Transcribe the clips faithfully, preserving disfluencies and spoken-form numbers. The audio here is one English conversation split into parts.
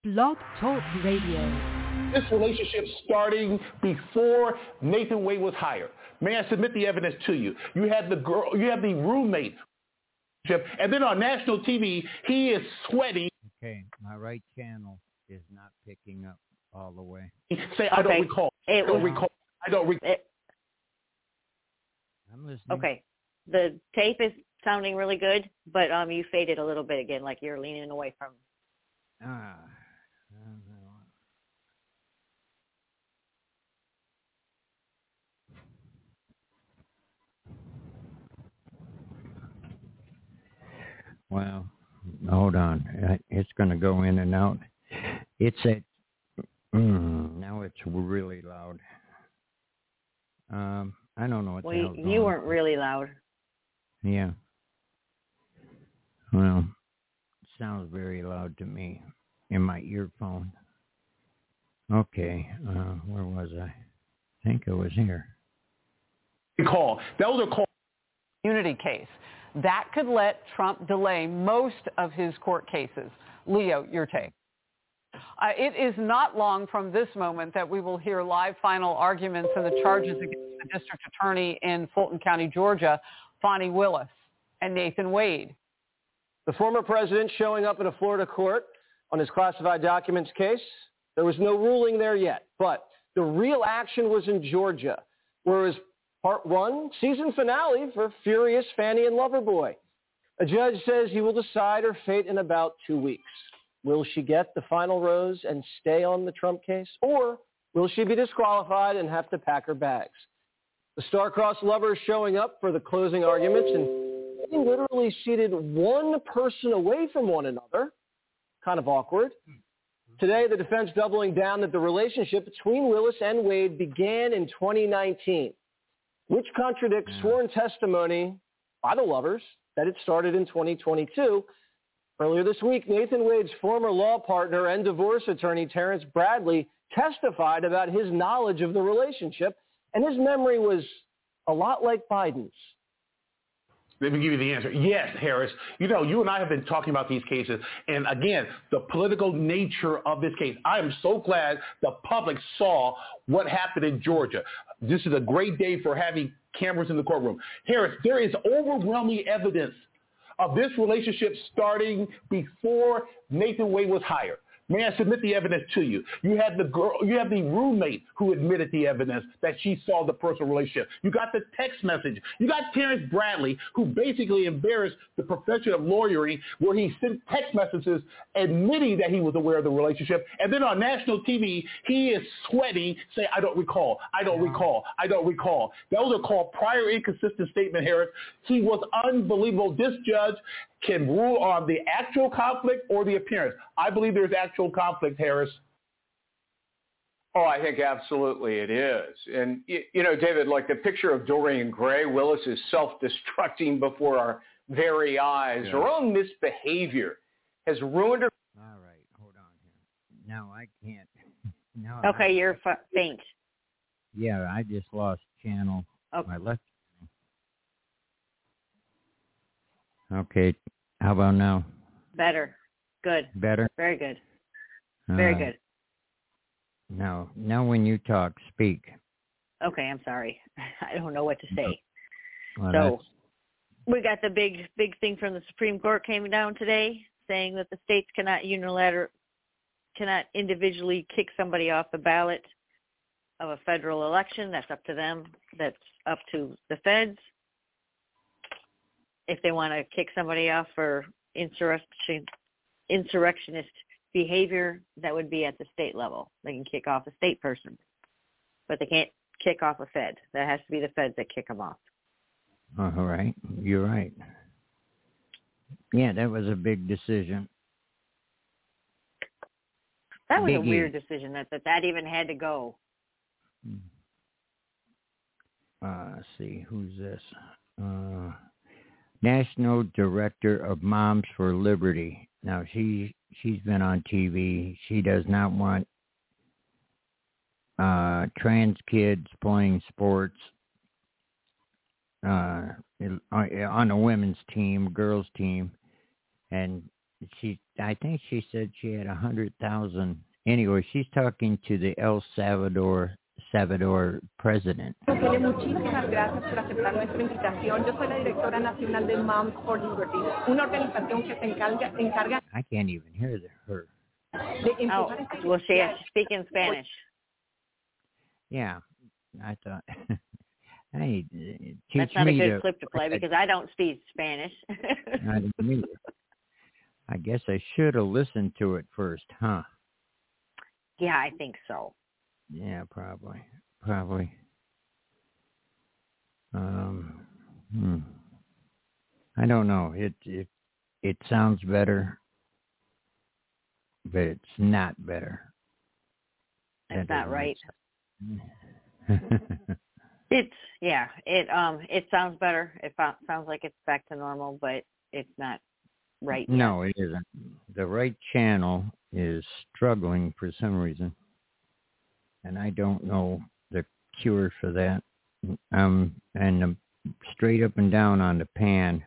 Blog Talk Radio. This relationship starting before Nathan Wade was hired. May I submit the evidence to you? You had the girl, you have the roommate, and then on national T V, he is sweating. Okay, my right channel is not picking up all the way. Say, I okay. don't recall. It I don't was, recall. I don't recall. It, I'm listening. okay, the tape is sounding really good, but um, you faded a little bit again, like you're leaning away from. Ah. Well, hold on. It's going to go in and out. It's at, mm, now it's really loud. Um, I don't know what well, the hell's you, going you on. weren't really loud. Yeah. Well, it sounds very loud to me in my earphone. Okay, uh, where was I? I think I was here. Call. That was a call. Immunity case. That could let Trump delay most of his court cases. Leo, your take. Uh, it is not long from this moment that we will hear live final arguments in the charges against the district attorney in Fulton County, Georgia, Fani Willis, and Nathan Wade. The former president showing up in a Florida court on his classified documents case. There was no ruling there yet, but the real action was in Georgia, where it was part one, season finale for Furious Fanny and Loverboy. A judge says he will decide her fate in about two weeks. Will she get the final rose and stay on the Trump case, or will she be disqualified and have to pack her bags? The star-crossed lovers showing up for the closing arguments and they literally seated one person away from one another. Kind of awkward. Today, the defense doubling down that the relationship between Willis and Wade began in twenty nineteen, which contradicts Yeah. sworn testimony by the lovers that it started in twenty twenty-two. Earlier this week, Nathan Wade's former law partner and divorce attorney, Terrence Bradley, testified about his knowledge of the relationship, and his memory was a lot like Biden's. Let me give you the answer. Yes, Harris. You know, you and I have been talking about these cases. And again, the political nature of this case. I am so glad the public saw what happened in Georgia. This is a great day for having cameras in the courtroom. Harris, there is overwhelming evidence of this relationship starting before Nathan Wade was hired. May I submit the evidence to you? You had the girl, you have the roommate who admitted the evidence that she saw the personal relationship. You got the text message. You got Terrence Bradley, who basically embarrassed the profession of lawyering, where he sent text messages admitting that he was aware of the relationship. And then on national T V, he is sweating, saying, I don't recall, I don't recall, I don't recall. Those are called prior inconsistent statement, Harris. He was unbelievable. This judge can rule on the actual conflict or the appearance. I believe there's actual conflict, Harris. Oh, I think absolutely it is. And, you know, David, like the picture of Dorian Gray, Willis is self-destructing before our very eyes. Yeah. Her own misbehavior has ruined her. All right, hold on here. Now I can't. Now Okay, I, you're fa- faint. Yeah, I just lost channel. Okay. My left. Okay, how about now? Better. Good. Better? Very good. Very Uh, good. Now, now when you talk, speak. Okay, I'm sorry. I don't know what to say. Well, so that's- we got the big, big thing from the Supreme Court came down today saying that the states cannot unilateral, cannot individually kick somebody off the ballot of a federal election. That's up to them. That's up to the feds. If they want to kick somebody off for insurrection, insurrectionist behavior, that would be at the state level. They can kick off a state person, but they can't kick off a fed. That has to be the feds that kick them off. All right, you're right. Yeah, that was a big decision. That was Biggie. a weird decision that, that that even had to go. Uh, let's see, who's this? Uh, National Director of Moms for Liberty. Now, she, she's been on T V. She does not want uh, trans kids playing sports uh, on a women's team, girls' team. And she, I think she said she had a hundred thousand. Anyway, she's talking to the El Salvador Salvador president. Muchísimas gracias por aceptar nuestra invitación. Yo soy la directora nacional de Moms for Liberty, una organización que se encarga, encarga I can't even hear the, her. de Oh, well, she has to speak in Spanish. Yeah, I thought. Hey, teach That's not me a good to, clip to play because I don't speak Spanish. I didn't either. I guess I should have listened to it first, huh? Yeah, I think so. Yeah, probably, probably. Um, hmm. I don't know. It it it sounds better, but it's not better. That's not right. It's yeah. It um. It sounds better. It sounds like it's back to normal, but it's not right yet. No, it isn't. The right channel is struggling for some reason, and I don't know the cure for that. Um, and I'm straight up and down on the pan,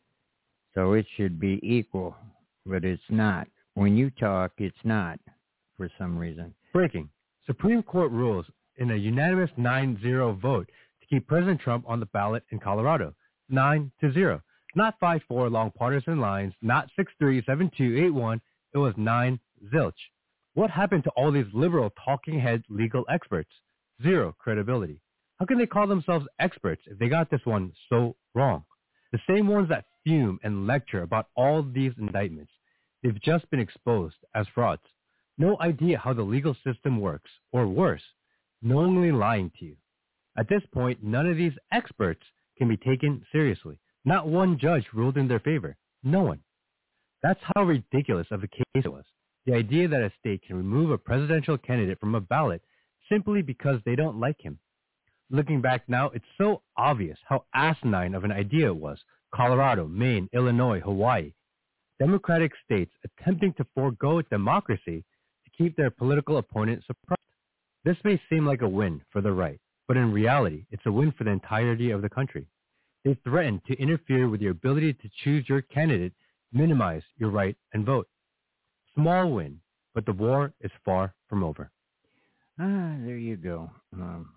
so it should be equal, but it's not. When you talk, it's not for some reason. Breaking. Supreme Court rules in a unanimous nine zero vote to keep President Trump on the ballot in Colorado. nine to zero. Not five four long partisan lines, not six three, seven two, eight one. It was nine zilch. What happened to all these liberal talking head legal experts? Zero credibility. How can they call themselves experts if they got this one so wrong? The same ones that fume and lecture about all these indictments. They've just been exposed as frauds. No idea how the legal system works, or worse, knowingly lying to you. At this point, none of these experts can be taken seriously. Not one judge ruled in their favor. No one. That's how ridiculous of a case it was. The idea that a state can remove a presidential candidate from a ballot simply because they don't like him. Looking back now, it's so obvious how asinine of an idea it was. Colorado, Maine, Illinois, Hawaii. Democratic states attempting to forego democracy to keep their political opponent suppressed. This may seem like a win for the right, but in reality, it's a win for the entirety of the country. They threaten to interfere with your ability to choose your candidate, minimize your right and vote. Small win, but the war is far from over. Ah, there you go. Um,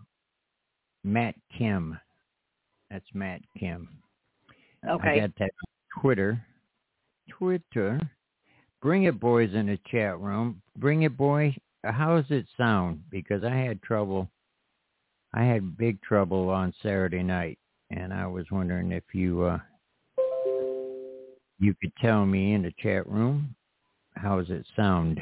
Matt Kim. That's Matt Kim. Okay. I got that on Twitter. Twitter. Bring It Boy's in the chat room. Bring It Boy, how does it sound? Because I had trouble. I had big trouble on Saturday night, and I was wondering if you uh, you could tell me in the chat room, how does it sound?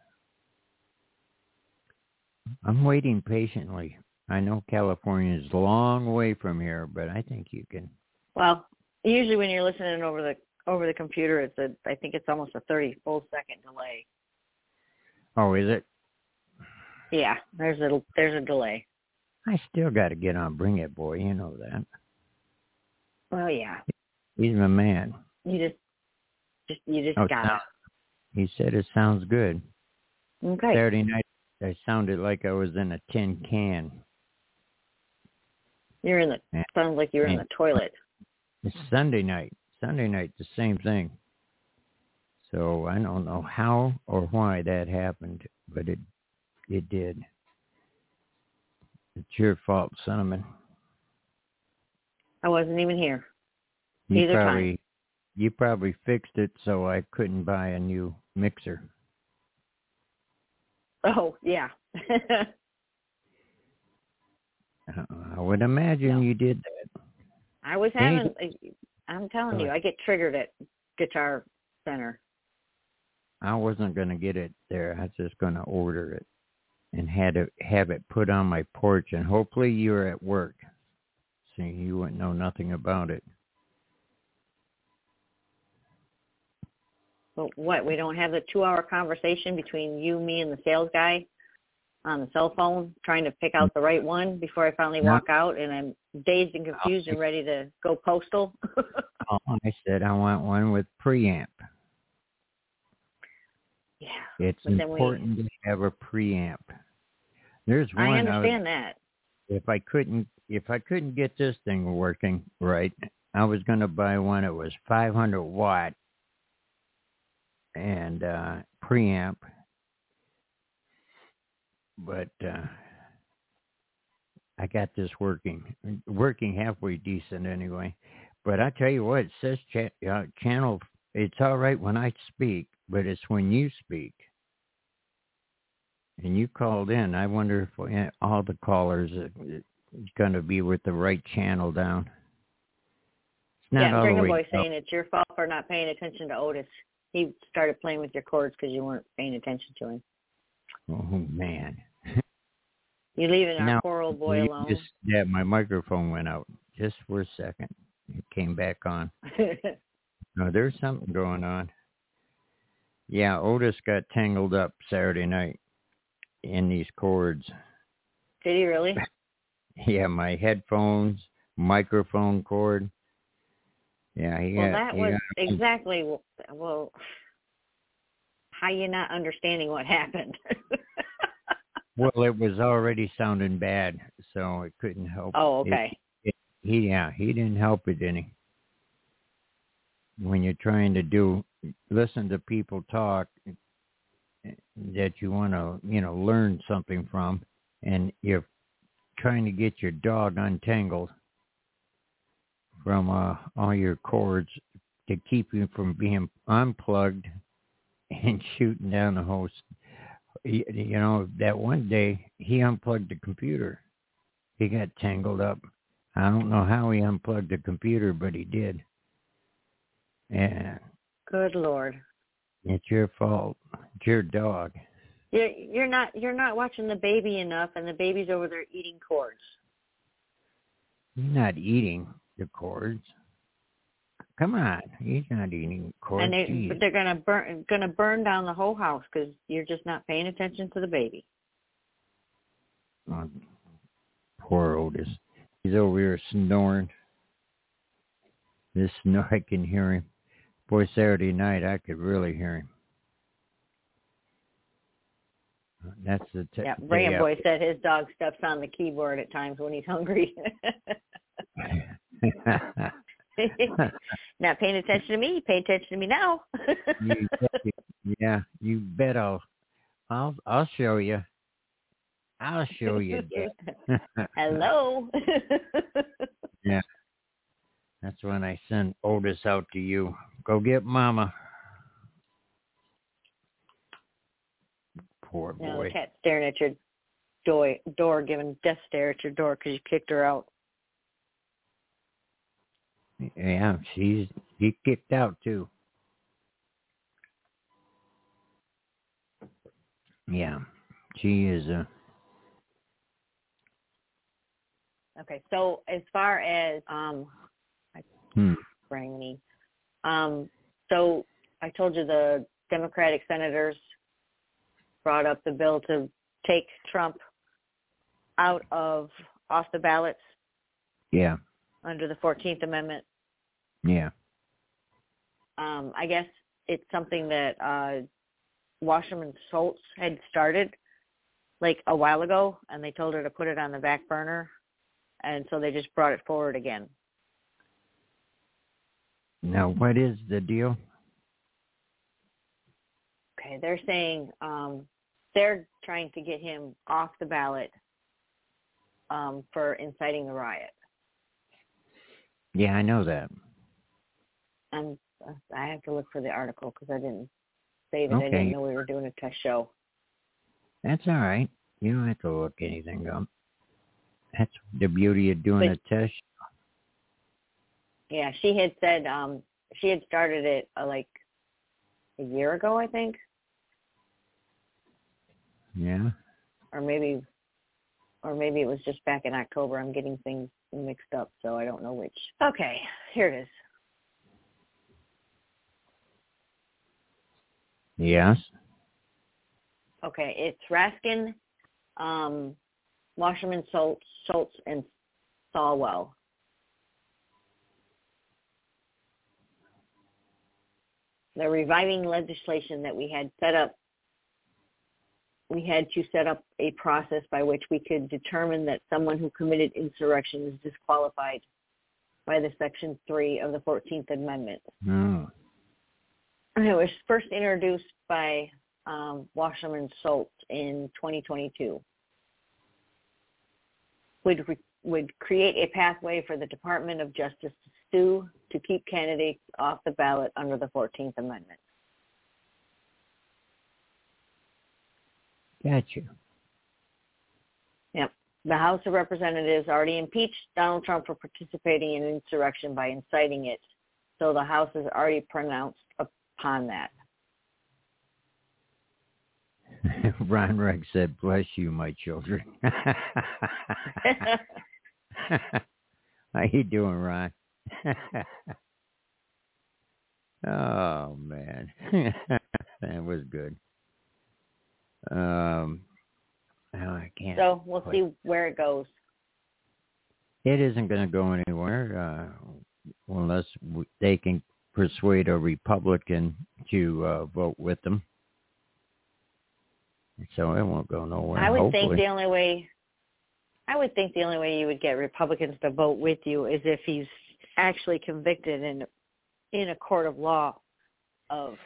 I'm waiting patiently. I know California is a long way from here, but I think you can. Well, usually when you're listening over the over the computer, it's a I think it's almost a thirty full second delay. Oh, is it? Yeah, there's a there's a delay. I still got to get on Bring It Boy. You know that. Well, yeah. He's my man. You just just you just oh, got sound, it. He said it sounds good. Okay. Saturday night, I sounded like I was in a tin can. You're in the and, sounds like you're in the toilet. It's Sunday night. Sunday night, the same thing. So I don't know how or why that happened, but it it did. It's your fault, Cinnamon. I wasn't even here. You Either probably, time. You probably fixed it so I couldn't buy a new mixer. Oh, yeah. I would imagine no. you did that. I was having, I'm telling you, I get triggered at Guitar Center. I wasn't going to get it there. I was just going to order it and had to have it put on my porch. And hopefully you were at work, so you wouldn't know nothing about it. But what, we don't have the two-hour conversation between you, me, and the sales guy on the cell phone trying to pick out the right one before I finally no. walk out, and I'm dazed and confused and ready to go postal? Oh, I said I want one with preamp. Yeah. It's important we, to have a preamp. There's one. I understand I was, that. If I couldn't, if I couldn't get this thing working right, I was going to buy one that was five hundred watt and uh, preamp, but uh, I got this working, working halfway decent anyway. But I tell you what, it says cha- uh, channel. It's all right when I speak, but it's when you speak. And you called in. I wonder if we, all the callers are going to be with the right channel down. It's not yeah, all bring the a way boy down. saying it's your fault for not paying attention to Otis. He started playing with your chords because you weren't paying attention to him. Oh, man. You leaving our Now, poor old boy you alone? Just, yeah, my microphone went out just for a second. It came back on. No, there's something going on. Yeah, Otis got tangled up Saturday night in these cords. Did he really? Yeah, my headphones, microphone cord. Yeah, he Well, got, that he was got, exactly, well, how you not understanding what happened? well, it was already sounding bad, so it couldn't help. Oh, okay. It, it, he, yeah, he didn't help it any. When you're trying to do, listen to people talk that you want to, you know, learn something from, and you're trying to get your dog untangled from uh, all your cords to keep you from being unplugged and shooting down the host. You, you know, that one day he unplugged the computer. He got tangled up. I don't know how he unplugged the computer, but he did. And good Lord, it's your fault. It's your dog. You're you're not you're not watching the baby enough, and the baby's over there eating cords. He's not eating the cords. Come on, he's not eating cords. And they but they're gonna burn gonna burn down the whole house because you're just not paying attention to the baby. Oh, poor Otis. He's over here snoring. This snore, I can hear him. Boy, Saturday night, I could really hear him. That's the t- yeah. Brian uh, Boy said his dog steps on the keyboard at times when he's hungry. Not paying attention to me. Pay attention to me now. you bet, yeah, you bet. I'll, I'll, I'll show you. I'll show you. Hello. Yeah. That's when I send Otis out to you. Go get Mama. Poor boy. Now the cat's staring at your door, door giving death stare at your door because you kicked her out. Yeah, she's she kicked out too. Yeah, she is a. Okay, so as far as um. Hmm. Rang me. Um, so I told you the Democratic senators brought up the bill to take Trump out of off the ballots. Yeah. Under the fourteenth Amendment. Yeah. Um, I guess it's something that uh, Wasserman Schultz had started like a while ago, and they told her to put it on the back burner, and so they just brought it forward again. Now, what is the deal? Okay, they're saying um, they're trying to get him off the ballot um, for inciting the riot. Yeah, I know that. And uh, I have to look for the article because I didn't save it. Okay. I didn't know we were doing a test show. That's all right. You don't have to look anything up. That's the beauty of doing but, a test show. Yeah, she had said um, she had started it uh, like a year ago, I think. Yeah. Or maybe, or maybe it was just back in October. I'm getting things mixed up, so I don't know which. Okay, here it is. Yes. Okay, it's Raskin, um, Wasserman Schultz, Schultz, and Swalwell. They're reviving legislation that we had set up. We had to set up a process by which we could determine that someone who committed insurrection is disqualified by the Section three of the fourteenth Amendment. Oh. it was first introduced by um, Wasserman Schultz in twenty twenty-two. Would re- would create a pathway for the Department of Justice to sue to keep candidates off the ballot under the fourteenth Amendment. Gotcha. Yep. The House of Representatives already impeached Donald Trump for participating in insurrection by inciting it. So the House has already pronounced upon that. Ron Rex said, "Bless you, my children." How you doing, Ron? Oh, man. That was good. Um, oh, I can't. So we'll put... see where it goes. It isn't going to go anywhere uh, unless w- they can persuade a Republican to uh, vote with them. So it won't go nowhere. I would hopefully. think the only way, I would think the only way you would get Republicans to vote with you is if he's actually convicted in in a court of law of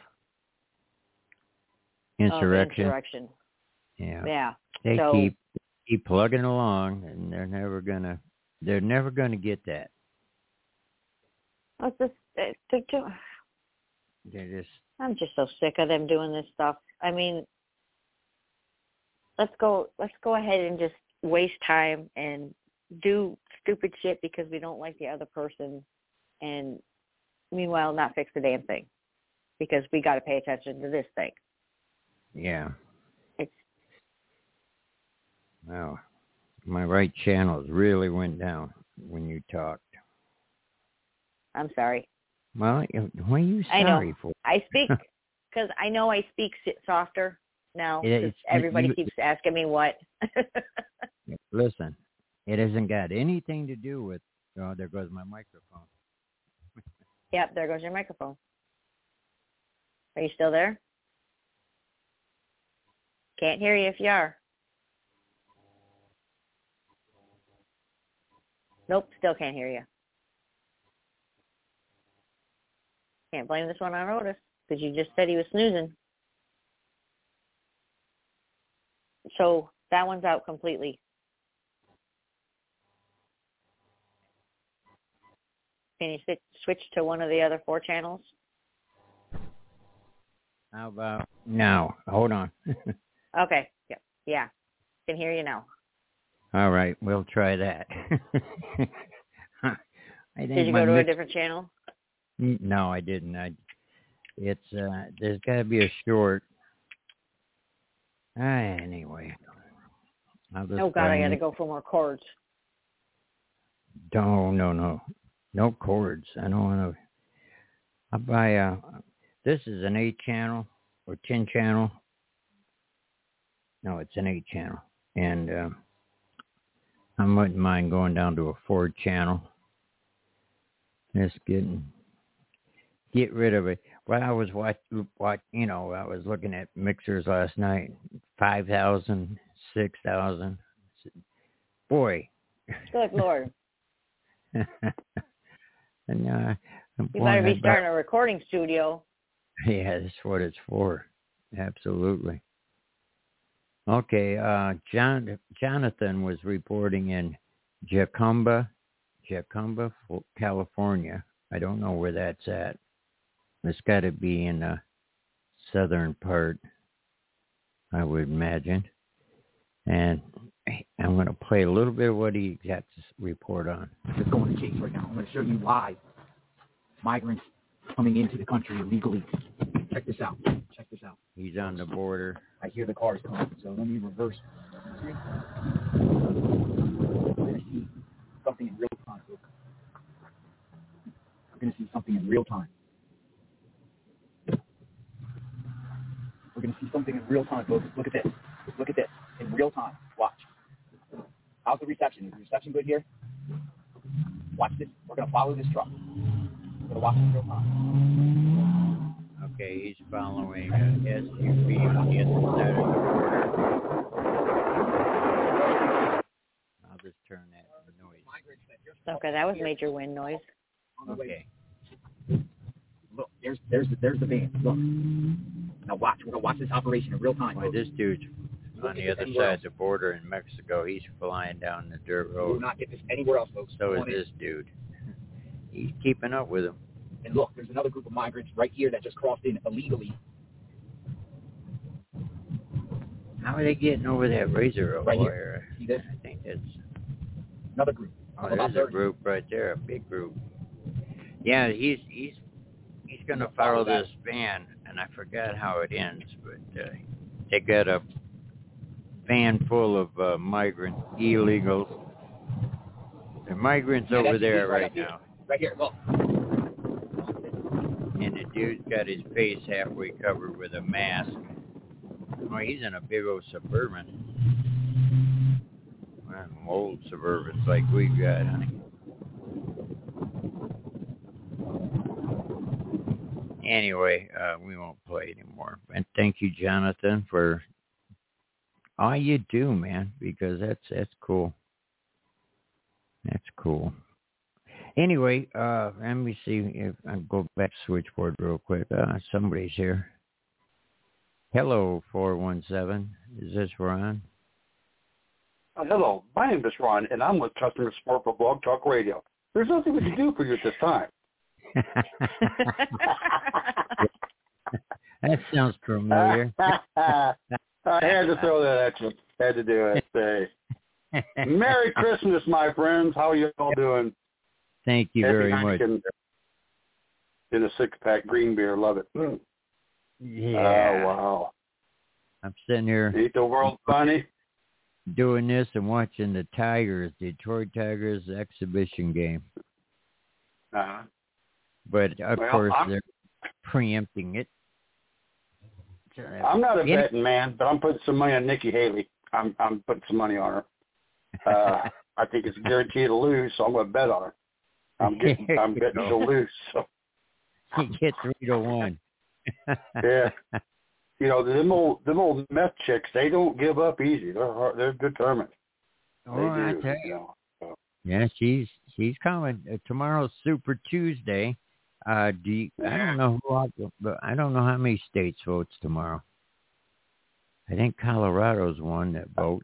insurrection. Of insurrection. Yeah. Yeah. They so, keep keep plugging along, and they're never gonna they're never gonna get that. What's this? They're too, They're just. I'm just so sick of them doing this stuff. I mean, let's go. Let's go ahead and just waste time and do stupid shit because we don't like the other person, and meanwhile not fix the damn thing because we got to pay attention to this thing. Yeah. It's. Wow. My right channels really went down when you talked. I'm sorry. Well, what are you sorry I know. for? I speak because I know I speak softer now. It, everybody you, keeps asking me what. Listen, it hasn't got anything to do with. Oh, there goes my microphone. Yep, there goes your microphone. Are you still there? Can't hear you if you are. Nope, still can't hear you. Can't blame this one on Otis because you just said he was snoozing. So that one's out completely. Can you switch to one of the other four channels? How about now? Hold on. Okay. Yeah. Yeah. Can hear you now. All right. We'll try that. I think Did you go to mix... a different channel? No, I didn't. I, it's uh, there's got to be a short. Ah, anyway. Oh God, I got to go for more chords. No, no, no, no chords. I don't want to. I buy a. This is an eight channel or ten channel. No, it's an eight channel, and uh, I wouldn't mind going down to a four channel. Just getting. Get rid of it. Well, I was watch, watch, you know, I was looking at mixers last night. Five thousand, six thousand. Boy. Good Lord. and, uh, you better be starting a recording studio. Yeah, that's what it's for. Absolutely. Okay. Uh, John Jonathan was reporting in Jacumba, Jacumba, California. I don't know where that's at. It's got to be in the southern part, I would imagine. And I'm going to play a little bit of what he got to report on. Just going to case right now. I'm going to show you why migrants coming into the country illegally. Check this out. Check this out. He's on the border. I hear the cars coming, so let me reverse. See? We're going to see something in real time. We're going to see something in real time. We're going to see something in real time, folks. Look at this. Look at this. In real time. Watch. How's the reception? Is the reception good here? Watch this. We're going to follow this truck. We're going to watch it in real time. Okay, he's following uh, S U V on the other side of the border. I'll just turn that noise. Okay, that was major wind noise. Okay. Look, there There's there's the, there's the van. Look. Now watch. We're gonna watch this operation in real time. Boy, this dude's Look on the other side of the border in Mexico. He's flying down the dirt We road. will not get this anywhere else, folks. So Come is on this dude. He's keeping up with him. in. And look, there's another group of migrants right here that just crossed in illegally. How are they getting over that razor Right wire? here. See this? I think that's Another group. oh, About there's a thirty. group right there, a big group. Yeah, he's he's he's gonna Gonna follow follow that. this van, and I forgot how it ends, but uh, they got a van full of uh, migrant illegals. The migrants Yeah, over that's there it, right right up here. now, Right here. Look. and the dude's got his face halfway covered with a mask. Oh, he's in a big old Suburban. Well, old Suburbans like we've got, honey. Anyway, uh, we won't play anymore. And thank you, Jonathan, for all you do, man, because that's that's cool. That's cool. Anyway, uh, let me see if I go back to switchboard real quick. Uh, somebody's here. Hello, four one seven. Is this Ron? Uh, hello, my name is Ron, and I'm with Customer Support for Blog Talk Radio. There's nothing we can do for you at this time. That sounds familiar. I had to throw that at you. Had to do it. Say, Merry Christmas, my friends. How are you all doing? Thank you Happy very much. Heineken in a six-pack green beer. Love it. Mm. Yeah. Oh, wow. I'm sitting here Ain't the world funny? doing this and watching the Tigers, Detroit Tigers exhibition game. Uh-huh. But, of Well, course, I'm- they're preempting it. I'm not a Any- betting man, but I'm putting some money on Nikki Haley. I'm I'm putting some money on her. Uh, I think it's guaranteed to lose, so I'm going to bet on her. I'm getting I'm betting she'll lose. So You get three to one. yeah, you know them old them old meth chicks. They don't give up easy. They're hard, they're determined. Oh, They I do. tell You you. know. So, Yeah, she's she's coming. Uh, tomorrow's Super Tuesday. Uh, do you, I don't know who, I'll, but I don't know how many states votes tomorrow. I think Colorado's one that votes.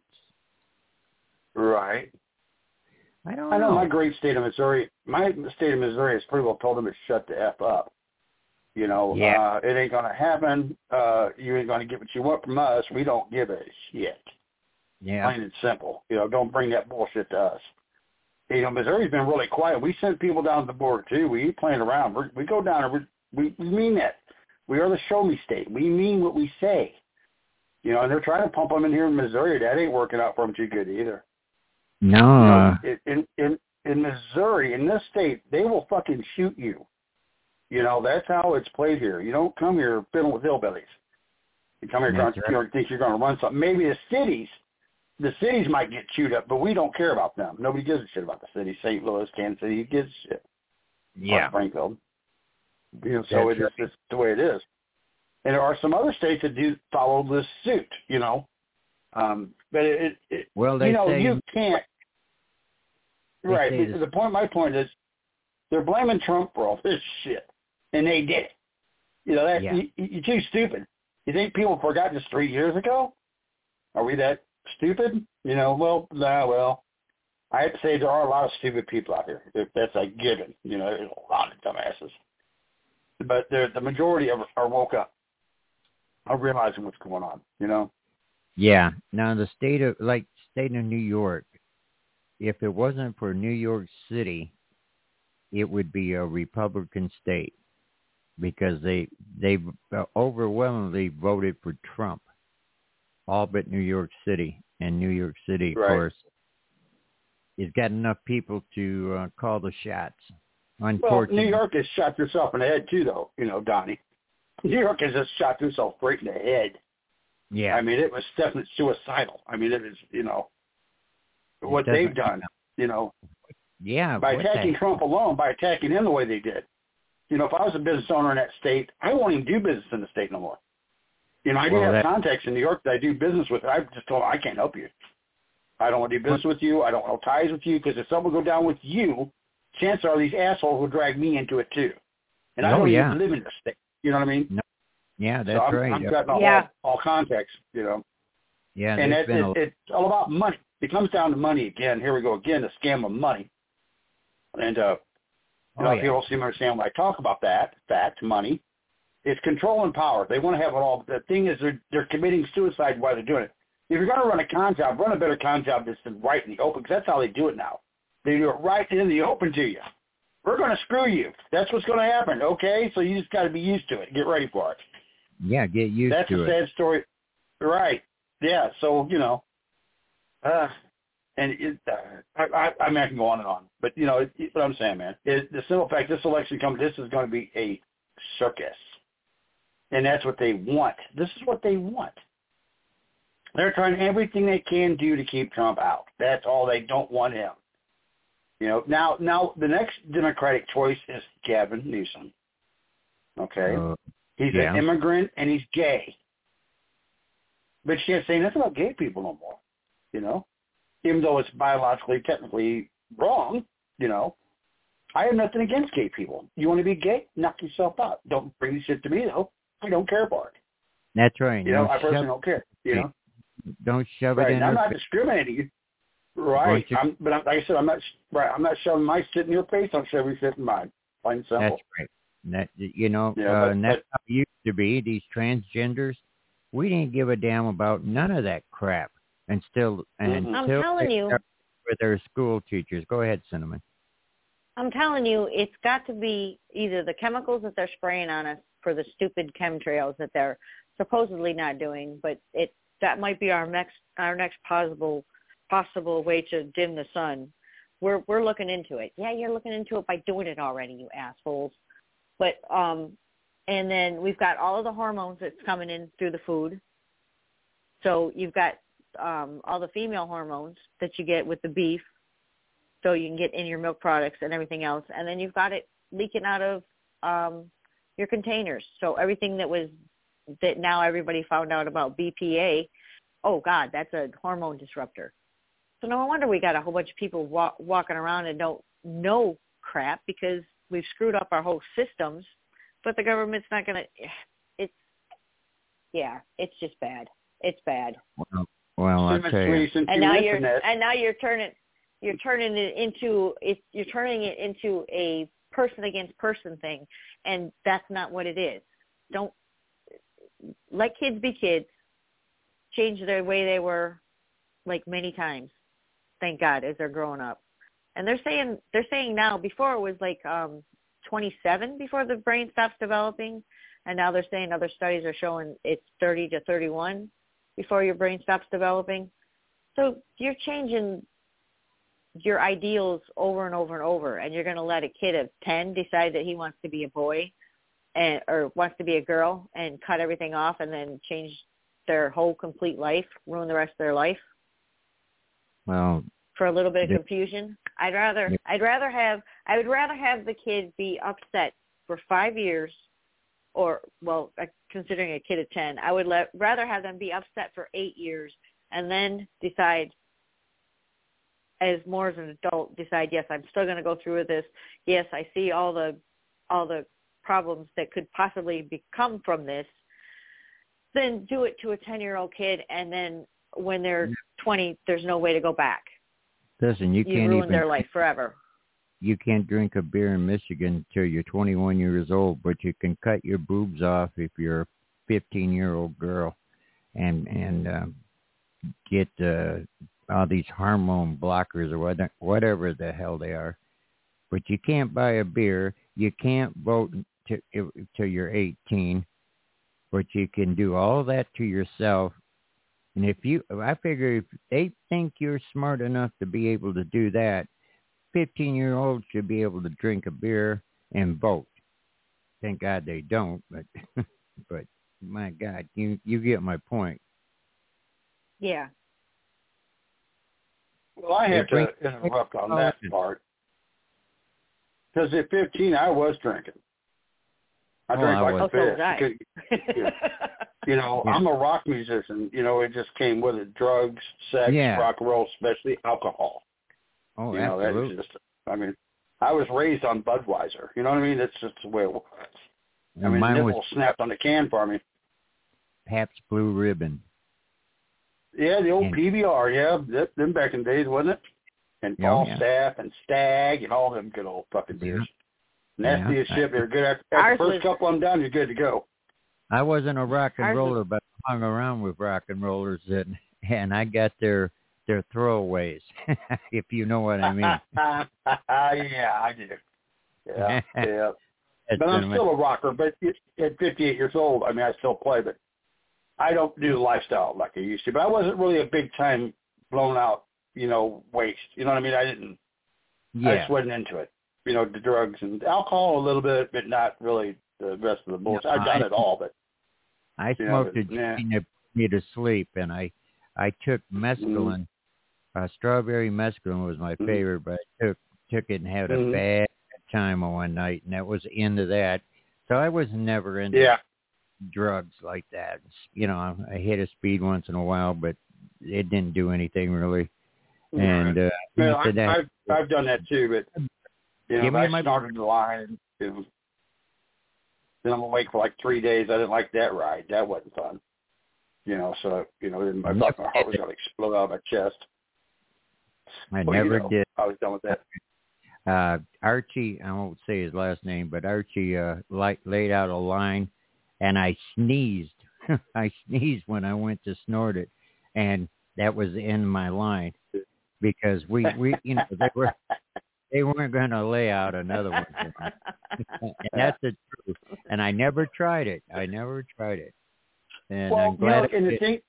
right. I don't I know know. my great state of Missouri. My state of Missouri has pretty well told them to shut the f up. You know, Yeah. uh, it ain't gonna happen. Uh, you ain't gonna get what you want from us. We don't give a shit. Yeah. Plain and simple. You know, don't bring that bullshit to us. You know, Missouri's been really quiet. We send people down to the border too. We ain't playing around. We're, we go down and we we mean that. We are the show me state. We mean what we say. You know, and they're trying to pump them in here in Missouri. That ain't working out for them too good either. No. You Uh, know, in in in Missouri, in this state, they will fucking shoot you. You know, that's how it's played here. You don't come here fiddling with hillbillies. You come here trying That's to right. you think you're going to run something. Maybe the cities, the cities might get chewed up, but we don't care about them. Nobody gives a shit about the city. Saint Louis, Kansas City, who gives a shit. yeah. Or Springfield. You know, so That's it is just the way it is. And there are some other states that do follow this suit. You know, um, but it, it Well, they you know say you can't. They Right. say The, this- the point. My point is, they're blaming Trump for all this shit, and they did it. You know, that Yeah. you, you're too stupid. You think people forgot this three years ago? Are we that stupid? You know, well, nah, well, I have to say there are a lot of stupid people out here. If that's a given. You know, there's a lot of dumbasses, but they're, the majority of are woke up, are realizing what's going on. You know. Yeah. Now the state of like state of New York, if it wasn't for New York City, it would be a Republican state because they they overwhelmingly voted for Trump, all but New York City. And New York City, of Right. course, has got enough people to uh, call the shots. Well, Unfortunately, New York has shot herself in the head too, though. You know, Donnie. New York has just shot herself right in the head. yeah, I mean, it was definitely suicidal. I mean, it was, you know, what It they've doesn't- done, you know, yeah. by what the attacking heck? Trump alone, by attacking him the way they did. You know, if I was a business owner in that state, I won't even do business in the state no more. You know, I do Well, have that- contacts in New York that I do business with. I just told them, I can't help you. I don't want to do business with you. I don't want no ties with you because if something will go down with you, chances are these assholes will drag me into it too. And I Oh, don't yeah. even live in the state. You know what I mean? No. Yeah, that's so I'm, right. I'm Yep. cutting all, Yeah. all context, you know. Yeah, and there's it, been it, a it's all about money. It comes down to money again. Here we go again, the scam of money. And uh, Oh, a lot of yeah. people don't seem to understand when I talk about that. Fact, money. It's control and power. They want to have it all. The thing is, they're, they're committing suicide while they're doing it. If you're going to run a con job, run a better con job that's right in the open, because that's how they do it now. They do it right in the open to you. We're going to screw you. That's what's going to happen, okay? So you just got to be used to it. Get ready for it. Yeah, get used That's to a it. sad story. Right. Yeah, so, you know, uh, and it, uh, I, I, I mean, I can go on and on. But, you know, it, it, what I'm saying, man, is the simple fact this election comes, this is going to be a circus. And that's what they want. This is what they want. They're trying everything they can do to keep Trump out. That's all. They don't want him. You know, now, now the next Democratic choice is Gavin Newsom. Okay? Uh, He's yeah. an immigrant and he's gay. But she can't say nothing about gay people no more, you know? Even though it's biologically, technically wrong, you know? I have nothing against gay people. You want to be gay? Knock yourself out. Don't bring this shit to me, though. I don't care for it. That's right. You know, Don't I personally shove, don't care, you know? don't shove it Right. in And I'm her not face. discriminating you. Right. you- I'm, but I'm, like I said, I'm not, right, I'm not shoving my shit in your face. I'm shoving shit in mine. Plain and simple. That's right. That, you know, Yeah, uh, but- and that's but- how it used to be, these transgenders. We didn't give a damn about none of that crap. And still, and Mhm. I'm until telling they you. start with their school teachers. Go ahead, Cinnamon. I'm telling you, it's got to be either the chemicals that they're spraying on us for the stupid chemtrails that they're supposedly not doing, but it that might be our next our next possible possible way to dim the sun. We're we're looking into it. Yeah, you're looking into it by doing it already, you assholes. But um, and then we've got all of the hormones that's coming in through the food. So you've got um, all the female hormones that you get with the beef. So you can get in your milk products and everything else. And then you've got it leaking out of um, your containers. So everything that was, that now everybody found out about B P A, oh, God, that's a hormone disruptor. So no wonder we got a whole bunch of people walk, walking around and don't know crap because we've screwed up our whole systems. But the government's not going to, it's, yeah, it's just bad. It's bad. Well, well I'll tell you. And now you're, and now you're turning, You're turning it into it's you're turning it into a person against person thing, and that's not what it is. Don't let kids be kids. Change the way they were, like many times. Thank God, as they're growing up. And they're saying they're saying now. Before it was like um, twenty-seven before the brain stops developing, and now they're saying other studies are showing it's thirty to thirty-one before your brain stops developing. So you're changing your ideals over and over and over, and you're going to let a kid of ten decide that he wants to be a boy and or wants to be a girl and cut everything off and then change their whole complete life, ruin the rest of their life Well, for a little bit of the, confusion. I'd rather I'd rather have I would rather have the kid be upset for five years or well, considering a kid of ten, I would let, rather have them be upset for eight years and then decide as more as an adult, decide, yes, I'm still going to go through with this. Yes, I see all the all the problems that could possibly become from this. Then do it to a ten-year-old kid, and then when they're twenty, there's no way to go back. Listen, you, you can't ruin even their life forever. You can't drink a beer in Michigan until you're twenty-one years old, but you can cut your boobs off if you're a fifteen-year-old girl, and and uh, get uh, all these hormone blockers or whatever, whatever the hell they are. But you can't buy a beer. You can't vote until you're eighteen. But you can do all that to yourself. And if you, I figure if they think you're smart enough to be able to do that, fifteen-year-olds should be able to drink a beer and vote. Thank God they don't, but but my God, you you get my point. Yeah. Well, I have to interrupt on that part. Because at fifteen, I was drinking. I oh, drank I like was. a fish. Because, you know, yeah. I'm a rock musician. You know, it just came with it. Drugs, sex, yeah. rock and roll, especially alcohol. Oh, you know, absolutely. that's just, I mean, I was raised on Budweiser. You know what I mean? That's just the way it was. I mean, mine the was nipple snapped on the can for me. Pabst Blue Ribbon. Yeah, the old And, P B R. Yeah, that, them back in the days, wasn't it? And Paul oh, yeah. Staff and Stag and all them good old fucking beers. Nasty Yeah. as shit. They're good after, after the first was, couple of them down. You're good to go. I wasn't a rock and Ours roller, was, but I hung around with rock and rollers, and and I got their their throwaways, if you know what I mean. Yeah, I do. Yeah, yeah. That's But I'm been still a rocker. But at fifty-eight years old, I mean, I still play, but I don't do the lifestyle like I used to. But I wasn't really a big time blown out, you know, waste. You know what I mean? I didn't. yeah. I just wasn't into it. You know, the drugs and alcohol a little bit, but not really the rest of the bullshit. No, I've done I, it all, but I you know, smoked a but, nah. joint that put me to sleep, and I I took mescaline. Mm. Uh, strawberry mescaline was my Mm. favorite, but I took took it and had a Mm. bad time one night, and that was the end of that. So I was never into Yeah. drugs like that. You know, I hit a speed once in a while, but it didn't do anything really. And uh, Well, after I, that, I've I've done that too, but you know, Give me I my- started the line. It was, then I'm awake for like three days. I didn't like that ride. That wasn't fun. You know, so you know, I thought my heart was going to explode out of my chest. I Well, never you know, did. I was done with that. Uh, Archie, I won't say his last name, but Archie uh, light, laid out a line, and I sneezed. I sneezed when I went to snort it, and that was the end of my line because we, we you know, they were they weren't going to lay out another one for me. And that's the truth. And I never tried it. I never tried it. And Well, I'm glad. you know, and the it, thing,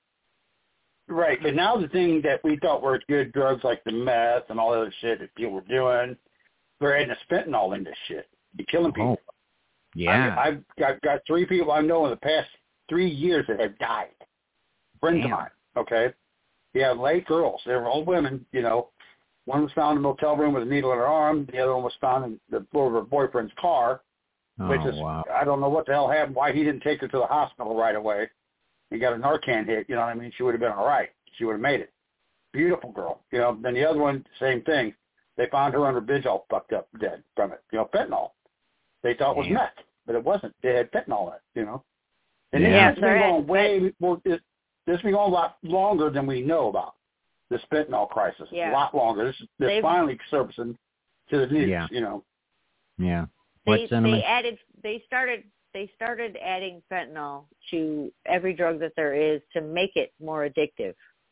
right? But now the thing that we thought were good drugs, like the meth and all the other shit that people were doing, they're adding a fentanyl in this shit. You're killing people. Oh, yeah. I mean, I've got, got three people I know in the past three years that have died. Friends Damn. of mine. Okay. Yeah, late girls. They were old women. You know, one was found in a motel room with a needle in her arm. The other one was found in the floor of her boyfriend's car. Oh, Which is, wow. I don't know what the hell happened, why he didn't take her to the hospital right away. He got a Narcan hit, you know what I mean? She would have been all right. She would have made it. Beautiful girl. You know, then the other one, same thing. They found her under a bridge all fucked up, dead from it. You know, fentanyl. They thought it was Damn. meth, but it wasn't. They had fentanyl in it, you know. And Yeah. this has been going way, well, this has been going a lot longer than we know about, this fentanyl crisis. Yeah. A lot longer. This is they're They've- finally surfacing to the news, Yeah. you know. Yeah. They What cinnamon? they added they started they started adding fentanyl to every drug that there is to make it more addictive.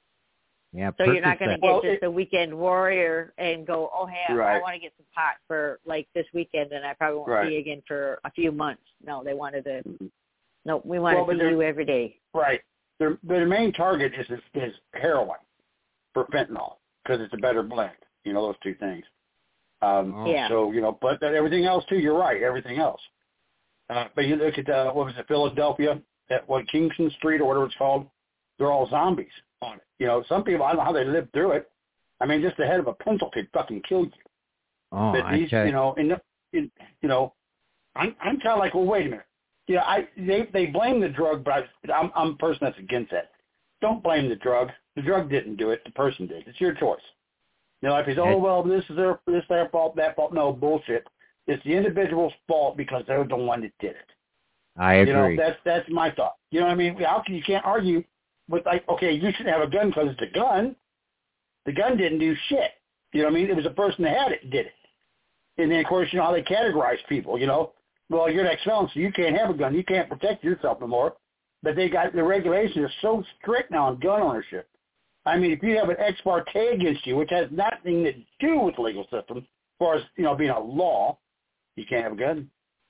Yeah. So you're not going to Percocet. get Well, just it- a weekend warrior and go, oh, hey, I- I Right. want to get some pot for like this weekend, and I probably won't Right. see you again for a few months. No, they wanted to. No, we want Well, to but see they're- you every day. Right. Their, their main target is, is is heroin for fentanyl because it's a better blend. You know, those two things. Um, Oh. Yeah. So, you know, but that everything else, too, you're right, everything else. Uh, but you look at, uh, what was it, Philadelphia, at what, Kingston Street or whatever it's called, they're all zombies on it. You know, some people, I don't know how they lived through it. I mean, just the head of a pencil could fucking kill you. Oh, But I these, tell you know, in the, in, you know, I'm, I'm kind of like, well, wait a minute. Yeah, I they they blame the drug, but I, I'm I'm a person that's against that. Don't blame the drug. The drug didn't do it. The person did. It's your choice. You know, if he's, oh, well, this is their this their fault, that fault. No, bullshit. It's the individual's fault because they're the one that did it. I agree. You know, that's that's my thought. You know what I mean? How can you can't argue with, like, okay, you should have a gun because it's a gun. The gun didn't do shit. You know what I mean? It was the person that had it that did it. And then, of course, you know how they categorize people, you know. Well, you're an ex-felon, so you can't have a gun. You can't protect yourself no more. But they got, the regulations are so strict now on gun ownership. I mean, if you have an ex parte against you, which has nothing to do with the legal system, as far as, you know, being a law, you can't have a gun.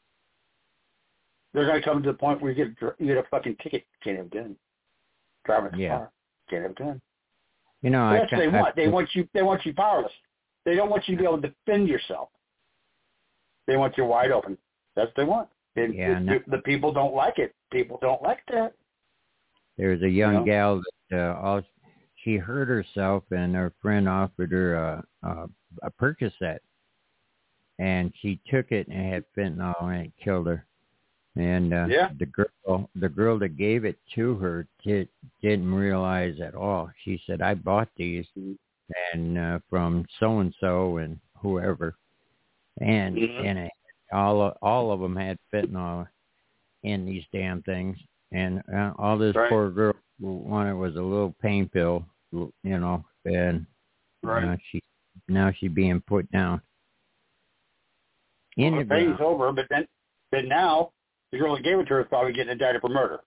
They're going to come to the point where you get, you get a fucking ticket. Can't have a gun. Driving a Yeah. car. Can't have a gun. You know, That's I, what they I, want. They want you. They want you powerless. They don't want you to be able to defend yourself. They want you wide open. That's what they want. And Yeah, the, no- the people don't like it. People don't like that. There's a young You know? gal that uh, all, she hurt herself, and her friend offered her a, a, a Percocet, and she took it and it had fentanyl, and it killed her. And uh, Yeah. the girl, the girl that gave it to her, did, didn't realize at all. She said, "I bought these, and uh, from so and so and whoever." and Mhm. and it, all of, all of them had fentanyl in these damn things, and uh, all this Right. poor girl wanted was a little pain pill, you know, and Right. uh, she now she's being put down in Well, the the pain's ground. over, but then, but now the girl that gave it to her is probably getting indicted for murder.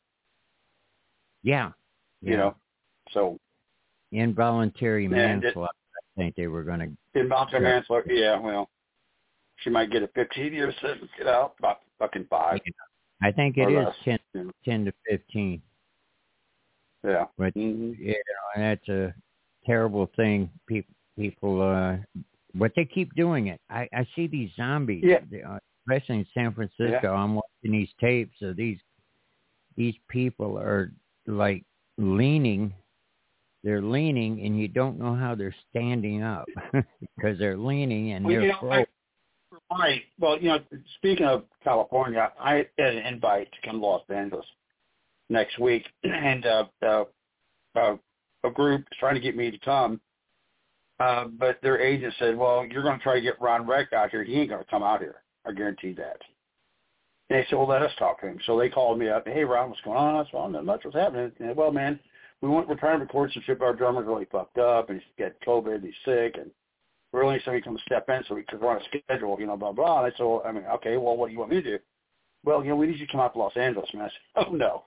Yeah, You yeah. know, so Involuntary And it- manslaughter. I think they were going to. involuntary Yeah. manslaughter. Yeah, well, she might get a fifteen year sentence. Get out, about fucking five. I think it or is less. ten, You know. ten to fifteen. Yeah. But Mhm. you know, that's a terrible thing. People, people, uh, but they keep doing it. I, I see these zombies, Yeah. uh, especially in San Francisco. Yeah. I'm watching these tapes of these these people are like leaning. They're leaning, and you don't know how they're standing up because they're leaning and Well, they're you know, frozen. I, right. Well, you know, speaking of California, I had an invite to come to Los Angeles next week, and uh, uh, uh, a group is trying to get me to come, uh, but their agent said, well, you're going to try to get Ron Reck out here. He ain't going to come out here. I guarantee that. And they said, well, let us talk to him. So they called me up. Hey, Ron, what's going on? I said, well, not much was happening. And, well, man, we went, we're trying to record some shit, but our drummer's really fucked up, and he's got COVID, he's sick, and we really need somebody to come step in so we could run a schedule, you know, blah, blah. And I said, well, I mean, okay, well, what do you want me to do? Well, you know, we need you to come out to Los Angeles. And I said, oh, no.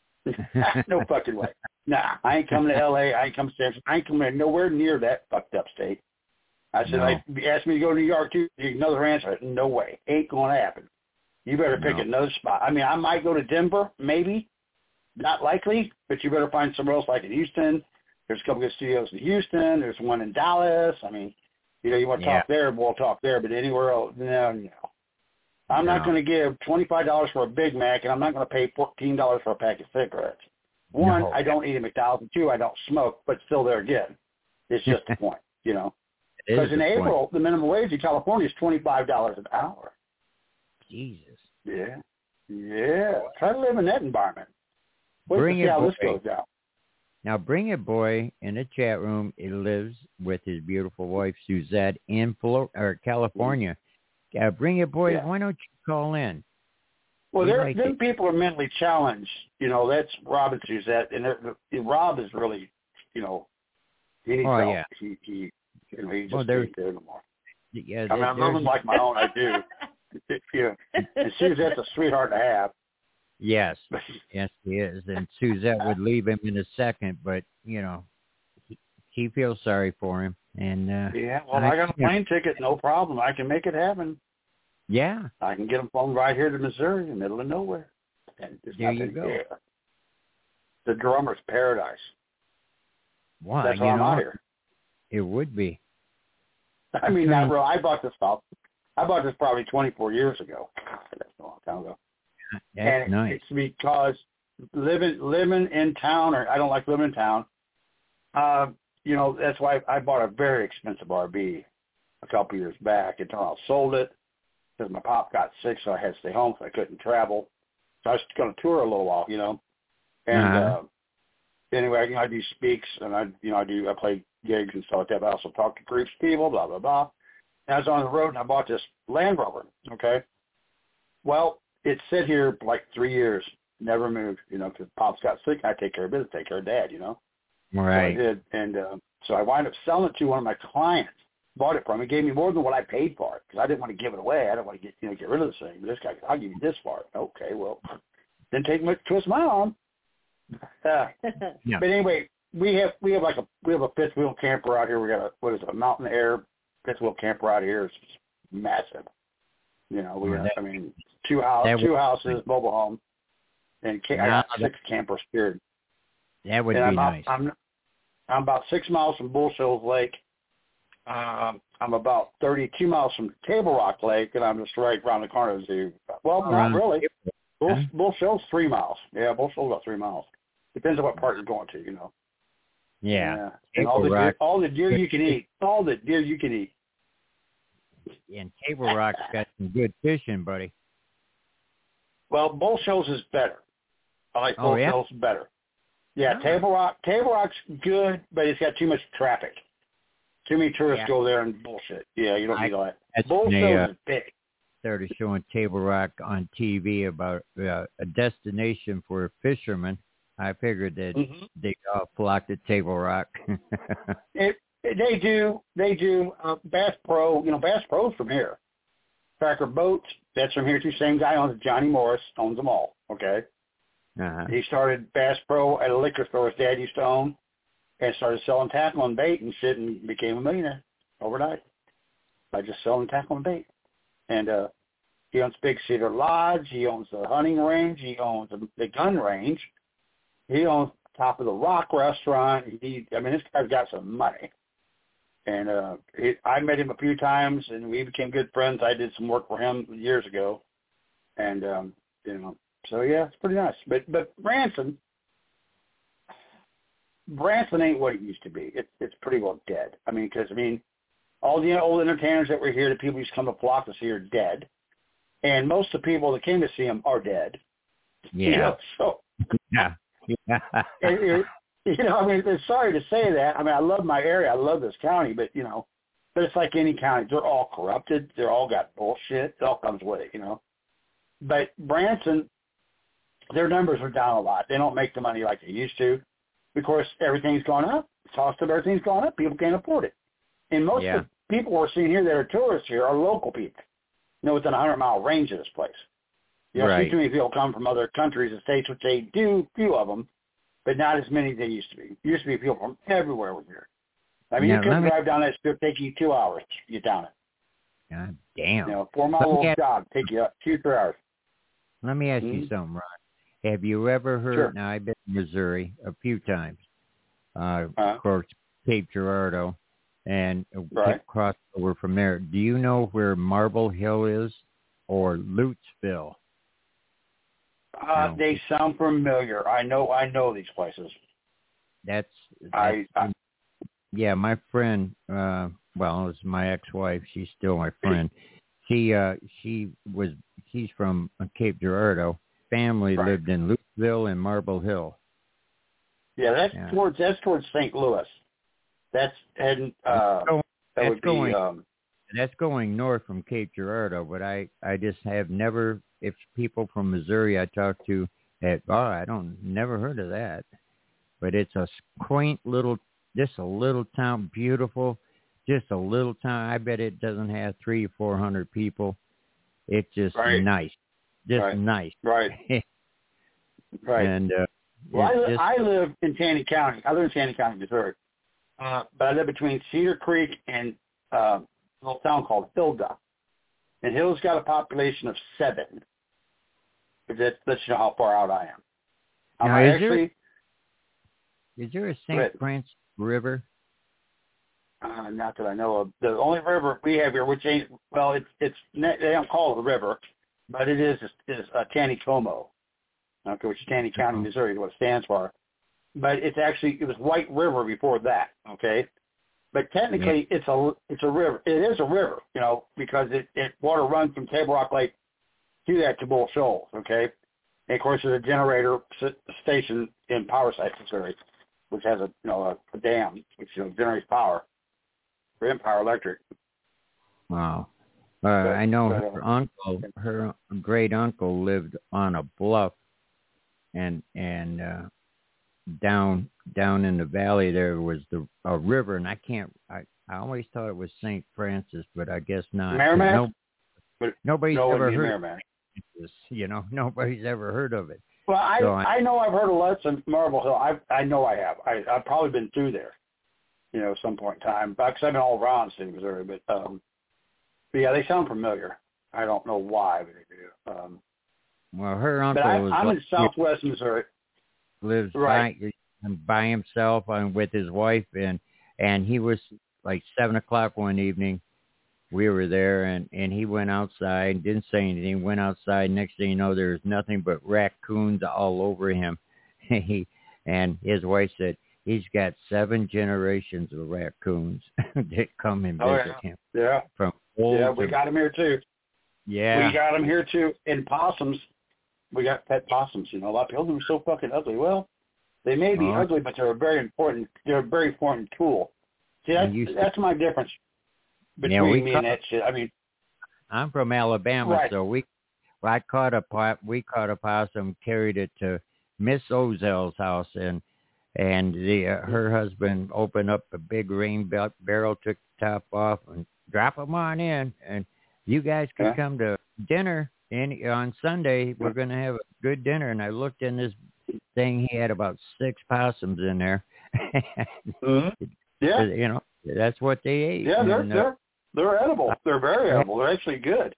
No fucking way. Nah, I ain't coming to L A. I ain't coming to San Francisco. I ain't coming nowhere near that fucked up state. I said, No. I asked me to go to New York, too. Another answer. No way. Ain't going to happen. You better pick No. another spot. I mean, I might go to Denver, maybe. Not likely, but you better find somewhere else like in Houston. There's a couple good studios in Houston. There's one in Dallas. I mean, you know, you want to Yeah. talk there, we'll talk there. But anywhere else, no, no. I'm not No. going to give twenty-five dollars for a Big Mac, and I'm not going to pay fourteen dollars for a pack of cigarettes. One, No. I don't eat a McDonald's. And two, I don't smoke. But still, there again, it's just the point, you know. It is Because in the point. April, the minimum wage in California is twenty-five dollars an hour. Jesus. Yeah. Yeah. Try to live in that environment. Wait Bring to see it, how this boy. goes down. Now, Bring It Boy in the chat room, he lives with his beautiful wife, Suzette, in Florida, or California. Uh, Bring It Boy, Yeah. why don't you call in? Well, We there, like them it. people are mentally challenged. You know, that's Rob and Suzette, and they're- Rob is really, you know, he needs Oh, help. yeah. He, he, you know, he just Well, they're- can't do it no more. Yeah, I mean, I love him like my own. I do. Yeah, and Suzette's a sweetheart to have. Yes, yes, he is. And Suzette would leave him in a second, but, you know, he, he feels sorry for him. And uh, Yeah, well, I got a plane ticket, no problem. I can make it happen. Yeah. I can get them from right here to Missouri, in the middle of nowhere. And there's There you nothing go. there. The drummer's paradise. Why? That's you why I'm know, out here. It would be. I mean, not real. I bought this stuff. I bought this probably twenty-four years ago. That's a long time ago. That's and nice. It's because living living in town, or I don't like living in town. Uh, you know, that's why I bought a very expensive R V a couple years back until I sold it because my pop got sick, so I had to stay home, so I couldn't travel. So I was going to tour a little while, you know. And Uh-huh. uh, anyway, you know, I do speaks, and I, you know, I do I play gigs and stuff like that. But I also talk to groups of people, blah blah blah. And I was on the road, and I bought this Land Rover. Okay. Well, it sit here for like three years, never moved, you know, because Pop's got sick. I take care of business, take care of Dad, you know. Right. So I did, and uh, so I wound up selling it to one of my clients. Bought it from him. He gave me more than what I paid for it because I didn't want to give it away. I didn't want to get you know get rid of this thing. But this guy, I'll give you this for it. Okay, well, didn't take much to twist my arm. Uh, Yeah. But anyway, we have we have like a we have a fifth wheel camper out here. We got a what is it, a Mountain Air fifth wheel camper out here. It's massive. You know, we Oh, have, that- I mean two house that two would- houses, mobile home, and ca- I Nah, got six campers here. That would and be I'm nice. About, I'm I'm about six miles from Bull Shoals Lake. Um, I'm about thirty-two miles from Table Rock Lake, and I'm just right around the corner of the zoo. Well, Around- not really. Bull, Huh? Bull Shoals three miles. Yeah, Bull Shoals about three miles. Depends on what part you're going to, you know. Yeah. And all the Table deer, Rock- all the deer you can eat. All the deer you can eat. And Table Rock's got some good fishing, buddy. Well, Bull Shoals is better. I like Oh, Bull yeah? Shoals better. Yeah, Ah. Table Rock. Table Rock's good, but it's got too much traffic. Too many tourists Yeah. go there and bullshit. Yeah, you don't I- need all that. that's Bullshit when they, uh, is big. started showing Table Rock on T V about uh, a destination for fishermen. I figured that Mhm. they all flocked to Table Rock. It, it, they do. They do. Uh, Bass Pro, you know, Bass Pro's from here. Cracker Boats, that's from here too. Same guy owns it. Johnny Morris owns them all. Okay. uh-huh. He started Bass Pro at a liquor store his dad used to own, and started selling tackle and bait and shit, and became a millionaire overnight by just selling tackle and bait. And uh, he owns Big Cedar Lodge. He owns the hunting range. He owns the, the gun range. He owns Top of the Rock restaurant. He, I mean, this guy's got some money. And uh, he, I met him a few times, and we became good friends. I did some work for him years ago, and um, you know, so yeah, it's pretty nice. But but Branson, Branson ain't what it used to be. It, it's pretty well dead. I mean, because I mean, all the old entertainers that were here, the people who used to come to flock to see, are dead, and most of the people that came to see him are dead. Yeah. You know, so Yeah. Yeah. it, it, you know, I mean, it's sorry to say that. I mean, I love my area. I love this county, but, you know, but it's like any county. They're all corrupted. They're all got bullshit. It all comes with it, you know. But Branson, their numbers are down a lot. They don't make the money like they used to. Of course, everything's gone up. The cost of everything's gone up. People can't afford it. And most Yeah. of the people we're seeing here that are tourists here are local people, you know, within a hundred-mile range of this place. You know, Right. see too many people come from other countries and states, which they do, few of them, but not as many as they used to be. Used to be people from everywhere over here. I mean, Now, you could let me- drive down that strip, take you two hours to get down it. God damn. You know, four mile Let me little ask- jog, take you up two, three hours. Let me ask you Mhm. something, Ron. Have you ever heard? Sure. Now, I've been to Missouri a few times. Uh, Uh-huh. Of course, Cape Girardeau, and Right. crossed over from there. Do you know where Marble Hill is, or Lutesville? Uh, No. They sound familiar. I know. I know these places. That's, I, that's I yeah. My friend, uh, well, it's my ex-wife. She's still my friend. She uh, she was. She's from Cape Girardeau. Family Right. lived in Lutesville and Marble Hill. yeah, that's Yeah. towards that's towards Saint Louis. That's heading. Uh, Going- that that's would be. going- Um, That's going north from Cape Girardeau, but I, I just have never, if people from Missouri I talk to, had, oh, I don't, never heard of that. But it's a quaint little, just a little town, beautiful, just a little town. I bet it doesn't have three or four hundred people. It's just Right. nice, just Right. nice. right. Right. And uh, Well, I, it's li- just, I live in Taney County. I live in Taney County, Missouri. Uh, but I live between Cedar Creek and uh, a little town called Hilda. And Hilda's got a population of seven. If that lets you know how far out I am. Um, Now, I is there- actually, is there a Go Saint ahead. Francis River? uh, not that I know of, the only river we have here, which ain't, well, it's, it's they don't call it a river, but it is, is uh, Taneycomo. Okay, which is Taney County, Uh-huh. Missouri is what it stands for. But it's actually, it was White River before that, okay? But technically, it's a it's a river. It is a river, you know, because it, it water runs from Table Rock Lake to that to Bull Shoals, okay? And of course, there's a generator s- station in Powerside, Missouri, which has a you know a, a dam which you know generates power for Empire Electric. Wow. Uh, I know but, her uh, uncle, her great uncle lived on a bluff, and and uh, down down in the valley there was the a river, and I can't. I, I always thought it was Saint Francis, but I guess not. 'cause Merrimack? No, But nobody's no, it ever would be heard Merrimack. of this. You know, nobody's ever heard of it. Well, I So I- I know I've heard of lots of Marble Hill. I I know I have. I I've probably been through there, you know, at some point in time. Because I've been all around the state of Missouri, but um, but yeah, they sound familiar. I don't know why, but they do. Um, Well, her but uncle I, was I'm like, in Southwest Missouri. lives Right. by by himself and with his wife, and and he was like seven o'clock one evening. We were there, and and he went outside, didn't say anything. Went outside. Next thing you know, there's nothing but raccoons all over him. he and his wife said he's got seven generations of raccoons that come and Oh, visit yeah. him Yeah, from old yeah, we to- got them here too. yeah. We got them here too. And possums, we got pet possums. You know, a lot of people think they're so fucking ugly. Well, they may be Oh. ugly, but they're a very important. They're a very important tool See, that's, you that's my difference between yeah, we me caught, and that shit. I mean, I'm from Alabama, right. so we I caught a pot, we caught a possum, carried it to Miss Ozell's house, and and the uh, her husband opened up a big rain barrel, took the top off, and drop them on in, and you guys can yeah. come to dinner in, on Sunday. We're going to have a good dinner. And I looked in this thing. He had about six possums in there. mm-hmm. Yeah. You know, that's what they ate. Yeah, they're, and, uh, they're, they're edible. They're very edible. They're actually good.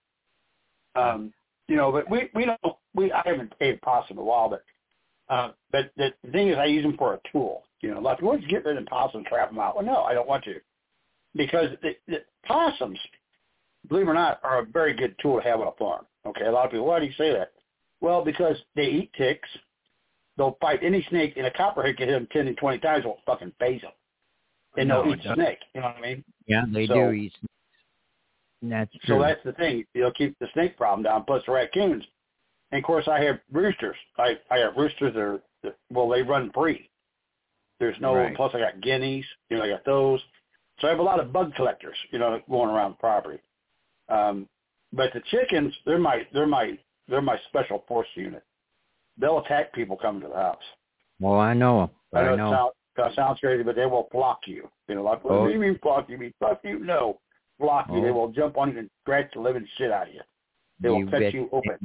Um, you know, but we, we don't, we, I haven't ate a possum in a while, but, uh, but the thing is I use them for a tool. You know, like, let's get rid of possums, trap them out. Well, no, I don't want to. Because the, the possums, believe it or not, are a very good tool to have on a farm. Okay, a lot of people, why do you say that? Well, because they eat ticks. They'll fight any snake, and a copperhead can hit them ten to twenty times, won't fucking phase them. And no, they'll eat the snake. You know what I mean? Yeah, they so, do eat snakes. That's true. So that's the thing. They'll keep the snake problem down, plus the raccoons. And, of course, I have roosters. I, I have roosters that are, that, well, they run free. There's no, right. plus I got guineas. You know, I got those. So I have a lot of bug collectors, you know, going around the property. Um, but the chickens, they're my they're my they're my special force unit. They'll attack people coming to the house. Well, I know. I know, I know. It, sound, it sounds crazy, but they will block you. You know, like, what oh. do you mean block you? Mean fuck you? No, block you. Oh. They will jump on you and scratch the living shit out of you. They will you cut bet you open.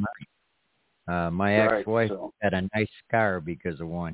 Uh, my right, ex-wife so. had a nice scar because of one.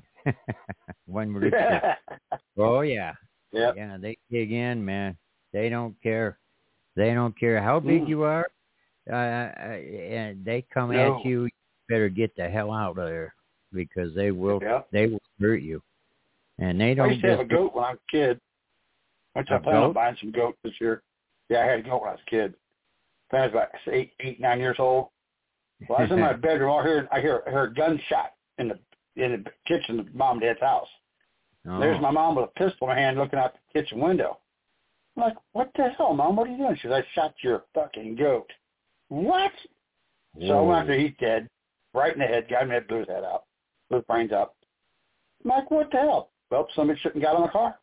one rooster. Oh yeah. Yep. Yeah, they dig in, man. They don't care. They don't care how big mm. you are. Uh, and they come no. at you. You better get the hell out of there because they will. Yep. They will hurt you. And they don't. I used to have a goat when I was a kid. Once I planned on buying some goat this year. Yeah, I had a goat when I was a kid. I was about eight, eight, nine years old. Well, I was in my bedroom. I hear, I hear, I hear a gunshot in the in the kitchen of mom and dad's house. Oh. There's my mom with a pistol in her hand looking out the kitchen window. I'm like, what the hell, Mom? What are you doing? She says, I shot your fucking goat. What? Whoa. So I went after he's dead, right in the head, got him in the head, blew his head out, blew his brains out. I'm like, what the hell? Well, somebody shouldn't got on the car.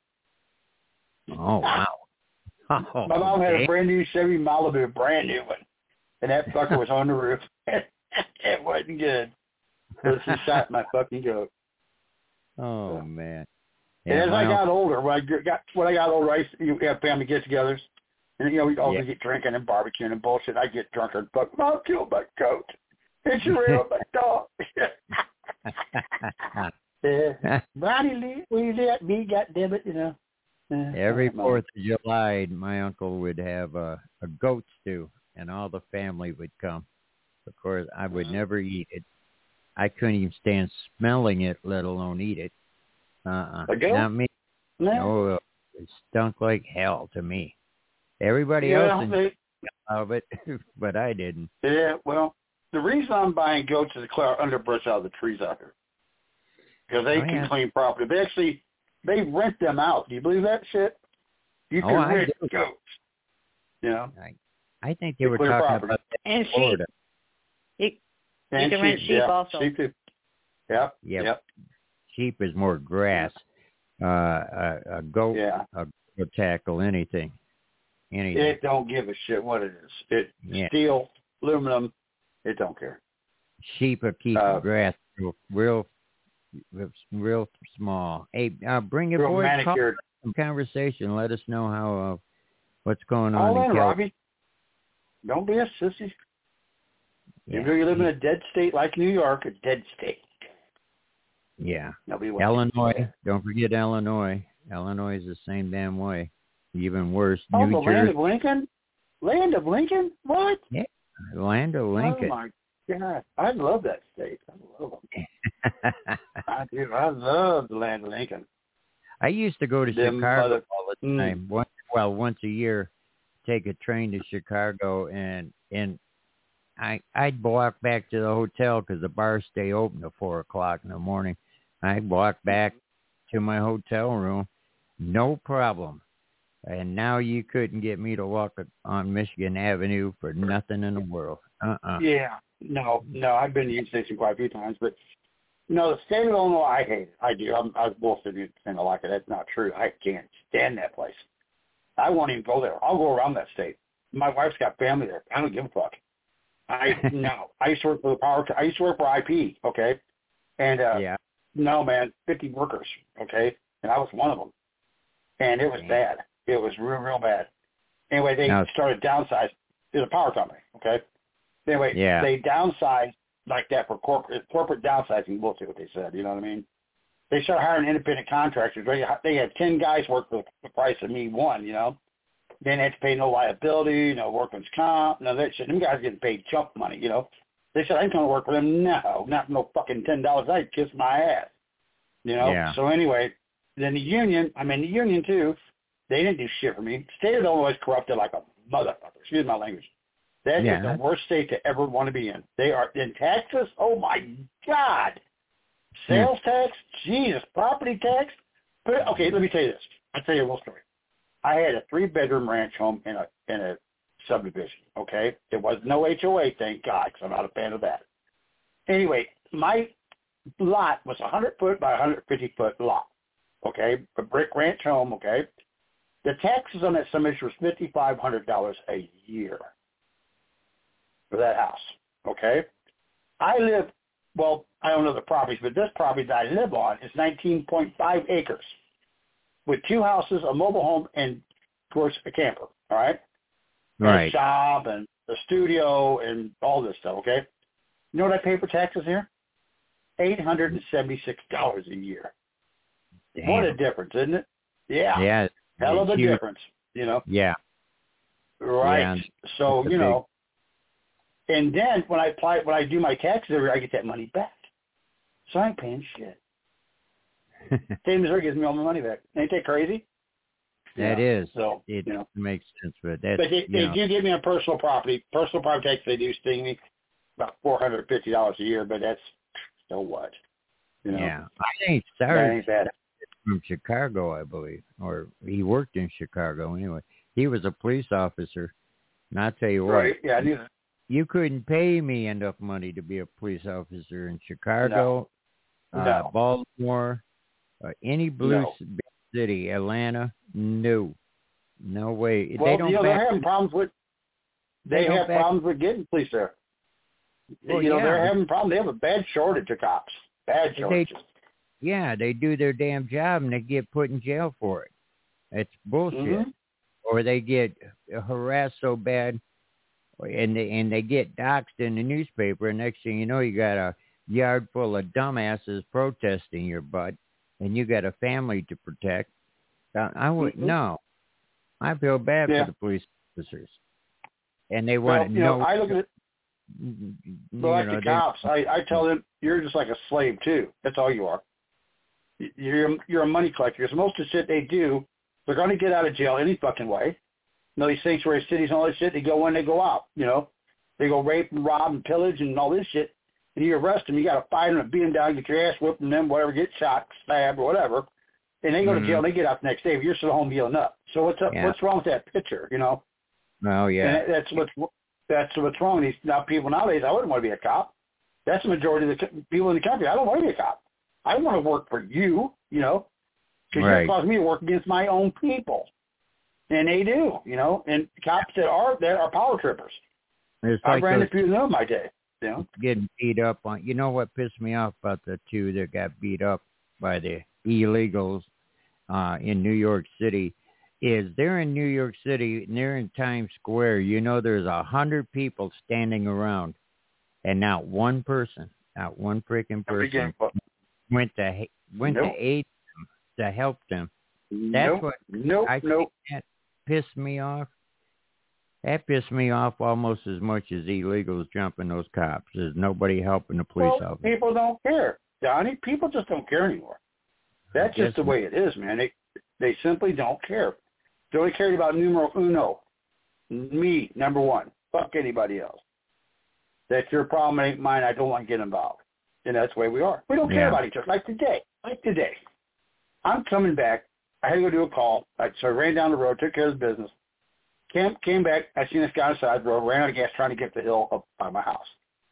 Oh, wow. Oh, my mom had okay. a brand new Chevy Malibu, a brand new one, and that fucker was on the roof. It wasn't good. So she shot my fucking goat. Oh, so. man. And Yeah, as I got older, when I got when I got older, I used to, you have family get-togethers, and you know we all yeah. get drinking and barbecuing and bullshit. I get drunk and fuck, Mom killed my goat. It's real, my dog. uh, Ronnie Lee, will you let me? Goddamn it, you know. Uh, Every Fourth of July, my uncle would have a, a goat stew, and all the family would come. Of course, I would uh-huh. never eat it. I couldn't even stand smelling it, let alone eat it. Uh-uh. Not me. No. no, it stunk like hell to me. Everybody yeah, else enjoyed of it, but I didn't. Yeah, well, the reason I'm buying goats is to clear underbrush out of the trees out here. Because they oh, can yeah. clean property. They actually, they rent them out. Do you believe that shit? You can oh, rent goats. You know? I, I think they, they were talking property. about that and in Florida. Sheep. You, and you can rent sheep yeah. also. Sheep too. Yep. Yep. yep. Sheep is more grass. Uh, a, a goat yeah. a, will tackle anything. Anything. It don't give a shit what it is. It yeah. steel, aluminum. It don't care. Sheep will keep uh, the grass real, real, real small. Hey, uh, bring your boys manicured. Some conversation. Let us know how uh, what's going on. All in in, Robbie. Don't be a sissy. Yeah. Even though you live in a dead state like New York, a dead state. Yeah. Illinois. There. Don't forget Illinois. Illinois is the same damn way. Even worse. Oh, New the Jersey. land of Lincoln? Land of Lincoln? What? Yeah. Land of Lincoln. Oh, my God. I love that state. I love them. I do. I love the land of Lincoln. I used to go to Them Chicago mother- all the time. Mm. Once, well, once a year, take a train to Chicago, and and I I'd walk back to the hotel because the bars stay open at four o'clock in the morning. I'd walk back to my hotel room, no problem. And now you couldn't get me to walk on Michigan Avenue for nothing in the world. Uh-uh. Yeah, no, no. I've been to Union Station quite a few times, but no, the state of Illinois, I hate it. I do. I'm, I was bullshitting and I like it. That's not true. I can't stand that place. I won't even go there. I'll go around that state. My wife's got family there. I don't give a fuck. I no. I used to work for the power. I used to work for I P. Okay, and uh, yeah. no man, fifty workers. Okay, and I was one of them, and it was bad. It was real, real bad. Anyway, they now, started downsizing. It's a power company. Okay. Anyway, yeah. they downsized like that for corporate corporate downsizing. We'll see what they said. You know what I mean? They started hiring independent contractors. They they had ten guys work for the price of me one. You know. They didn't have to pay no liability, no workman's comp, no that shit. Them guys getting paid chump money, you know. They said, I ain't going to work for them. No, not for no fucking ten dollars. I'd kiss my ass, you know. Yeah. So anyway, then the union, I'm in the union too. They didn't do shit for me. State of Illinois is corrupted like a motherfucker. Excuse my language. That yeah. is the worst state to ever want to be in. They are in Texas. Oh, my God. Sales hmm. tax, Jesus, property tax. But, okay, let me tell you this. I'll tell you a little story. I had a three-bedroom ranch home in a in a subdivision, okay? There was no H O A, thank God, because I'm not a fan of that. Anyway, my lot was a one hundred foot by one hundred fifty foot lot, okay? A brick ranch home, okay? The taxes on that subdivision was five thousand five hundred dollars a year for that house, okay? I live, well, I don't know the properties, but this property that I live on is nineteen point five acres. With two houses, a mobile home, and, of course, a camper, all right? Right. And a shop and a studio and all this stuff, okay? You know what I pay for taxes here? eight hundred seventy-six dollars a year. Damn. What a difference, isn't it? Yeah. Yeah. Hell of a huge. difference, you know? Yeah. Right. Yeah. So, you big... know, and then when I apply, when I do my taxes every year, I get that money back. So I ain't paying shit. State of Missouri gives me all my money back. Ain't that crazy? That yeah. is. So, it you know. makes sense, but that's, But they, they know. do give me a personal property. Personal property tax, they do sting me about four hundred fifty dollars a year, but that's so what? You know? Yeah. I think That Sarge ain't bad. from Chicago, I believe, or he worked in Chicago anyway. He was a police officer, and I'll tell you what. Right, yeah, I knew that. You couldn't pay me enough money to be a police officer in Chicago, no. Uh, No. Baltimore, uh, any blue No. city, Atlanta. No, no way. Well, they don't. you know, back they're having problems with. They, they have back, problems with getting police there. well, you know, yeah, they're having problems. They have a bad shortage of cops. Bad shortage. They, yeah, they do their damn job and they get put in jail for it. It's bullshit. Mm-hmm. Or they get harassed so bad, and they and they get doxxed in the newspaper. And next thing you know, you got a yard full of dumbasses protesting your butt, and you got a family to protect. I would mm-hmm. no. I feel bad yeah. for the police officers, and they well, want to you know. know. I look at it. Well, like know, the cops, I, I tell them you're just like a slave too. That's all you are. You're you're a money collector. Because most of the shit they do, they're going to get out of jail any fucking way. You know, these sanctuary cities and all this shit, they go in, they go out. You know, they go rape and rob and pillage and all this shit. And you arrest them, you got to fight them and beat them down, get your ass whipped, and them whatever, get shot, stabbed, or whatever. And they go mm-hmm. to jail, and they get out the next day. But you're still home healing up. So what's up? Yeah. What's wrong with that picture? You know? Oh yeah. And that's what's that's what's wrong. These now people nowadays, I wouldn't want to be a cop. That's the majority of the people in the country. I don't want to be a cop. I want to work for you. You know, because right. you're causing me to work against my own people, and they do. You know, and cops that are that are power trippers. It's I like ran those, a few of them in my day. You know, getting beat up on. You know what pissed me off about the two that got beat up by the illegals uh, in New York City is they're in New York City and they're in Times Square. You know, there's a hundred people standing around, and not one person, not one freaking person went to went nope. to aid them, to help them. That's nope. what nope. I nope. think that pissed me off. That pissed me off almost as much as illegals jumping those cops. There's nobody helping the police well, officers. People don't care, Donnie. People just don't care anymore. That's just the way it is, man. They they simply don't care. They only cared about numero uno, me, number one. Fuck anybody else. That's your problem, it ain't mine. I don't want to get involved. And that's the way we are. We don't care yeah. about each other. Like today. Like today. I'm coming back. I had to go do a call. So I ran down the road, took care of the business. Came, came back. I seen this guy on the side of the road, ran out of gas trying to get the hill up by my house.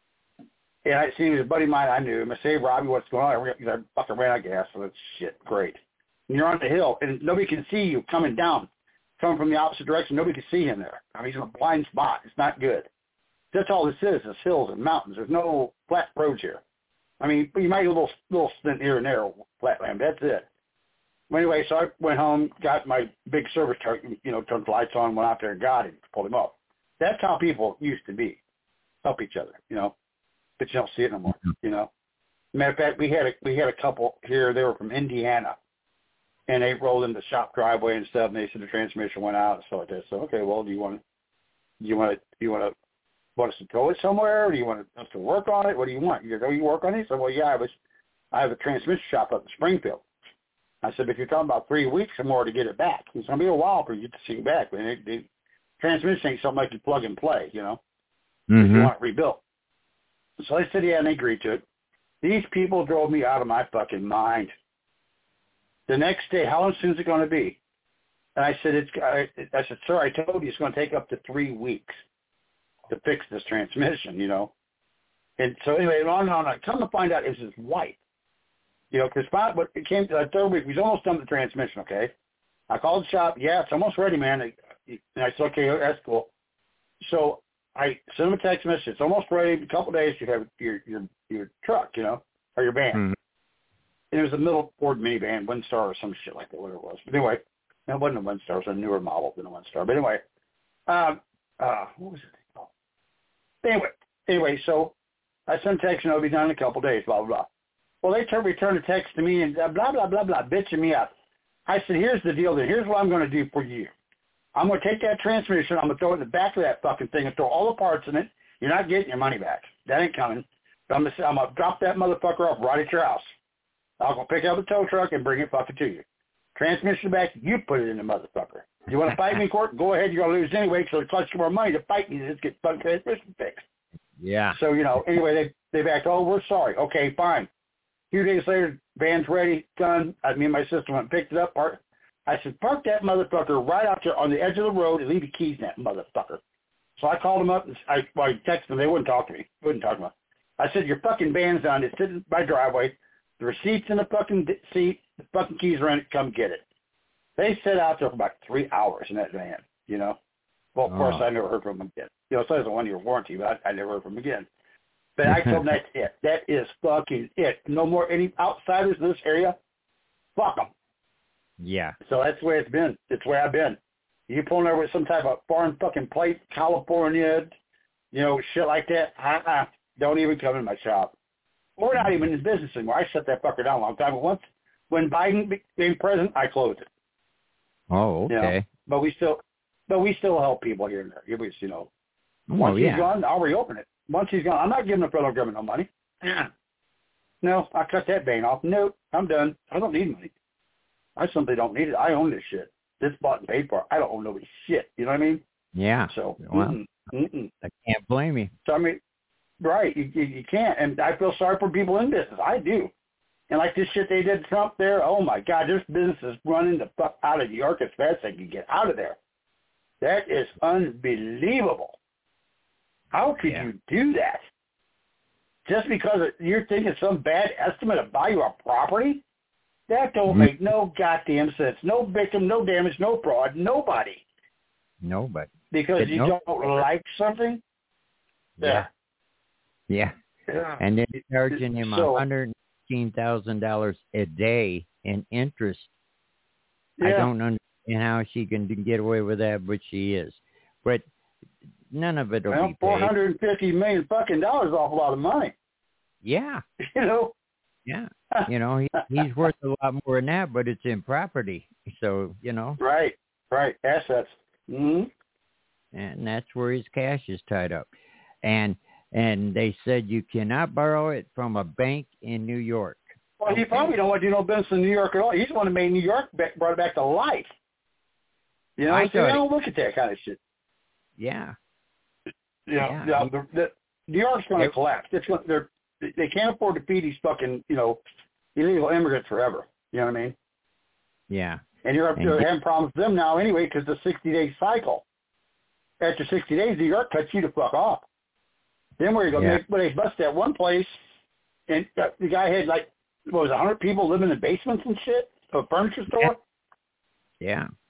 And I seen a buddy of mine I knew. I said, hey, Robbie, what's going on? I fucking ran out of gas. So that's shit. Great. And you're on the hill, and nobody can see you coming down coming from the opposite direction. Nobody can see him there. I mean, he's in a blind spot. It's not good. That's all this is, is hills and mountains. There's no flat roads here. I mean, you might get a little, little stint here and there, flatland. That's it. Well, anyway, so I went home, got my big service truck, you know, turned the lights on, went out there and got him, pulled him up. That's how people used to be. Help each other, you know. But you don't see it no more, you know. Matter of fact, we had a we had a couple here. They were from Indiana, and they rolled in the shop driveway and stuff. And they said the transmission went out and stuff like that. So okay, well, do you want do you want to do you want to want us to tow it somewhere? Or do you want us to work on it? What do you want? You go, you work on it? So well, yeah, I was I have a transmission shop up in Springfield. I said, if you're talking about three weeks or more to get it back, it's gonna be a while for you to see it back. I mean, it, it, transmission ain't something like you plug and play, you know. Mm-hmm. If you want it rebuilt. So I said, yeah, and they agreed to it. These people drove me out of my fucking mind. The next day, how soon is it going to be? And I said, it's. I, I said, sir, I told you it's going to take up to three weeks to fix this transmission, you know. And so anyway, on and on. I come to find out it was his wife. You know, because but it came to the third week. We was almost done with the transmission, okay? I called the shop. Yeah, it's almost ready, man. And I said, okay, that's cool. So I sent him a text message. It's almost ready. In a couple of days, you have your your your truck, you know, or your van. Mm-hmm. And it was a middle Ford minivan, Windstar or some shit like that, whatever it was. But anyway, no, it wasn't a Windstar. It was a newer model than a Windstar. But anyway, um, uh, what was it called? Anyway, anyway, so I sent a text, and it'll be done in a couple of days, blah, blah, blah. Well, they turned, returned a text to me and uh, blah, blah, blah, blah, bitching me out. I said, here's the deal then. Here's what I'm going to do for you. I'm going to take that transmission. I'm going to throw it in the back of that fucking thing and throw all the parts in it. You're not getting your money back. That ain't coming. But I'm going to I'm going to drop that motherfucker off right at your house. I'm going to pick up a tow truck and bring it fucking to you. Transmission back, you put it in the motherfucker. You want to fight me in court? Go ahead. You're going to lose anyway, so it costs you more money to fight me than just get fucking transmission fixed. Yeah. So, you know, anyway, they they backed, oh, we're sorry. Okay, fine. A few days later, van's ready, done. I, me and my sister went and picked it up. Park. I said, park that motherfucker right out there on the edge of the road and leave the keys in that motherfucker. So I called them up. And I, well, I texted them. They wouldn't talk to me. They wouldn't talk to me. I said, your fucking van's done. It's sitting in my driveway. The receipt's in the fucking seat. The fucking keys are in it. Come get it. They sat out there for about three hours in that van, you know. Well, of oh. course, I never heard from them again. You know, so it's a one-year warranty, but I, I never heard from them again. But I told them that's it. That is fucking it. No more any outsiders in this area. Fuck them. Yeah. So that's the way it's been. It's the way I've been. You pulling over with some type of foreign fucking plate, California, you know, shit like that. Uh-uh. Don't even come in my shop. We're not even in business anymore. I shut that fucker down a long time. But once, when Biden became president, I closed it. Oh, okay. You know? But we still, but we still help people here and there. You know, oh, once yeah. he's gone, I'll reopen it. Once he's gone, I'm not giving the federal government no money. No, I cut that vein off. Nope, I'm done. I don't need money. I simply don't need it. I own this shit. It's bought and paid for. I don't owe nobody shit. You know what I mean? Yeah. So, well, mm-mm, mm-mm. I can't blame you. So, I mean, right, you, you, you can't. And I feel sorry for people in business. I do. And like this shit they did to Trump there, oh, my God, this business is running the fuck out of New York as fast as they can get out of there. That is unbelievable. How could yeah. you do that? Just because you're thinking some bad estimate of value of property? That don't mm-hmm. make no goddamn sense. No victim, no damage, no fraud, nobody. Nobody. Because you no- don't like something? Yeah. Yeah. yeah. And then charging him so, one hundred fifteen thousand dollars a day in interest. Yeah. I don't understand how she can get away with that, but she is. But none of it will well, be paid. four hundred fifty million fucking dollars is an awful lot of money. Yeah. You know? Yeah. You know, he, he's worth a lot more than that, but it's in property. So, you know. Right. Right. Assets. Mm-hmm. And that's where his cash is tied up. And and they said you cannot borrow it from a bank in New York. Well, he probably don't want to do no business in New York at all. He's the one that made New York back, brought it back to life. You know, I so I don't look at that kind of shit. Yeah. Yeah, yeah. yeah the, the, New York's going to collapse. It's going, they're, they can't afford to feed these fucking, you know, illegal immigrants forever. You know what I mean? Yeah. And you're, and you're get, having problems with them now anyway because the sixty-day cycle. After sixty days, New York cuts you to fuck off. Then where you go? Yeah. They, well, they bust that one place, and the guy had like, what was it, one hundred people living in basements and shit? A furniture store? Yeah.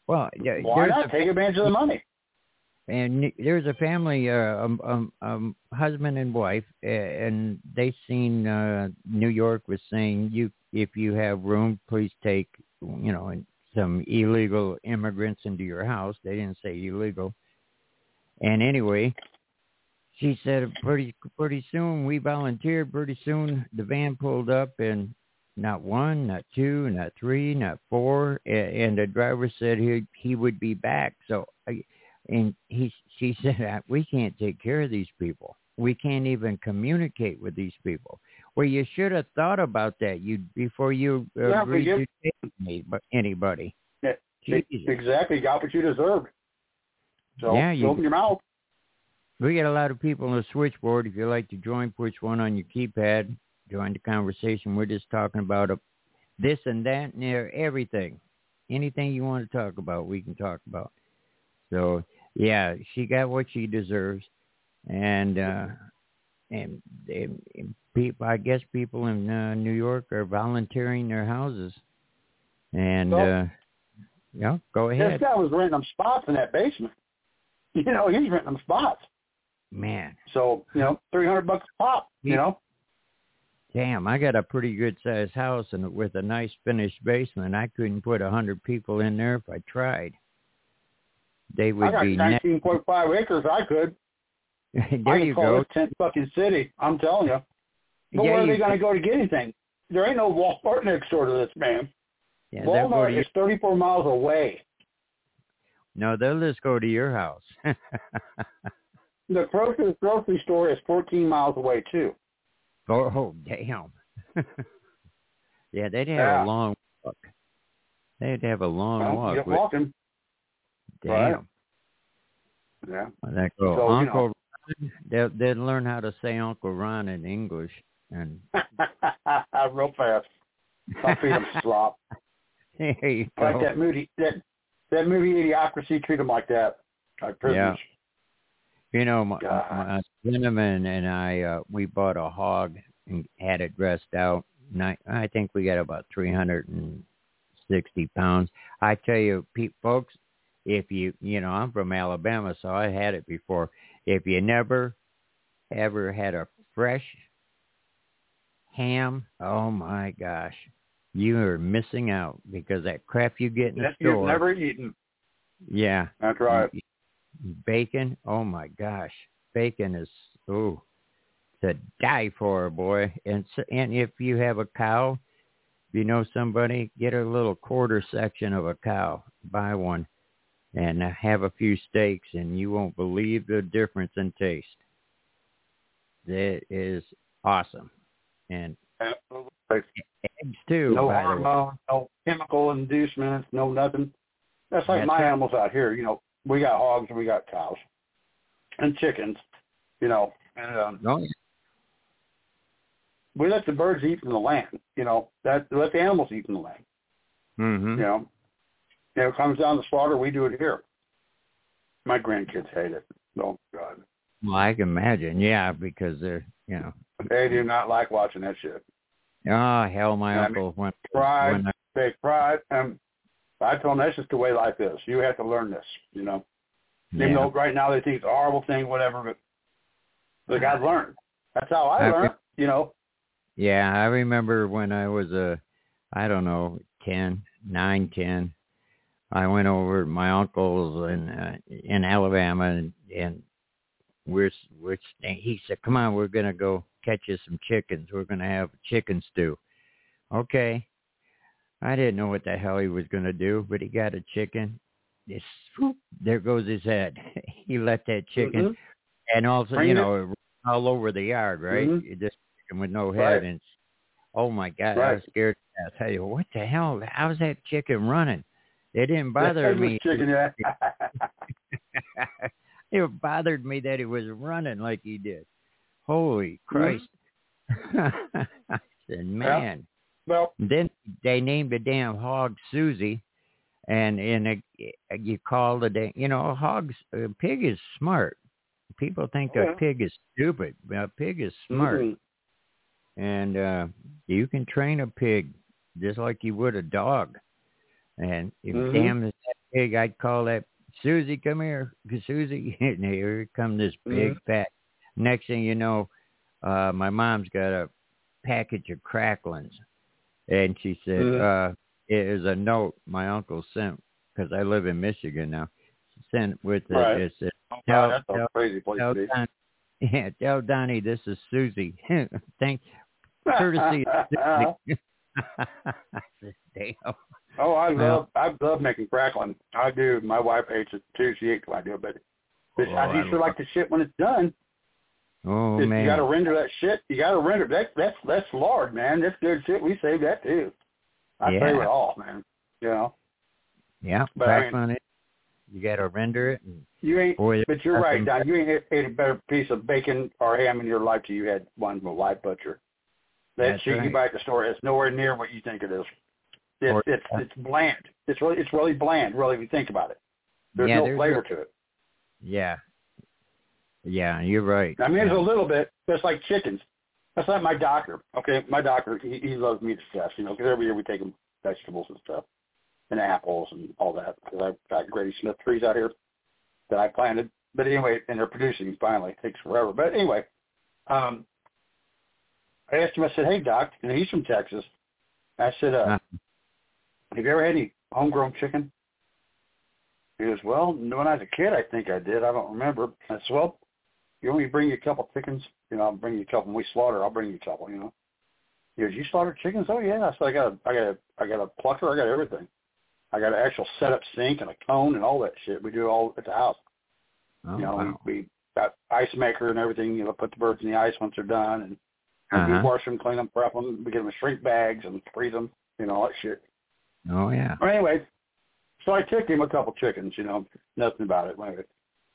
Well, yeah, why not a, take advantage of the money? And there's a family, uh, um, um, um, husband and wife, and they seen uh, New York was saying, you if you have room, please take, you know, some illegal immigrants into your house. They didn't say illegal. And anyway, she said pretty pretty soon we volunteered. Pretty soon the van pulled up, and not one, not two, not three, not four, and the driver said he he would be back. So. And he, she said, we can't take care of these people. We can't even communicate with these people. Well, you should have thought about that you before you yeah, agreed you, to take me, anybody. Yeah, exactly. Got what you deserved. So yeah, you, open your mouth. We got a lot of people on the switchboard. If you'd like to join, push one on your keypad. Join the conversation. We're just talking about a, this and that and everything. Anything you want to talk about, we can talk about. So, yeah, she got what she deserves, and uh, and, and, and people, I guess people in uh, New York are volunteering their houses, and so, uh, yeah, go ahead. This guy was renting them spots in that basement. You know, he's renting them spots. Man. So you know, three hundred bucks a pop. You know. Damn, I got a pretty good sized house and with a nice finished basement. I couldn't put a hundred people in there if I tried. They would I got be nineteen point five acres. I could. there I you call go. This tent fucking city. I'm telling you. But yeah, where are they you... going to go to get anything? There ain't no Walmart next door to this, man. Yeah, Walmart your... is thirty-four miles away. No, they'll just go to your house. The closest grocery store is fourteen miles away too. Oh, oh damn. Yeah, they'd have yeah. a long walk. They'd have a long well, walk. Get with... walking. Damn. Right. Yeah. That go. So, Uncle you know. Ron, they'll, they'll learn how to say Uncle Ron in English. And real fast. I'll feed them slop. There you go. Like that movie, that, that movie Idiocracy, treat them like that. Like prisoners. Yeah. You know, my, my cinnamon and I, uh, we bought a hog and had it dressed out. And I, I think we got about three hundred sixty pounds. I tell you, pe- folks, if you, you know, I'm from Alabama, so I had it before. If you never, ever had a fresh ham, oh my gosh, you are missing out because that crap you get in the You've store. never eaten. Yeah. That's right. Bacon, oh my gosh, bacon is, ooh, to die for, boy. And so, and if you have a cow, if you know somebody, get a little quarter section of a cow, buy one, and have a few steaks, and you won't believe the difference in taste. That is awesome. And eggs too. No by hormone, no chemical inducements, no nothing. That's like That's my right. animals out here. You know, we got hogs and we got cows and chickens. You know, and um, Oh, yeah. we let the birds eat from the land. You know, that let the animals eat from the land. Mm-hmm. You know, you know, it comes down to slaughter. We do it here. My grandkids hate it. Oh God. Well, I can imagine. Yeah, because they're, you know. They do not like watching that shit. Oh, hell, my I uncle mean, went. Pride, when I, they pride, and I told them that's just the way life is. You have to learn this, you know. yeah. Even though right now they think it's a horrible thing, whatever, but they got to learn. That's how I, I learned, you know. Yeah, I remember when I was a, I don't know, ten, nine, ten. I went over to my uncle's in uh, in Alabama, and, and we're we're he said, "Come on, we're gonna go catch you some chickens. We're gonna have a chicken stew." Okay, I didn't know what the hell he was gonna do, but he got a chicken. This, whoop, there goes his head. He let that chicken, mm-hmm. and also, Bring you it. know, all over the yard, right? Mm-hmm. This chicken with no head, Right. and oh my God, Right. I was scared. I tell you, what the hell? How's that chicken running? It didn't bother That's me. Chicken, yeah. It bothered me that he was running like he did. Holy Christ. Mm-hmm. I said, man. Yeah. Well, then they named the damn hog Susie, and and a, you call the damn, you know, a hog's, a pig is smart. People think oh, a yeah. pig is stupid. A pig is smart. Mm-hmm. And uh, you can train a pig just like you would a dog. And if mm-hmm. damn, if that big. I'd call that, Susie, come here, Susie. And here come this big Mm-hmm. fat. Next thing you know, uh, my mom's got a package of cracklings. And she said, Mm-hmm. uh, it is a note my uncle sent, because I live in Michigan now. He sent with it. Right. It said, Oh, tell, God, that's a tell, crazy place tell to be. Don, yeah, tell Donnie this is Susie. Thank courtesy of Susie. I said, damn. Oh, I Well, love I love making crackling. I do. My wife hates it too. She hates when I do it, but but Oh, I I used to like the shit when it's done. Oh, Just, man. you got to render that shit. You got to render that. That's that's lard, man. That's good shit. We save that too. I Yeah. save it all, man. You know. Yeah, But I mean, crackling it. You got to render it. And, you ain't. boy, But you're right, nothing- Don. You ain't ate a better piece of bacon or ham in your life till you had one from a live butcher. That That's shit you right. buy at the store is nowhere near what you think it is. It's Or- it's it's bland. It's really it's really bland. Really, if you think about it, there's Yeah, no there's flavor a- to it. Yeah. Yeah, you're right. I mean, there's yeah. a little bit. Just like chickens. That's like my doctor. Okay, my doctor, he, he loves meat stuff, you know, because every year we take him vegetables and stuff, and apples and all that. Because I've got Grady Smith trees out here that I planted. But anyway, and they're producing finally. It takes forever. But anyway, um, I asked him, I said, hey, Doc, and he's from Texas. I said, uh, Huh. have you ever had any homegrown chicken? He goes, well, when I was a kid, I think I did. I don't remember. I said, well, you want me to bring you a couple chickens? You know, I'll bring you a couple. When we slaughter, I'll bring you a couple, you know. He goes, you slaughter chickens? Oh, yeah. So I got a, I got a, I got a plucker. I got everything. I got an actual set-up sink and a cone and all that shit. We do it all at the house. Oh, you know, wow. we, we got ice maker and everything. You know, put the birds in the ice once they're done. And Uh-huh. we wash them, clean them, prep them. We get them in shrink bags and freeze them, you know, all that shit. Oh, yeah. Well, anyway, so I took him a couple chickens, you know, nothing about it. Anyway,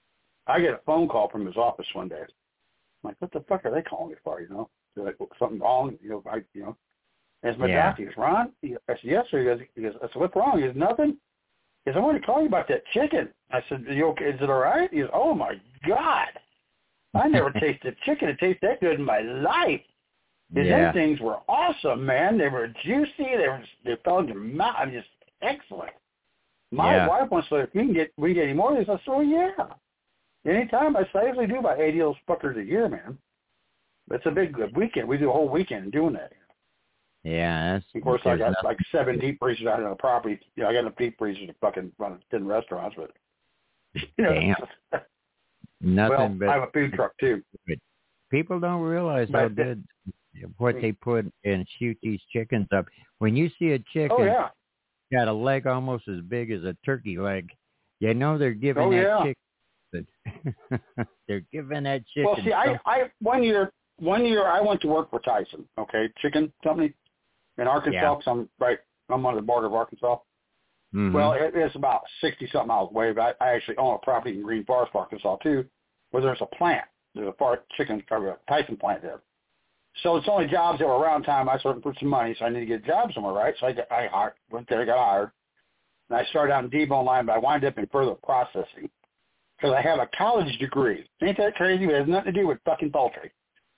I get a phone call from his office one day. I'm like, what the fuck are they calling me for, you know? They're like, well, something wrong, you know, I, you know. And it's my Yeah. doctor. He goes, Ron? He, I said, yes, sir. He goes, he goes, I said, what's wrong? He goes, nothing. He goes, I wanted to call you about that chicken. I said, are you okay? Is it all right? He goes, oh, my God. I never tasted chicken. It tastes that good in my life. His Yeah. things were awesome, man. They were juicy. They were they fell in your mouth. I mean, just excellent. My Yeah. wife wants to know if we can get we can get any more of these. I said, oh yeah. Anytime. I say I usually do about eighty of those fuckers a year, man. It's a big good weekend. We do a whole weekend doing that. Yeah, that's... Of course, I there's got nothing- like seven deep freezers out on the property. You know, I got enough deep freezers to fucking run ten restaurants, but you know. Damn. Nothing well, but... I have a food truck too. People don't realize how But- good what they put and shoot these chickens up. When you see a chicken Oh yeah. got a leg almost as big as a turkey leg, you know they're giving Oh, that yeah. chicken. They're giving that chicken. Well, see, I, I one year, one year I went to work for Tyson, okay, chicken company in Arkansas. Yeah. 'Cause I'm right, I'm on the border of Arkansas. Mhm. Well, it, it's about sixty something miles away, but I, I actually own a property in Green Forest, Arkansas, too, where there's a plant. There's a far chicken or a Tyson plant there. So it's only jobs that were around time. I started to put some money, so I need to get a job somewhere, right? So I got, I hired, went there, got hired, and I started out in debone line, but I wound up in further processing because I have a college degree. Ain't that crazy? It has nothing to do with fucking poultry.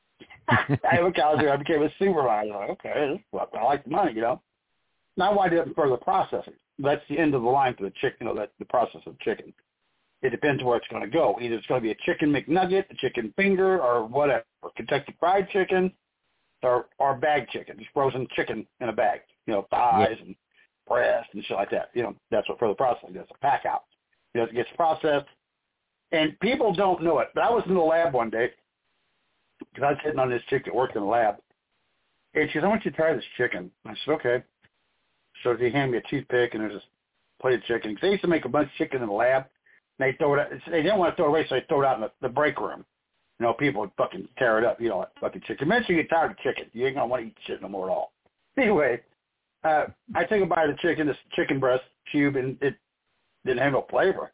I have a college degree. I became a supervisor. Like, okay, well, I like the money, you know. And I wound up in further processing. That's the end of the line for the chicken, you know, that's the process of chicken. It depends where it's going to go. Either it's going to be a chicken McNugget, a chicken finger, or whatever, or Kentucky Fried Chicken, or or bag chicken, just frozen chicken in a bag, you know, thighs and breast and shit like that. You know, that's what further processing is, a pack out. You know, it gets processed, and people don't know it. But I was in the lab one day, because I was sitting on this chick that worked in the lab, and she said, I want you to try this chicken. I said, okay. So they handed me a toothpick, and there's this plate of chicken. Because they used to make a bunch of chicken in the lab, and they throw it out. They didn't want to throw it away, so they throw it out in the, the break room. You know, people would fucking tear it up, you know, like fucking chicken. Eventually you get tired of chicken. You ain't going to want to eat shit no more at all. Anyway, uh, I took a bite of the chicken, this chicken breast cube, and it didn't have no flavor.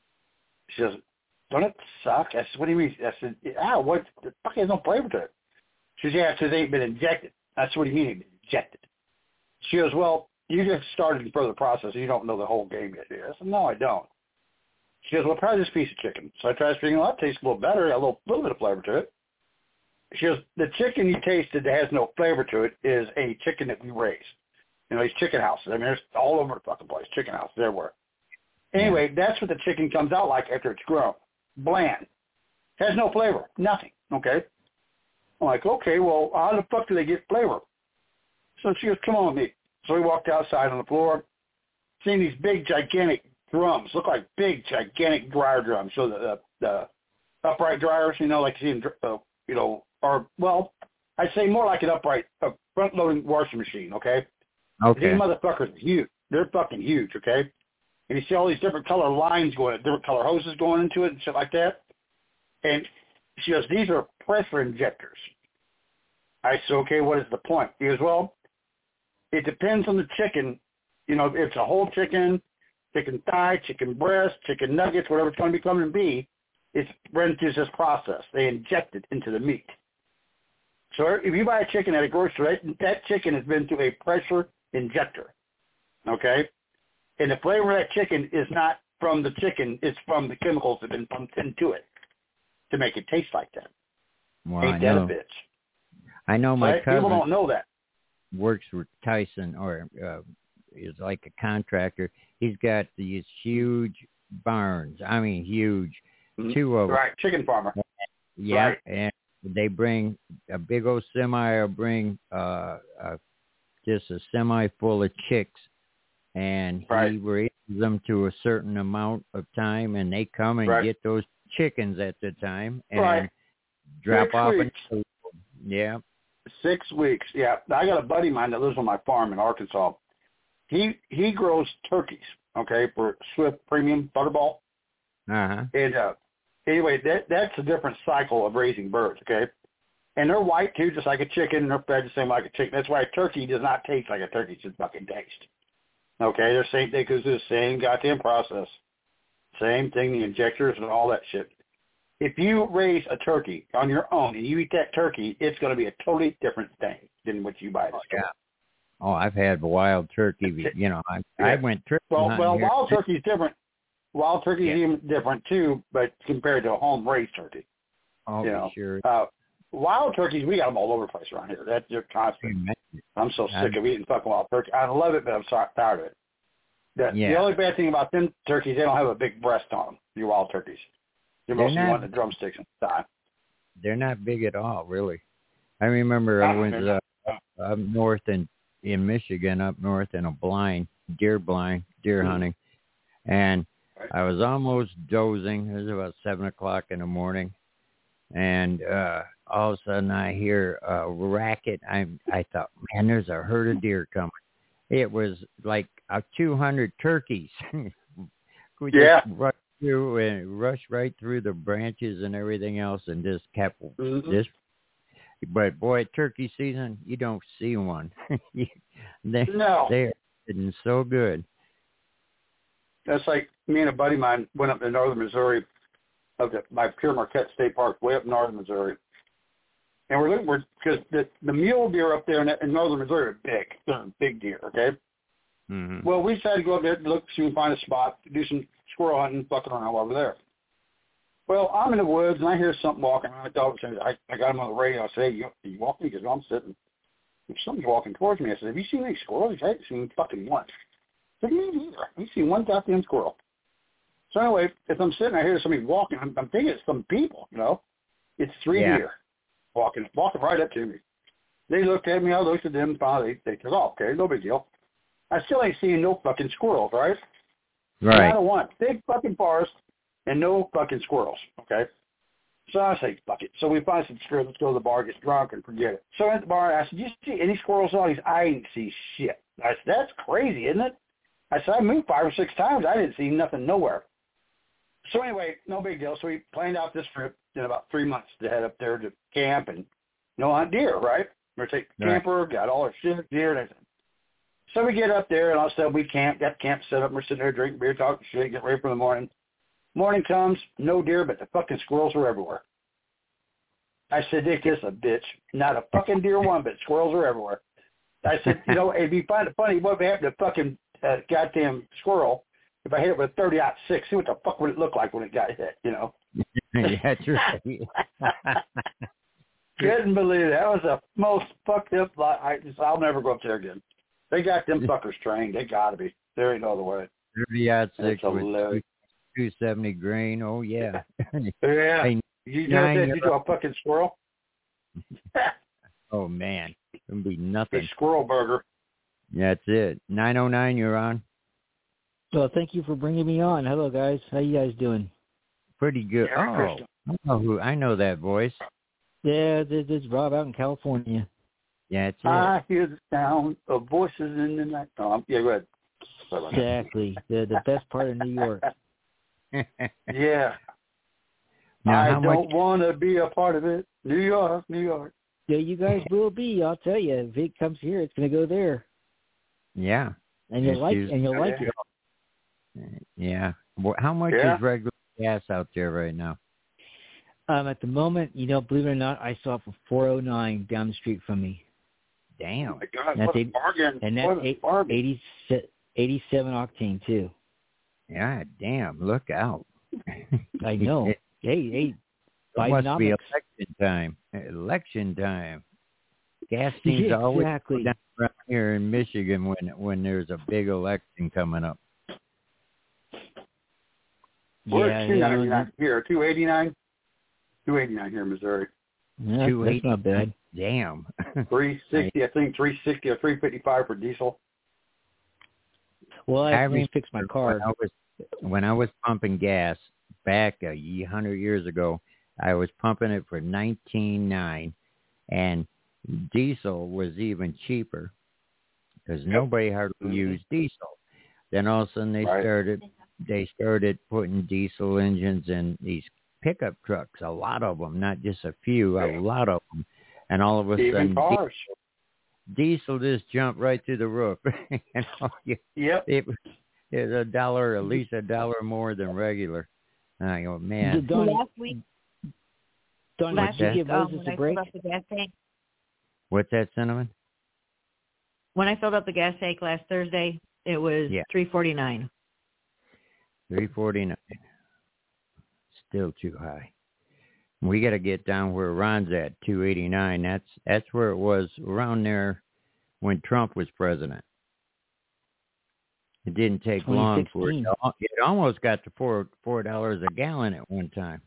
She says, don't it suck? I said, what do you mean? I said, ah, what? The fuck has no flavor to it. She says, yeah, because they ain't been injected. I said, what do you mean injected? She goes, well, you just started in further process. You don't know the whole game yet. I said, no, I don't. She goes, well, try this piece of chicken. So I tried this chicken. Well, that tastes a little better, a little, little bit of flavor to it. She goes, the chicken you tasted that has no flavor to it is a chicken that we raise. You know, these chicken houses. I mean, there's all over the fucking place, chicken houses everywhere. Anyway, yeah. That's what the chicken comes out like after it's grown. Bland. Has no flavor. Nothing. Okay? I'm like, okay, well, how the fuck do they get flavor? So she goes, come on with me. So we walked outside on the floor, seeing these big, gigantic drums. Look like big, gigantic dryer drums. So the, the, the upright dryers, you know, like you see in, uh, you know, or, well, I'd say more like an upright, a front-loading washing machine, okay? Okay. These motherfuckers are huge. They're fucking huge, okay? And you see all these different color lines going, different color hoses going into it and shit like that. And she goes, these are pressure injectors. I said, okay, what is the point? He goes, well, it depends on the chicken. You know, if it's a whole chicken, chicken thigh, chicken breast, chicken nuggets, whatever it's going to become and be, it's run through this process. They inject it into the meat. So if you buy a chicken at a grocery, that chicken has been through a pressure injector, okay? And the flavor of that chicken is not from the chicken, it's from the chemicals that have been pumped into it to make it taste like that. Well, Ain't I that know. a bitch? I know my right? cousin People don't know that. works with Tyson, or uh, is like a contractor. He's got these huge barns. I mean, huge. Mm-hmm. Two of them. Right, chicken farmer. Yeah, right. And they bring a big old semi, or bring uh, uh, just a semi full of chicks, and he right. raises them to a certain amount of time, and they come and right. get those chickens at the time and right. drop Six off. Weeks. And, yeah. Six weeks. Yeah, I got a buddy of mine that lives on my farm in Arkansas. He he grows turkeys. Okay, for Swift Premium Butterball. Uh huh. And uh, anyway, that that's a different cycle of raising birds. Okay, and they're white too, just like a chicken, and they're fed the same like a chicken. That's why a turkey does not taste like a turkey. It should fucking taste. Okay, they're same. They go through the same goddamn process. Same thing, the injectors and all that shit. If you raise a turkey on your own and you eat that turkey, it's going to be a totally different thing than what you buy at the store. Yeah. Oh, I've had wild turkey. You know, I yeah. I went turkey Well, hunting well, here. wild turkey is different. Wild turkey yeah. is even different too, but compared to a home raised turkey. Oh, you know, sure. Uh, wild turkeys, we got them all over the place around here. That's they're constant. I'm so sick of eating fucking wild turkey. I love it, but I'm so tired of it. The, yeah. the only bad thing about them turkeys, they don't have a big breast on them. Your wild turkeys. You're They're mostly not, wanting the drumsticks and time. They're not big at all, really. I remember I went uh, up north in in Michigan, up north in a blind, deer blind, deer mm-hmm. hunting, and I was almost dozing. It was about seven o'clock in the morning, and uh, all of a sudden I hear a racket. I I thought, man, there's a herd of deer coming. It was like uh, two hundred turkeys. we yeah. just rushed through and rushed right through the branches and everything else, and just kept mm-hmm. this. But boy, turkey season, you don't see one. they, no, they're getting so good. That's like me and a buddy of mine went up to northern Missouri, up to by Pure Marquette State Park, way up in northern Missouri, and we're looking for because the the mule deer up there in, in northern Missouri are big, they're big deer. Okay. Mm-hmm. Well, we decided to go up there, look, see if we can find a spot, do some squirrel hunting, fucking around while we're there. Well, I'm in the woods, and I hear something walking around. I thought, I, I got him on the radio. I said, hey, you, you walking? Because I'm sitting. If somebody's walking towards me, I said, have you seen any squirrels? I haven't seen fucking one. I said, me neither. I've seen one goddamn squirrel. So anyway, if I'm sitting, I hear somebody walking. I'm, I'm thinking it's some people, you know. It's three yeah. deer walking, walking right up to me. They looked at me. I looked at them. Finally, they took off. Okay, no big deal. I still ain't seeing no fucking squirrels, right? Right. Not a one. Big fucking forest. And no fucking squirrels, okay? So I say, fuck it. So we find some squirrels. Let's go to the bar, get drunk, and forget it. So at the bar, I said, you see any squirrels on these? I didn't see shit. I said, that's crazy, isn't it? I said, I moved five or six times. I didn't see nothing nowhere. So anyway, no big deal. So we planned out this trip in about three months to head up there to camp and, you know, hunt deer, right? We're going to take the camper, got all our shit, deer, and everything. So we get up there, and all of a sudden we camp, got the camp set up. We're sitting there drinking beer, talking shit, getting ready for the morning. Morning comes, no deer, but the fucking squirrels are everywhere. I said, Dick, this a bitch. Not a fucking deer one, but squirrels are everywhere. I said, you know, it'd be fun, funny what would happen to a fucking uh, goddamn squirrel if I hit it with a thirty aught six. See what the fuck would it look like when it got hit, you know? Yeah, that's right. Couldn't believe it. That was the most fucked up. I just, I'll never go up there again. They got them fuckers trained. They got to be. There ain't no other way. thirty out six That's with hilarious. two seventy grain. Oh yeah. Yeah. Hey, You know nine that? year Did you a fucking squirrel? Oh man, it'll be A nothing. squirrel burger. That's it. Nine oh nine, you're on. Well, thank you for bringing me on. Hello, guys. How you guys doing? Pretty good. Merry Oh, Christmas. I know who. I know that voice. Yeah, this is Rob out in California. Yeah, it's it. I hear the sound of voices in the night. Oh, I'm, yeah, go ahead. Sorry about that. Exactly. the the best part of New York. Yeah. Now, I how don't much? want to be a part of it. New York, New York. Yeah, you guys will be. I'll tell you. If it comes here, it's going to go there, Yeah. and you'll It's like used- and you'll like Yeah. it. Yeah. Well, how much Yeah. is regular gas out there right now? Um, at the moment, you know, believe it or not, I saw it for four oh nine down the street from me. Damn. Oh my God, That's what a eight- bargain. And What that's a eight, bargain. eighty, eighty-seven octane too. Yeah. Damn. Look out. I know. hey, hey, It must be Bidenomics. election time. Election time. Gas seems Yeah, to always exactly. go down around here in Michigan when when there's a big election coming up. We're Yeah, at two yeah, ninety-nine here, two eighty-nine. two eighty-nine here in Missouri. yeah, that's not bad. Damn. three sixty, I think three sixty or three fifty-five for diesel. Well, I I have to remember just fix my car. When I was when I was pumping gas back a ye- hundred years ago, I was pumping it for nineteen nine, and diesel was even cheaper because nobody hardly Mhm. used diesel. Then all of a sudden they Right. started they started putting diesel engines in these pickup trucks, a lot of them, not just a few, a lot of them, and all of a Even sudden cars. diesel just jumped right through the roof. you know, you, Yep. it was it's a dollar, at least a dollar more than regular. I go, man. Donnie, last week, Donnie, last did you week give um, Moses when a I break? filled up the gas tank, What's that, Cinnamon? when I filled up the gas tank last Thursday, it was Yeah. three forty nine. Three forty nine. Still too high. We got to get down where Ron's at, two eighty nine. That's that's where it was around there when Trump was president. It didn't take long for it. It almost got to four four dollars a gallon at one time.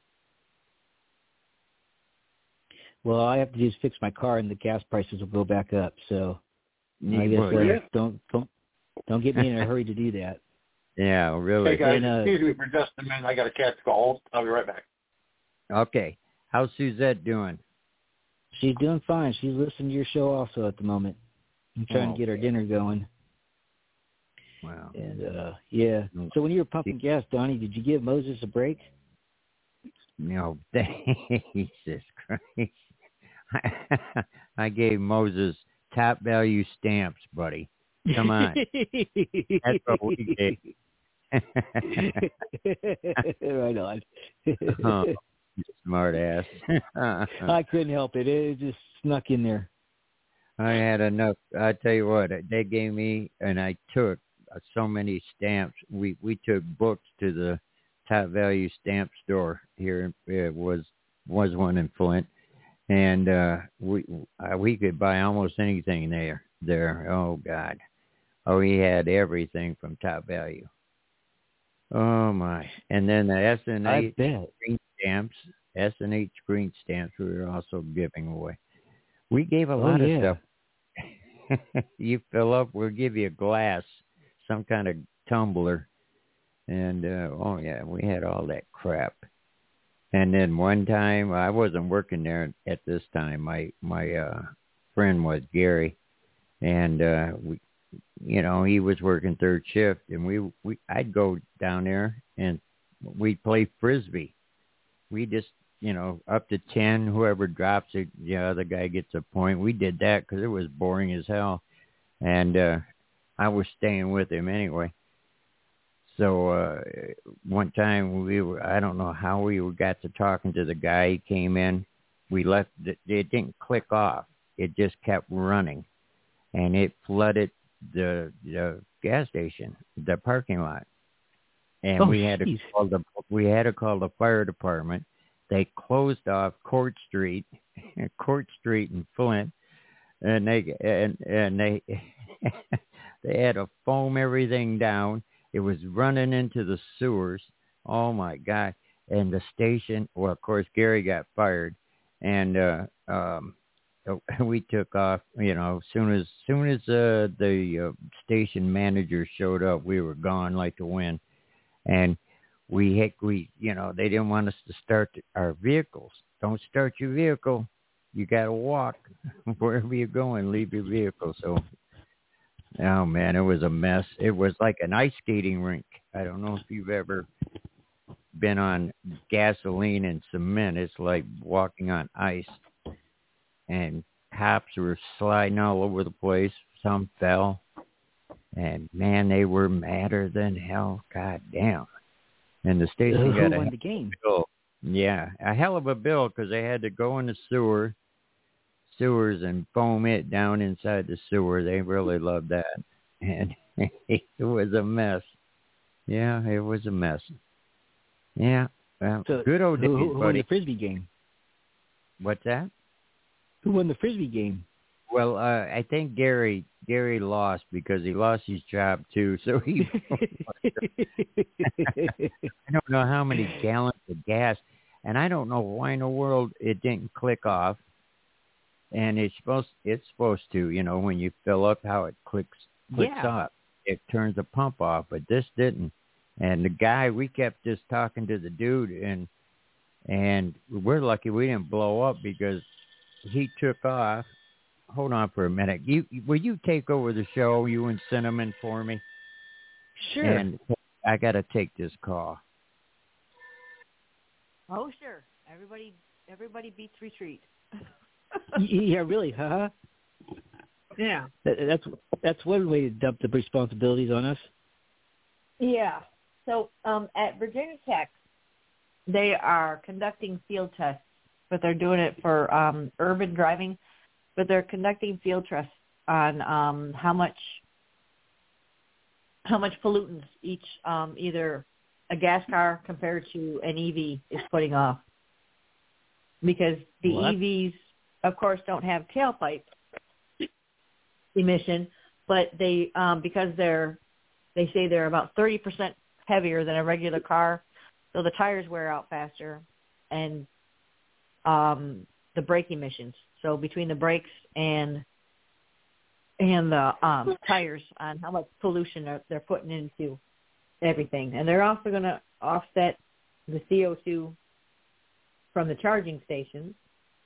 Well, all I have to do is fix my car, and the gas prices will go back up. So I guess Well, uh, yeah. don't don't don't get me in a hurry to do that. Yeah, really. Hey guys, And, uh, excuse me for just a minute. I got a catch call. I'll be right back. Okay. How's Suzette doing? She's doing fine. She's listening to your show also at the moment. I'm trying Oh, to get her okay. dinner going. Wow. And uh yeah. So when you were pumping gas, Donnie, did you give Moses a break? No, Jesus Christ. I gave Moses top value stamps, buddy. Come on. That's what we did. Right on. Oh, you smart ass. I couldn't help it. It just snuck in there. I had enough. I tell you what, they gave me, and I took uh, so many stamps. We we took books to the top value stamp store here. It was was one in Flint, and uh, we uh, we could buy almost anything there. There, oh God, oh he had everything from Top Value. Oh my! And then the S and I H bet. screen stamps, S and H screen stamps, we were also giving away. We gave a Oh, lot yeah. of stuff. You fill up, we'll give you a glass, some kind of tumbler, and uh, oh yeah, we had all that crap. And then one time, I wasn't working there at this time. My my uh, friend was Gary, and uh, we, you know, he was working third shift, and we we I'd go down there and we'd play frisbee. We just, you know, up to ten, whoever drops it, the other guy gets a point. We did that because it was boring as hell, and uh, I was staying with him anyway. So uh, one time we were, I don't know how we got to talking to the guy. He came in. We left, it, it didn't click off. It just kept running, and it flooded the, the gas station, the parking lot. And Oh, we had to geez. call the we had to call the fire department. They closed off Court Street, Court Street in Flint, and they and and they they had to foam everything down. It was running into the sewers. Oh my God! And the station. Well, of course, Gary got fired, and uh, um, we took off. You know, as soon as soon as uh, the uh, station manager showed up, we were gone like the wind, and we had, we you know they didn't want us to start our vehicles. Don't start your vehicle. You got to walk wherever you're going. Leave your vehicle. So. Oh, man, it was a mess. It was like an ice skating rink. I don't know if you've ever been on gasoline and cement. It's like walking on ice. And cops were sliding all over the place. Some fell. And, man, they were madder than hell. God damn. And the station Who got a won the game? bill. Yeah, a hell of a bill because they had to go in the sewer. sewers and foam it down inside the sewer. They really loved that. And it was a mess. Yeah, it was a mess. Yeah. Well, so good old days, who, who buddy. won the Frisbee game? What's that? Who won the Frisbee game? Well, uh, I think Gary Gary lost because he lost his job too. So he I don't know how many gallons of gas, and I don't know why in the world it didn't click off. And it's supposed it's supposed to, you know, when you fill up, how it clicks clicks Yeah. off. It turns the pump off, but this didn't. And the guy, we kept just talking to the dude, and and we're lucky we didn't blow up because he took off. Hold on for a minute. You will you take over the show, you and Cinnamon, for me? Sure. And I got to take this call. Oh, sure. Everybody, everybody beats retreat. Yeah, really, huh? Yeah. That, that's that's one way to dump the responsibilities on us. Yeah. So um, at Virginia Tech, they are conducting field tests, but they're doing it for um, urban driving. But they're conducting field tests on um, how much how much pollutants each um, either a gas car compared to an E V is putting off. Because the What? E Vs, of course, don't have tailpipe emission, but they um, because they're they say they're about thirty percent heavier than a regular car, so the tires wear out faster, and um, the brake emissions. So between the brakes and and the um, tires, on how much pollution are, they're putting into everything, and they're also going to offset the C O two from the charging stations.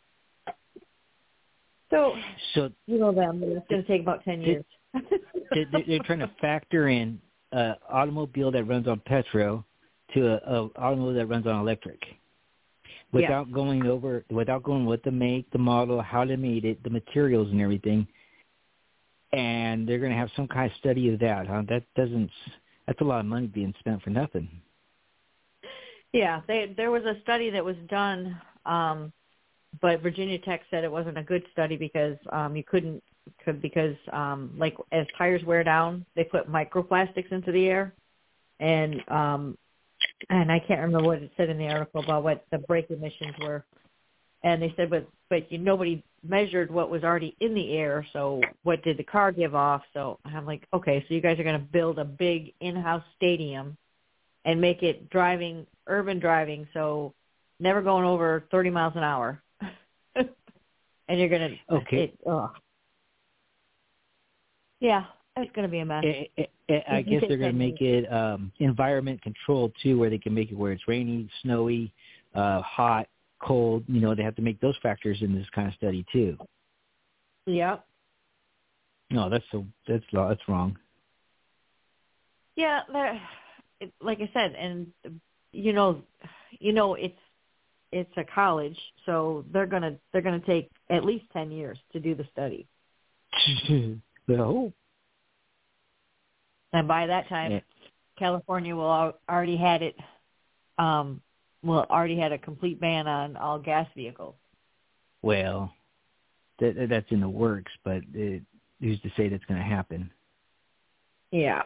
So, So you know them, it's going to take about ten years. they're, they're trying to factor in an automobile that runs on petrol to a, a automobile that runs on electric, without Yeah. going over, without going with the make, the model, how they made it, the materials and everything. And they're going to have some kind of study of that. Huh? That doesn't. That's a lot of money being spent for nothing. Yeah, they, there was a study that was done, um, but Virginia Tech said it wasn't a good study because um, you couldn't, could, because um, like as tires wear down, they put microplastics into the air, and um, and I can't remember what it said in the article about what the brake emissions were, and they said, but but you, nobody measured what was already in the air, so what did the car give off? So I'm like, okay, so you guys are going to build a big in-house stadium and make it driving, urban driving, so never going over thirty miles an hour. And you're going to, Okay. It, oh. Yeah, it's going to be a mess. I, I, I guess they're going to make it um, environment controlled too, where they can make it where it's rainy, snowy, uh, hot, cold. You know, they have to make those factors in this kind of study too. Yep. No, that's so that's that's wrong. Yeah, they're- it, like I said, and you know, you know, it's it's a college, so they're gonna they're gonna take at least ten years to do the study, No. and by that time, Yeah. California will al- already had it, um, will already had a complete ban on all gas vehicles. Well, that that's in the works, but it, who's to say that's going to happen? Yeah.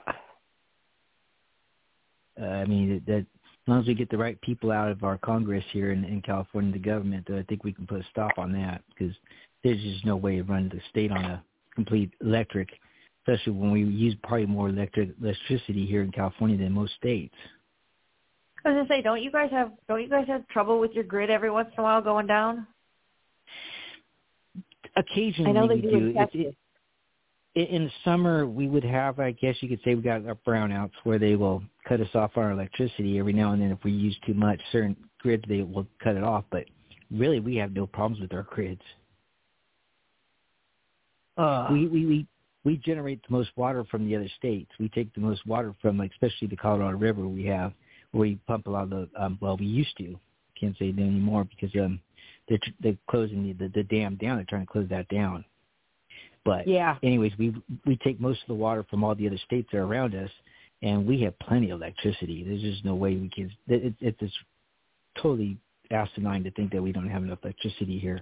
Uh, I mean, that, as long as we get the right people out of our Congress here in, in California, the government, I think we can put a stop on that because there's just no way of running the state on a complete electric, especially when we use probably more electric electricity here in California than most states. I was gonna say, don't you guys have don't you guys have trouble with your grid every once in a while going down? Occasionally, I know they we do. do. It, it, in the summer, we would have, I guess you could say, we got our brownouts where they will cut us off our electricity every now and then. If we use too much, certain grids they will cut it off. But really, we have no problems with our grids. Uh, we, we we we generate the most water from the other states. We take the most water from, like, especially the Colorado River. We have where we pump a lot of the. Um, well, we used to. Can't say it anymore because um, they're they're closing the, the the dam down. They're trying to close that down. But yeah. anyways, we we take most of the water from all the other states that are around us, and we have plenty of electricity. There's just no way we can. It, it, it's totally asinine to think that we don't have enough electricity here.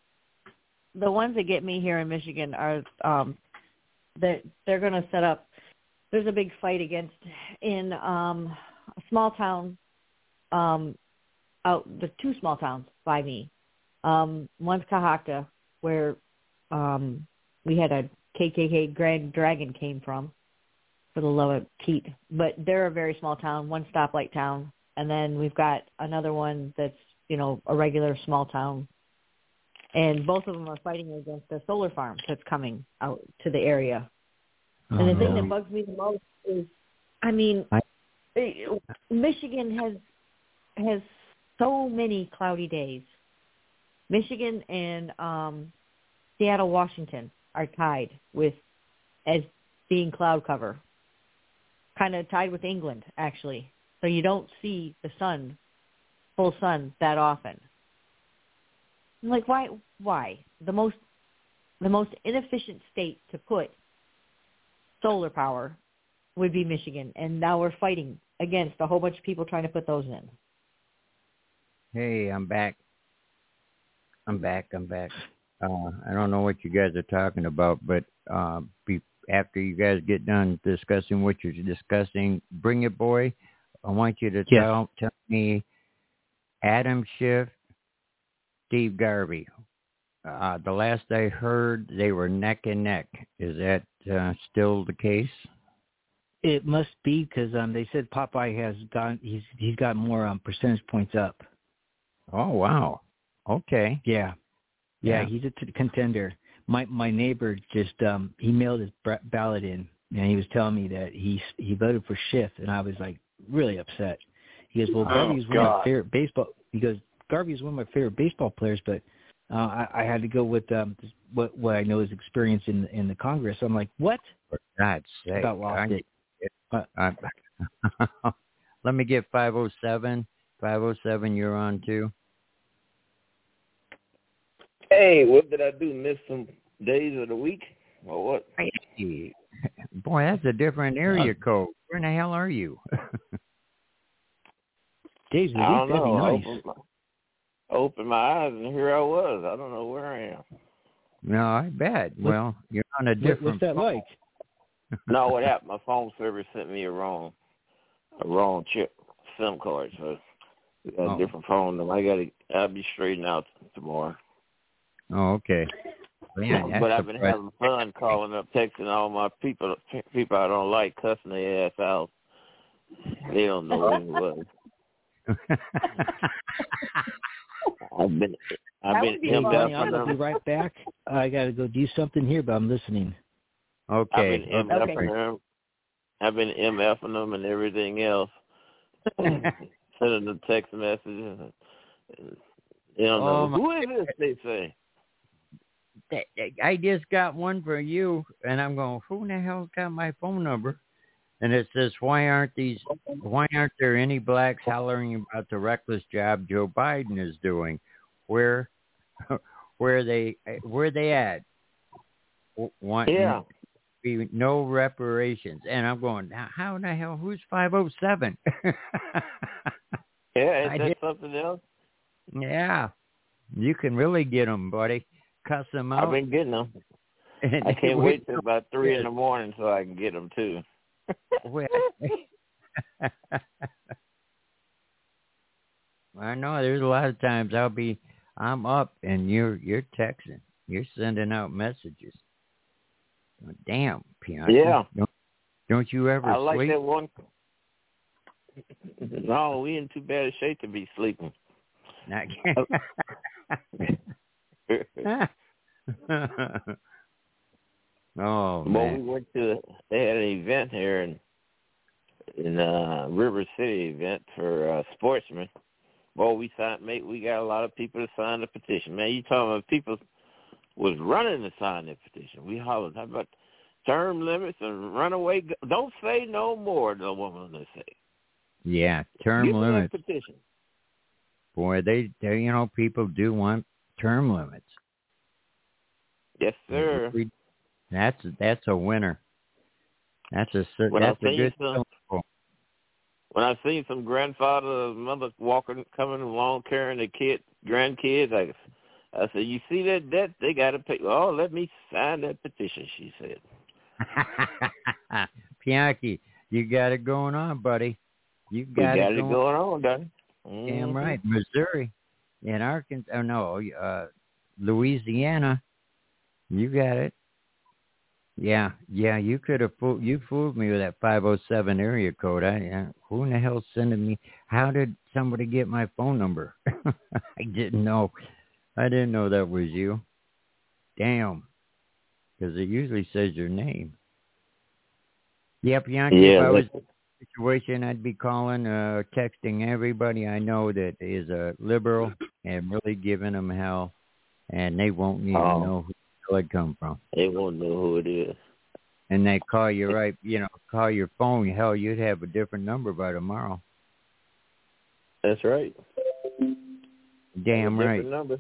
The ones that get me here in Michigan are um, they're they're going to set up. There's a big fight against in um, a small town. Um, out the two small towns by me. Um, one's Kahakta, where um, we had a K K K Grand Dragon came from, for the love of Keat. But they're a very small town, one stoplight town. And then we've got another one that's, you know, a regular small town. And both of them are fighting against a solar farm that's coming out to the area. Oh, and the no. thing that bugs me the most is, I mean, I... Michigan has has so many cloudy days. Michigan and um, Seattle, Washington are tied with as being cloud cover. Kind of tied with England, actually. So you don't see the sun, full sun, that often. I'm like, why? Why the most the most inefficient state to put solar power would be Michigan, and now we're fighting against a whole bunch of people trying to put those in. Hey, I'm back. I'm back. I'm back. Uh, I don't know what you guys are talking about, but uh, be, after you guys get done discussing what you're discussing, Bring It Boy, I want you to yes. tell tell me Adam Schiff, Steve Garvey. Uh, the last I heard, they were neck and neck. Is that uh, still the case? It must be because um, they said Popeye has gone. He's he's got more um, percentage points up. Oh wow! Okay. Yeah, yeah, yeah. he's a t- contender. My my neighbor just um, he mailed his b- ballot in, and he was telling me that he he voted for Schiff, and I was like really upset. He goes, "Well, Garvey's oh, one of my favorite baseball." He goes, "Garvey's one of my favorite baseball players, but uh, I, I had to go with um, what what I know is experience in in the Congress." I'm like, "What?" For God's sake! About lost it. Uh, uh, let me get five oh seven. five oh seven, you're on too. Hey, what did I do? Miss some days of the week? Or what? Hey, boy, that's a different area code. Where in the hell are you? Days of the I week, don't that'd be know. nice. I opened, my, I opened my eyes and here I was. I don't know where I am. No, I bet. What, well, you're on a different What's that phone. like? No, what happened? My phone service sent me a wrong, a wrong chip SIM card. So I got oh. a different phone. And I got to. I'll be straightened out tomorrow. Oh, okay. Man, but I've been having fun calling up, texting all my people, people I don't like, cussing their ass out. They don't know who it was. I've been, I've been Hey, M F I'll them. be right back. I got to go do something here, but I'm listening. Okay. I've been M F ing them. I've been M F ing them and everything else. Sending them text messages. They don't know. Oh, Who is this, they say? I just got one for you, and I'm going, who in the hell's got my phone number? And it says, why aren't these, why aren't there any blacks hollering about the reckless job Joe Biden is doing? Where, where they, where they at? Wanting yeah. be no reparations. And I'm going, how in the hell, who's five oh seven? Yeah, is I that did. something else? Yeah. You can really get them, buddy. Cuss them out. I've been getting them. I can't wait till about three in the morning so I can get them too. I know there's a lot of times I'll be, I'm up and you're you're texting, you're sending out messages. Damn, Pianki. Yeah. Don't, don't you ever I like sleep? that one. No, we in too bad a shape to be sleeping. Not Oh, well, man. we went to, they had an event here in, in uh, River City event for uh, sportsmen. Well, we signed, mate, we got a lot of people to sign the petition. Man, you talking about people was running to sign the petition. We hollered, how about term limits and runaway? Go- Don't say no more, the woman they say. Yeah, term Give me that limits. petition. Boy, they, they, you know, people do want term limits. Yes, sir. That's that's a winner. That's a When that's I a seen good. some, when I seen some grandfather, mother walking, coming along, carrying the kid, grandkids, I, I said, "You see that debt? They got to pay." Oh, let me sign that petition. She said. Pianki, you got it going on, buddy. You got, we got it, it going, going on, done. Damn Mm-hmm. right. Missouri, in Arkansas. Oh no, uh, Louisiana. You got it. Yeah, yeah. You could have fooled. You fooled me with that five oh seven area code. I, I who in the hell's sending me? How did somebody get my phone number? I didn't know. I didn't know that was you. Damn. Because it usually says your name. Yeah, Bianchi, Yeah, if I was but- in a situation, I'd be calling, uh, texting everybody I know that is a liberal and really giving them hell, and they won't even Oh. know who the hell it come from. They won't know who it is. And they call you right, you know, call your phone. Hell, you'd have a different number by tomorrow. That's right. Damn a right. different number.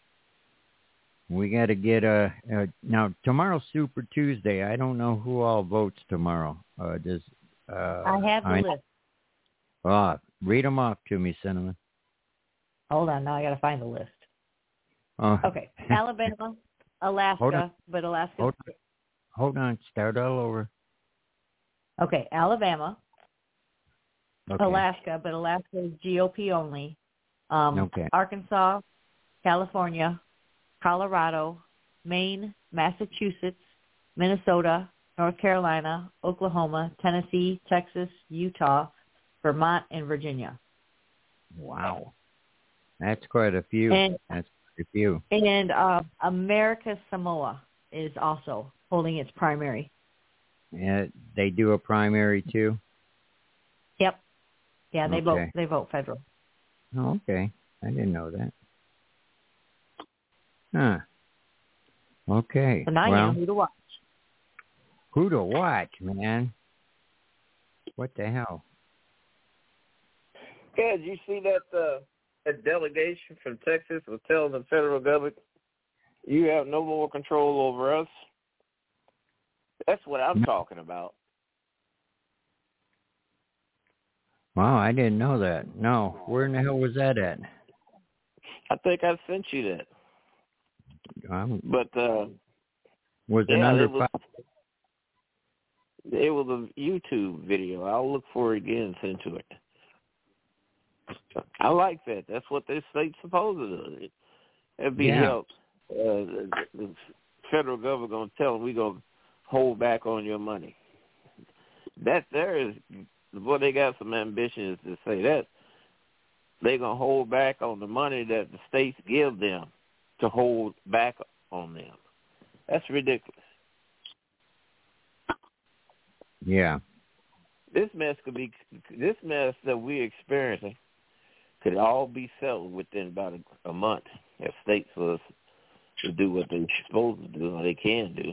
We got to get a, uh now tomorrow's Super Tuesday. I don't know who all votes tomorrow. Uh, does uh, I have the I, list. Ah, read them off to me, Cinnamon. Hold on, now I got to find the list. Uh, Okay, Alabama, Alaska, Hold on. but Alaska. Hold, hold on, start all over. Okay, Alabama, Okay. Alaska, but Alaska is G O P only. Um, Okay. Arkansas, California, Colorado, Maine, Massachusetts, Minnesota, North Carolina, Oklahoma, Tennessee, Texas, Utah, Vermont, and Virginia. Wow, that's quite a few. And, that's quite a few. and uh, America Samoa is also holding its primary. Yeah, they do a primary too. Yep. Yeah, they vote. Okay. They vote federal. Oh, okay, I didn't know that. Huh. Okay. So now well, you know who to watch. Who to watch, man? What the hell? Yeah, did you see that uh, that delegation from Texas was telling the federal government, you have no more control over us? That's what I'm talking about. Wow, I didn't know that. No, where in the hell was that at? I think I sent you that. Um, But uh, was it yeah, under it was, five? it was a YouTube video. I'll look for it again and send to it. I like that. That's what this state's supposed to do. It, it'd be Yeah. help. Uh, the, the federal government going to tell them we're going to hold back on your money. That there is, boy, they got some ambitions to say that. They're going to hold back on the money that the states give them to hold back on them. That's ridiculous. Yeah. This mess could be, this mess that we're experiencing could all be settled within about a, a month if states was to do what they're supposed to do or they can do.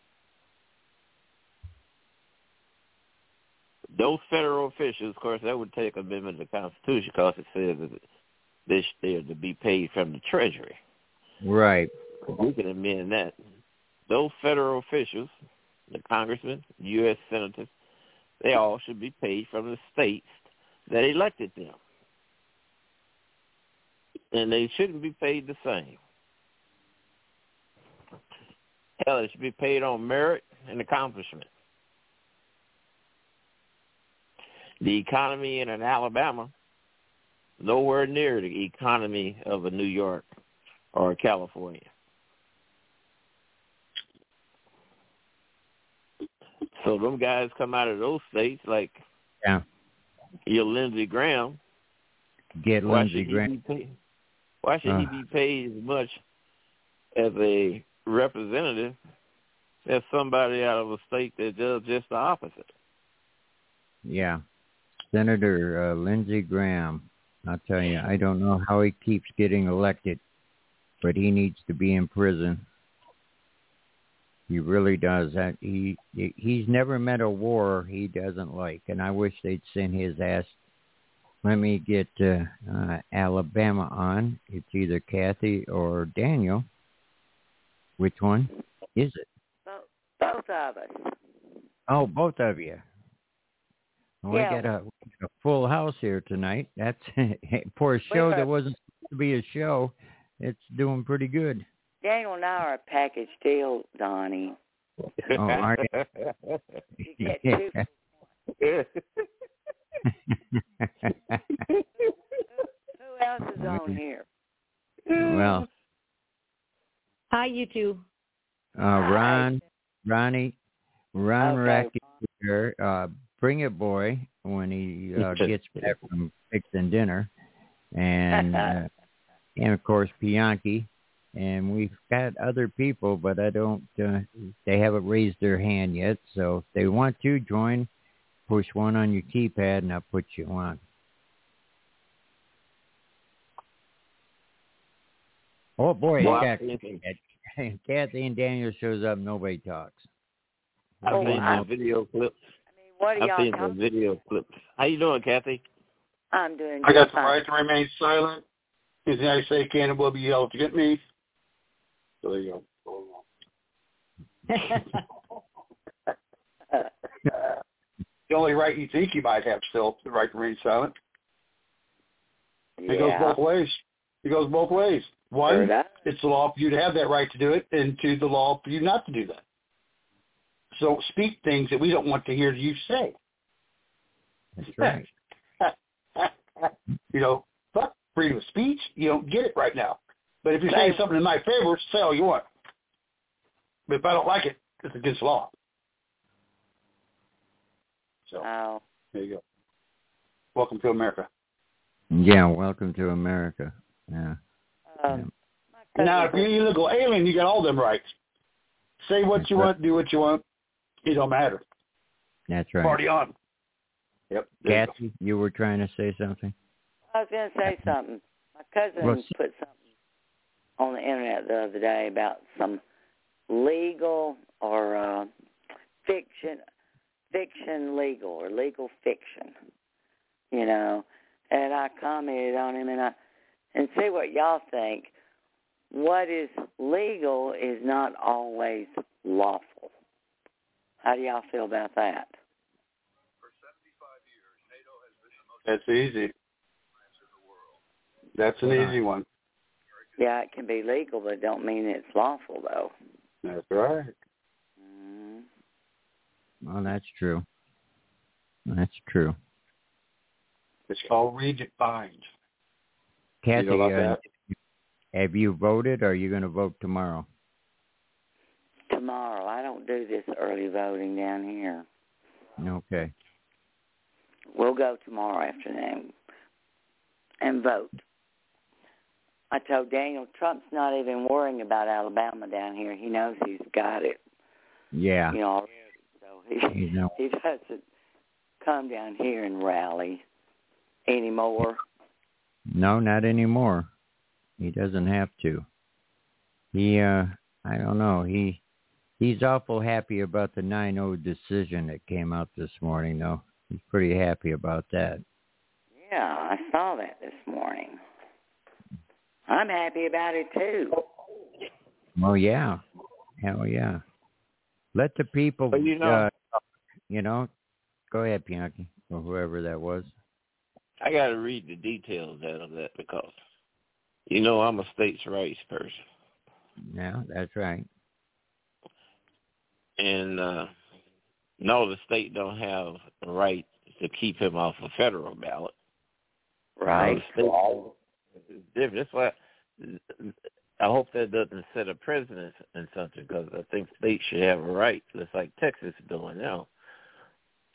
Those federal officials, of course, that would take amendment to the Constitution because it says that they they're to be paid from the Treasury. Right. We can amend that. Those federal officials, the congressmen, U S senators, they all should be paid from the states that elected them. And they shouldn't be paid the same. Hell, they should be paid on merit and accomplishment. The economy in an Alabama, nowhere near the economy of a New York or a California. So them guys come out of those states like yeah, your Lindsey Graham. Get Why Lindsey should he Graham. be paid? Why should Uh. he be paid as much as a representative as somebody out of a state that does just the opposite? Yeah, Senator uh, Lindsey Graham. I'll tell you, I don't know how he keeps getting elected, but he needs to be in prison. He really does. That he he's never met a war he doesn't like, and I wish they'd send his ass. Let me get uh, uh, Alabama on. It's either Kathy or Daniel. Which one is it? Both of us. Oh, both of you. We Yeah. got a, a full house here tonight. That's for a show that wasn't supposed to be a show. It's doing pretty good. Daniel and I are a package deal, Donnie. Oh, are you? You get two. Who else is on here? Well, Hi, you two. uh, Ron, Ronnie, Ron Okay. Racky, uh, Bring It Boy, when he uh, gets back from fixing dinner, and uh, and of course Bianchi, and we've got other people, but I don't. Uh, they haven't raised their hand yet, so if they want to join, push one on your keypad, and I'll put you on. Oh boy, Well, got, I think- Kathy and Daniel shows up. Nobody talks. I've Oh, seen I- the video clips. What are I've y'all seen the talking? video clips. How you doing, Kathy? I'm doing I got the fine. right to remain silent. Anything I say can and will be held to get me. So there you go. The only right you think you might have still, the right to remain silent. It goes Yeah. both ways. It goes both ways. One, Sure does. it's the law for you to have that right to do it, and two, the law for you not to do that. So speak things that we don't want to hear you say. That's right. You know, fuck freedom of speech. You don't get it right now. But if you're Right. saying something in my favor, say all you want. But if I don't like it, it's against the law. So Oh. there you go. Welcome to America. Yeah, welcome to America. Yeah. Um, Now, if you're an illegal alien, you got all them rights. Say what you want, do what you want. It don't matter. That's right. Party on. Yep. there you go. Kathy, you were trying to say something? I was going to say something. My cousin What's- put something on the internet the other day about some legal or uh, fiction, fiction legal or legal fiction, you know. And I commented on him, and I and see what y'all think. What is legal is not always lawful. How do y'all feel about that? That's easy. That's an easy one. Yeah, it can be legal, but it don't mean it's lawful, though. That's right. Mm-hmm. Well, that's true. That's true. It's called Regent Fines. Kathy, You know about uh, have you voted, or are you going to vote tomorrow? Tomorrow. I don't do this early voting down here. Okay. We'll go tomorrow afternoon and vote. I told Daniel Trump's not even worrying about Alabama down here. He knows he's got it. Yeah. You know, already. So he You know. he doesn't come down here and rally anymore. No, not anymore. He doesn't have to. He, uh, I don't know. He, he's awful happy about the nine oh decision that came out this morning, though. He's pretty happy about that. Yeah, I saw that this morning. I'm happy about it too. Oh yeah, hell yeah. Let the people, But you know- uh, you know. Go ahead, Bianchi, or whoever that was. I got to read the details out of that because, you know, I'm a states' rights person. Yeah, that's right. And uh, no, the state don't have the right to keep him off a federal ballot. Right. No, the state is different. That's why I hope that doesn't set a precedent in something because I think states should have a right, just like Texas is doing now.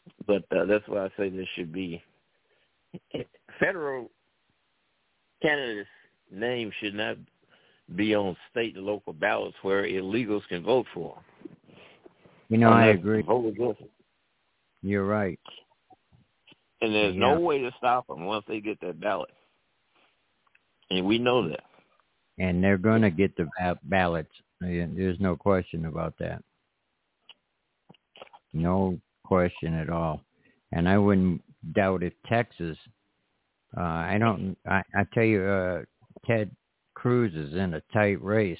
But uh, that's why I say there should be federal candidates' name should not be on state and local ballots where illegals can vote for them. You know, I agree. Vote against them. You're right. And there's Yeah. no way to stop them once they get that ballot. And we know that. And they're going to get the ba- ballots. There's no question about that. No question at all. And I wouldn't doubt if Texas, uh, I don't, I, I tell you, uh, Ted Cruz is in a tight race.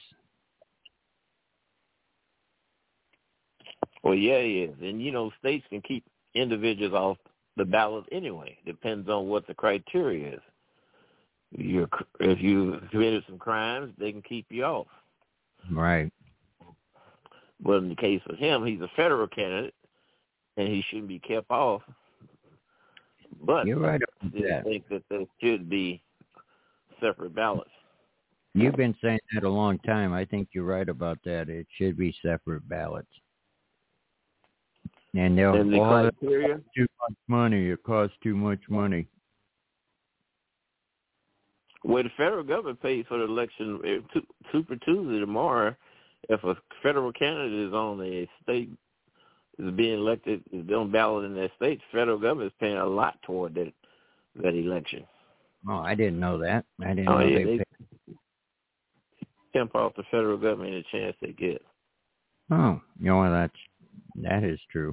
Well, yeah, he is. And, you know, states can keep individuals off the ballot anyway. Depends on what the criteria is. You're, if you committed some crimes, they can keep you off. Right. But in the case of him, he's a federal candidate, and he shouldn't be kept off. But You're right I about still that. think that there should be separate ballots. You've been saying that a long time. I think you're right about that. It should be separate ballots. And they'll And the all criteria? too much money. It costs too much money. Well, the federal government pays for the election uh, Super Tuesday tomorrow. If a federal candidate is on a state, is being elected, is on ballot in that state, the federal government is paying a lot toward that that election. Oh, I didn't know that. I didn't Oh, know yeah, they they paid. pimp off the federal government any chance they get. Oh, you know, that's, that is true.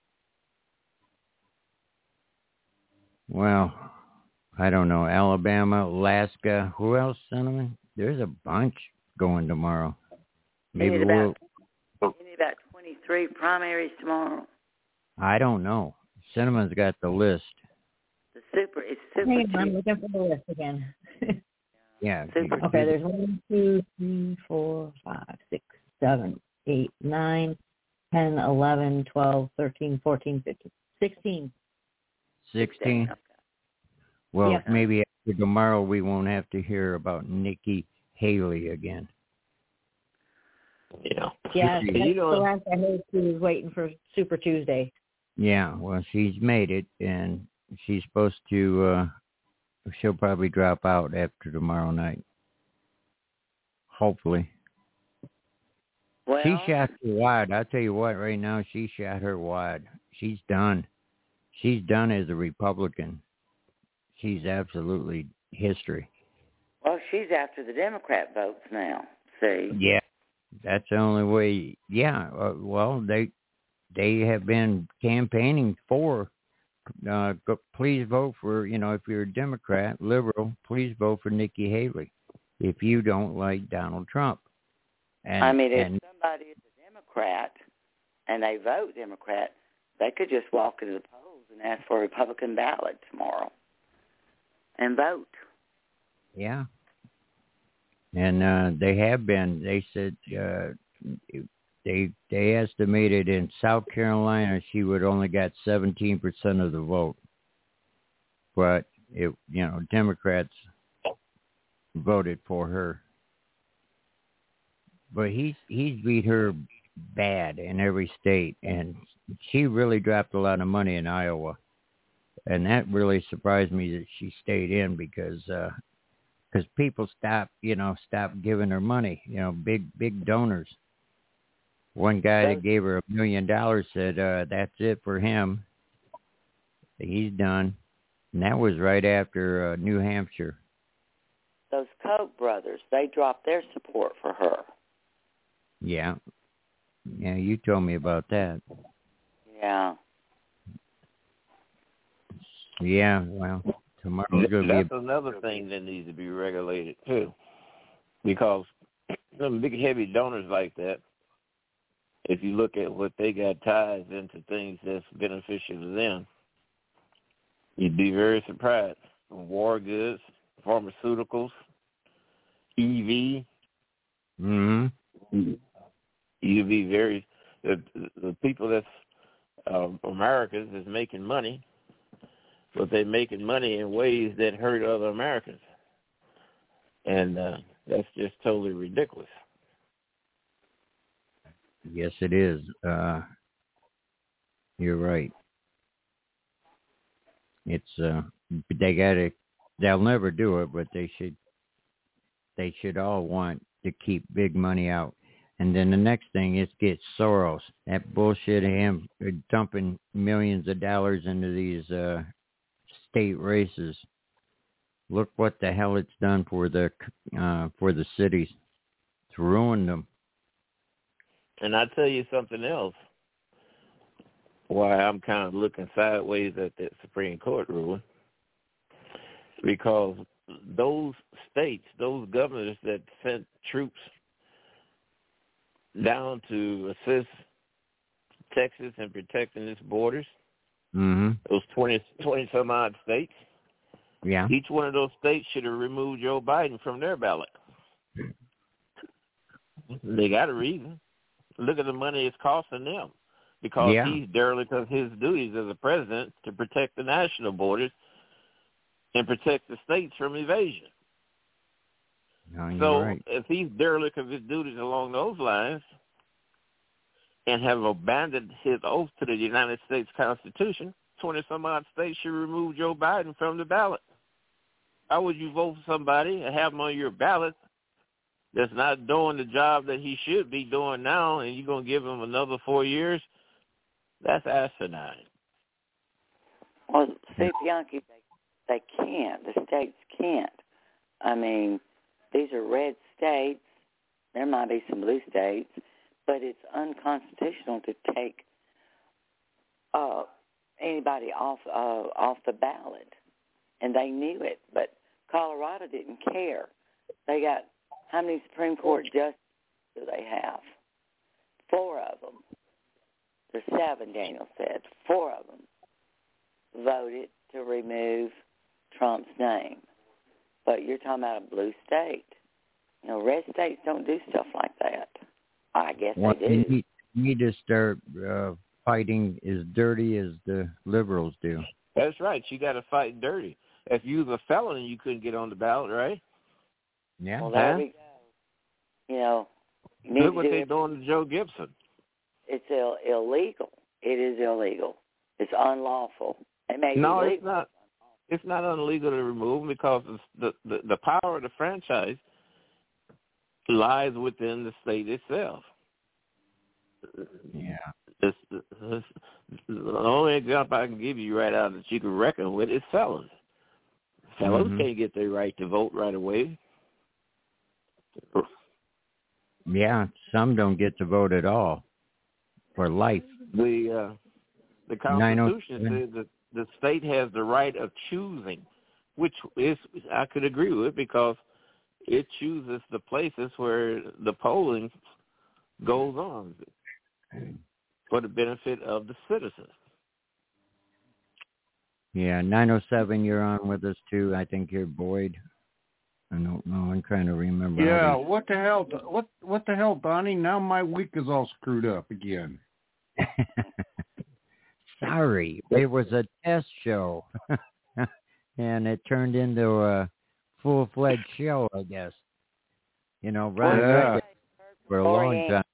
Well, I don't know. Alabama, Alaska. Who else, Cinnamon? There's a bunch going tomorrow. Maybe Isn't it we'll. about, isn't it about twenty-three primaries tomorrow? I don't know. Cinnamon's got the list. The super, it's super. Hang on, I'm cheap. looking for the list again. Yeah. Super Okay, there's one, two, three, four, five, six, seven, eight, nine, ten, eleven, twelve, thirteen, fourteen, fifteen, sixteen. Sixteen. Well, Yeah. maybe after tomorrow we won't have to hear about Nikki Haley again. Yeah. Yeah, You that's know- the last I heard. She was waiting for Super Tuesday. Yeah, well, she's made it, and she's supposed to, uh, she'll probably drop out after tomorrow night. Hopefully. Well, She shot her wide. I'll tell you what, right now, she shot her wide. She's done. She's done as a Republican. She's absolutely history. well, she's after the Democrat votes now. See. Yeah, that's the only way. Yeah, uh, well, they they have been campaigning for, uh, go, please vote for, you know, if you're a Democrat, liberal, please vote for Nikki Haley if you don't like Donald Trump. And, I mean, if and, somebody is a Democrat and they vote Democrat, they could just walk into the polls and ask for a Republican ballot tomorrow and vote. yeah. And uh, they have been, they said, uh, they they estimated in South Carolina she would only got seventeen percent of the vote. But, it, you know, Democrats voted for her. But he's, he's beat her bad in every state, and she really dropped a lot of money in Iowa. And that really surprised me that she stayed in because uh, cause people stopped, you know, stopped giving her money, you know, big, big donors. One guy that gave her a million dollars said, uh, that's it for him. He's done. And that was right after uh, New Hampshire. Those Koch brothers, they dropped their support for her. Yeah. Yeah, you told me about that. Yeah. Yeah, well, tomorrow's going to That's be a... another thing that needs to be regulated, too. Because some big, heavy donors like that, if you look at what they got ties into things that's beneficial to them, you'd be very surprised. From war goods, pharmaceuticals, E V. Mm-hmm. You'd be very, the, the people that's uh, Americans is making money, but they're making money in ways that hurt other Americans. And uh, that's just totally ridiculous. Yes, it is. Uh, you're right. It's uh, they got to. They'll never do it, but they should. They should all want to keep big money out. And then the next thing is get Soros. That bullshit of him dumping millions of dollars into these uh, state races. Look what the hell it's done for the uh, for the cities. It's ruined them. And I tell you something else. Why I'm kind of looking sideways at that Supreme Court ruling, because those states, those governors that sent troops down to assist Texas in protecting its borders, mm-hmm. those twenty, twenty some odd states, yeah, each one of those states should have removed Joe Biden from their ballot. They got a reason. Look at the money it's costing them, because yeah. he's derelict of his duties as a president to protect the national borders and protect the states from evasion. No, you're so right. if he's derelict of his duties along those lines and have abandoned his oath to the United States Constitution, twenty-some-odd states should remove Joe Biden from the ballot. How would you vote for somebody and have him on your ballot that's not doing the job that he should be doing now, and you're going to give him another four years? That's asinine. Well, see, Bianchi, they, they can't. The states can't. I mean, these are red states. There might be some blue states, but it's unconstitutional to take uh, anybody off uh, off the ballot, and they knew it. But Colorado didn't care. They got how many Supreme Court justices do they have? Four of them. There's seven, Daniel said. Four of them voted to remove Trump's name. But you're talking about a blue state. You know, red states don't do stuff like that. I guess well, they do. You need, you need to start uh, fighting as dirty as the liberals do. That's right. You got to fight dirty. If you was a felon, you couldn't get on the ballot, right? Yeah. Well, there huh? we go. You know, you need look to what do they're it. doing to Joe Gibson. It's Ill- illegal. It is illegal. It's unlawful. It may No, be it's not. It's not illegal to remove him because the, the the power of the franchise lies within the state itself. Yeah. It's, it's, the only example I can give you right out that you can reckon with is felons. Felons mm-hmm. can't get their right to vote right away. Yeah, some don't get to vote at all for life. The uh, the Constitution says that the state has the right of choosing, which is I could agree with because it chooses the places where the polling goes on for the benefit of the citizens. Yeah, nine oh seven, you're on with us too. I think you're Boyd. I don't know. I'm trying to remember. Yeah, what the hell? What what the hell, Donnie? Now my week is all screwed up again. Sorry, it was a test show, and it turned into a full-fledged show, I guess. You know, right yeah. for a long time.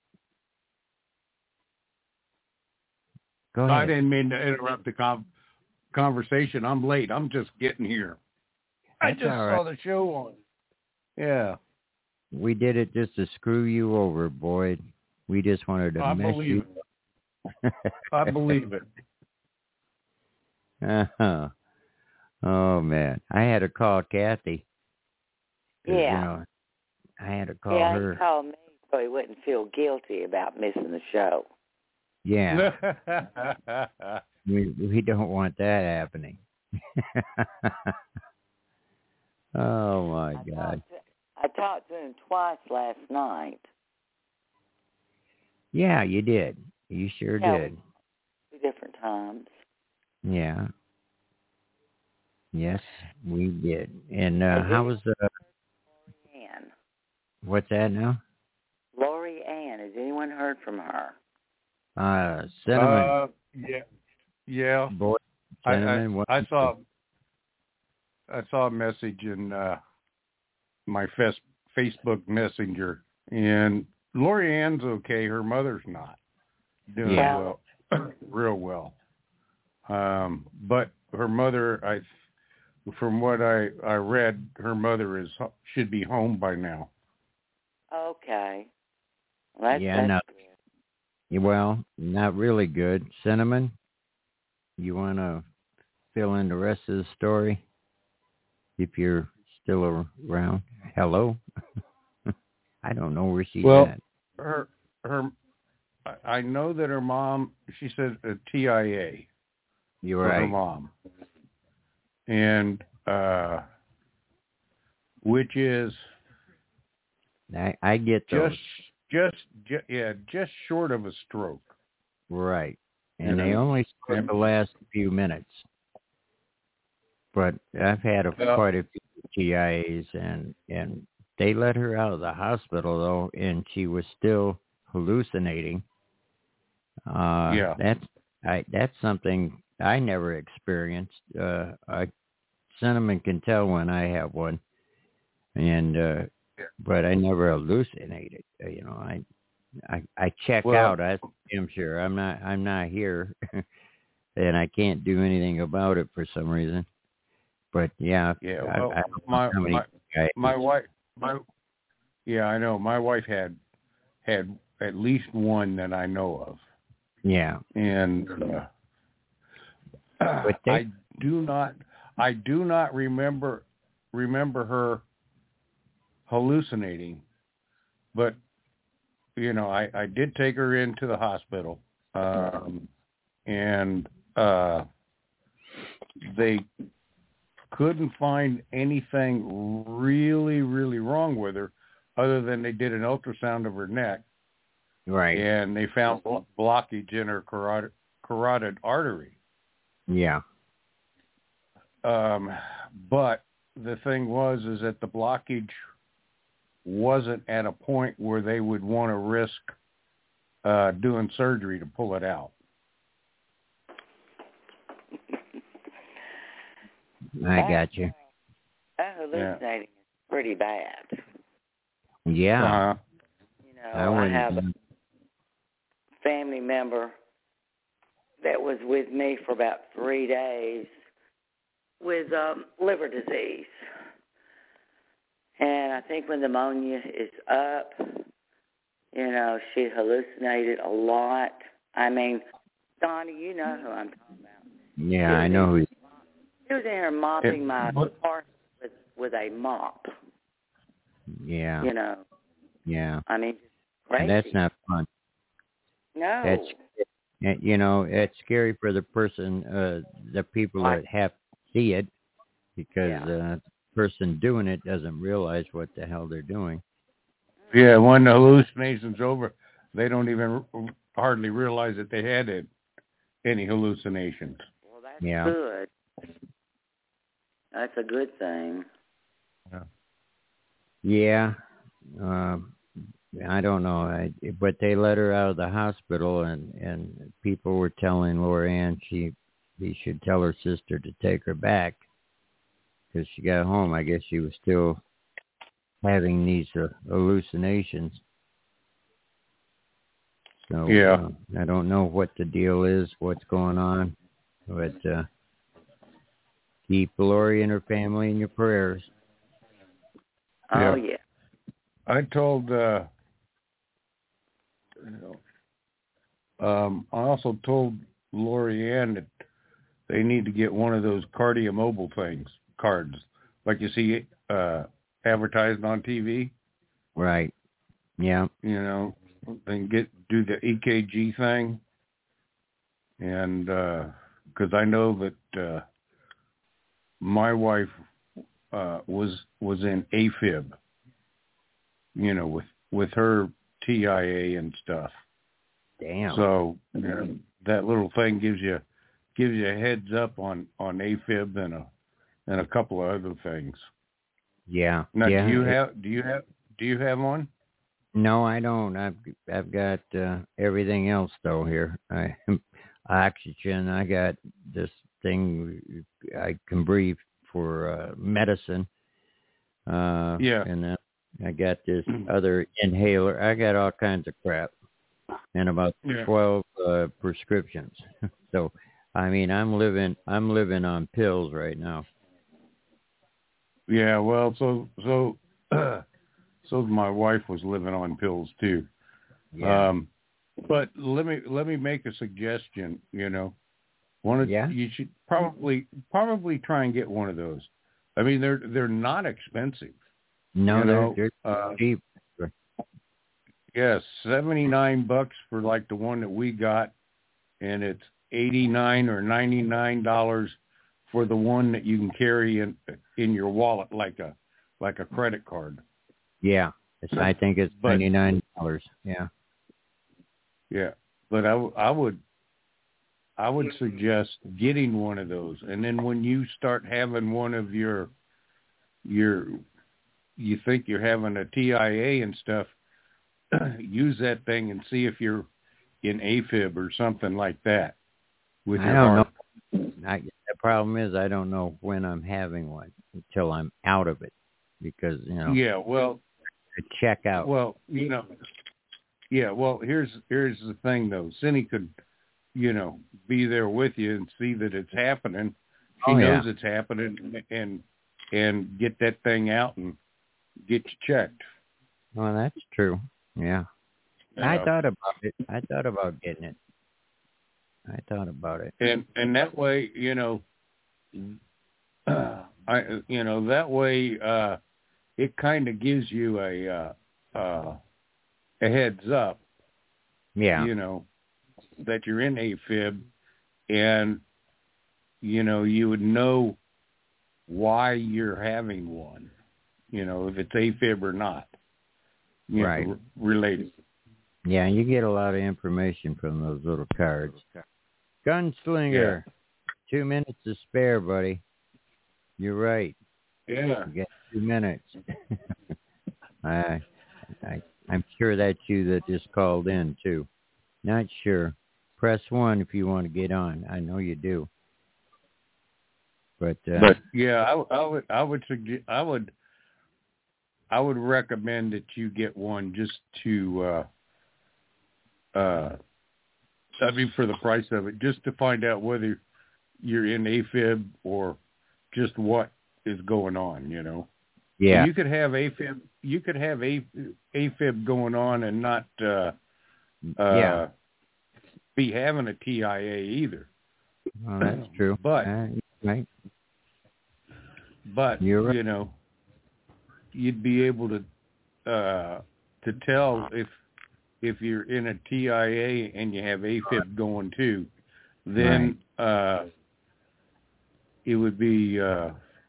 Go ahead. I didn't mean to interrupt the com- conversation. I'm late. I'm just getting here. That's I just all right. saw the show on. Yeah. We did it just to screw you over, Boyd. We just wanted to I mess believe you. it. I believe it. Uh-huh. Oh, man. I had to call Kathy. Yeah. You know, I had to call yeah, her. he called me so he wouldn't feel guilty about missing the show. Yeah. we we don't want that happening. Oh, my I God. Talked to, I talked to him twice last night. Yeah, you did. You sure yeah, did. Two different times. Yeah. Yes, we did. And uh, how was the... Ann. What's that now? Lori Ann. Has anyone heard from her? Uh, Cinnamon. Uh, yeah. Yeah. Boy, I, Cinnamon. I, I saw I saw a message in uh, my fes- Facebook Messenger, and Lori Ann's okay. Her mother's not doing Yeah. well, real well. Um, but her mother, I, from what I, I read, her mother is should be home by now. Okay. Well, that's, yeah, that's no, well, not really good. Cinnamon, you want to fill in the rest of the story? If you're still around. Hello? I don't know where she's well, at. her, her, I know that her mom, she said a T I A. You're for right. her mom. And, uh, which is... I, I get those. Just, just, just, yeah, just short of a stroke. Right. And You they know? only stroke the last few minutes. But I've had a, well, quite a few T I As, and, and they let her out of the hospital, though, and she was still hallucinating. Uh, yeah. That's, I, that's something I never experienced. Uh, I, Cinnamon can tell when I have one. And, uh, but I never hallucinated. You know, I, I, I check well, out. I, I'm sure I'm not, I'm not here and I can't do anything about it for some reason. But yeah, yeah. I, Well, I don't my know how many my, guys. my wife, my yeah, I know. My wife had had at least one that I know of. Yeah, and uh, but they, I do not, I do not remember remember her hallucinating, but you know, I, I did take her into the hospital, um, and uh, they couldn't find anything really, really wrong with her, other than they did an ultrasound of her neck, right? And they found blo- blockage in her carotid, carotid artery. Yeah. Um, but the thing was, is that the blockage wasn't at a point where they would want to risk uh, doing surgery to pull it out. I got you. That hallucinating is pretty bad. Yeah. Uh-huh. You know, I, I have a family member that was with me for about three days with um, liver disease. And I think when the pneumonia is up, you know, she hallucinated a lot. I mean, Donnie, you know who I'm talking about. Yeah, I know who. She was in here mopping It, my what? car with, with a mop. Yeah. You know. Yeah. I mean, crazy. And that's not fun. No. That's, you know, it's scary for the person, uh, the people that have to see it, because yeah. uh, the person doing it doesn't realize what the hell they're doing. Yeah, when the hallucination's over, they don't even hardly realize that they had it, any hallucinations. Well, that's yeah. good. That's a good thing. Yeah. Yeah. Um, I don't know, I, but they let her out of the hospital, and, and people were telling Lorianne she he should tell her sister to take her back, because she got home. I guess she was still having these uh, hallucinations. So yeah, uh, I don't know what the deal is, what's going on, but uh, keep Lori and her family in your prayers. Oh, yeah. yeah. I told, uh, you know, um, I also told Lorianne that they need to get one of those Cardia Mobile things, cards, like you see uh, advertised on T V. Right. Yeah. You know, and get do the E K G thing, and because uh, I know that uh, my wife uh, was was in AFib. You know, with with her T I A and stuff. Damn. So you know, that little thing gives you gives you a heads up on, on AFib and a and a couple of other things. Yeah. Now, yeah. do you have do you have do you have one? No, I don't. I've I've got uh, everything else though here. I oxygen. I got this thing I can breathe for uh, medicine. Uh, yeah. And then I got this other inhaler. I got all kinds of crap, and about yeah. twelve uh, prescriptions. So I mean, I'm living I'm living on pills right now. Yeah, well, so so so my wife was living on pills too. Yeah. Um, but let me let me make a suggestion. You know, one of Yeah? you should probably probably try and get one of those. I mean, they're they're not expensive. No, you they're, know, they're uh, cheap. yeah, seventy nine bucks for like the one that we got, and it's eighty nine or ninety nine dollars for the one that you can carry in in your wallet like a like a credit card. Yeah, it's, I think it's But- ninety nine dollars. Yeah. Yeah, but I, w- I would I would suggest getting one of those, and then when you start having one of your your you think you're having a T I A and stuff, use that thing and see if you're in AFib or something like that with I your don't heart. know. I, the problem is I don't know when I'm having one until I'm out of it, because you know. Yeah, well, to check out. Well, you know, yeah. Well, here's here's the thing though. Cindy could, you know, be there with you and see that it's happening. She Oh, yeah. knows it's happening, and and get that thing out and get you checked. Well, that's true. Yeah. You I know. thought about it. I thought about getting it. I thought about it. And and that way, you know, I you know that way uh, it kind of gives you a uh, uh, a heads up. Yeah. You know that you're in AFib, and you know you would know why you're having one. You know if it's AFib or not. You Right. know, related. Yeah, you get a lot of information from those little cards. Gunslinger, two minutes to spare, buddy. You're right. Yeah. You get two minutes. I, I, I'm sure that's you that just called in too. Not sure. Press one if you want to get on. I know you do. But, uh, But yeah, I, I would, I would suggest, I would, I would recommend that you get one just to, uh, uh, I mean, for the price of it, just to find out whether you're in AFib or just what is going on. You know. Yeah. You could have AFib. You could have A, AFib going on and not, uh, uh, Yeah. be having a T I A either. well, that's true. But Uh, right. But You're right. you know, you'd be able to uh, to tell if if you're in a T I A and you have AFib going too. Then uh, it would be uh,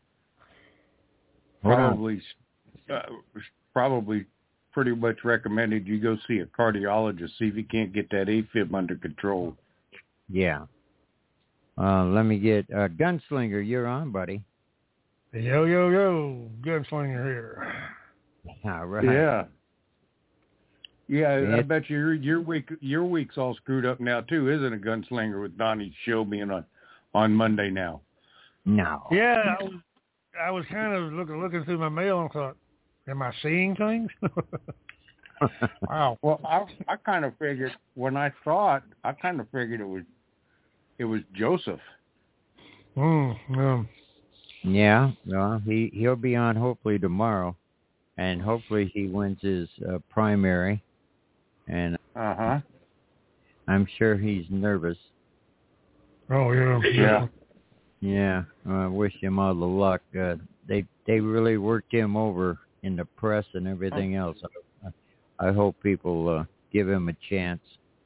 Hold on. probably uh, probably pretty much recommended you go see a cardiologist, see if you can't get that AFib under control. Yeah. Uh, let me get uh, Gunslinger. You're on, buddy. Yo, yo, yo, Gunslinger here. All right. Yeah. Yeah, I Yeah. bet your your week your week's all screwed up now too, isn't it, Gunslinger, with Donnie's show being on on Monday now? No. Yeah, I was, I was kind of looking looking through my mail and thought, am I seeing things? Wow. Well, I I kind of figured when I saw it, I kind of figured it was it was Joseph. Mm, um, Yeah. Well, he he'll be on hopefully tomorrow, and hopefully he wins his uh, primary. And Uh huh. I'm sure he's nervous. oh, yeah. Yeah. Yeah. I wish him all the luck. Uh, they they really worked him over in the press and everything else. I, I hope people uh, give him a chance.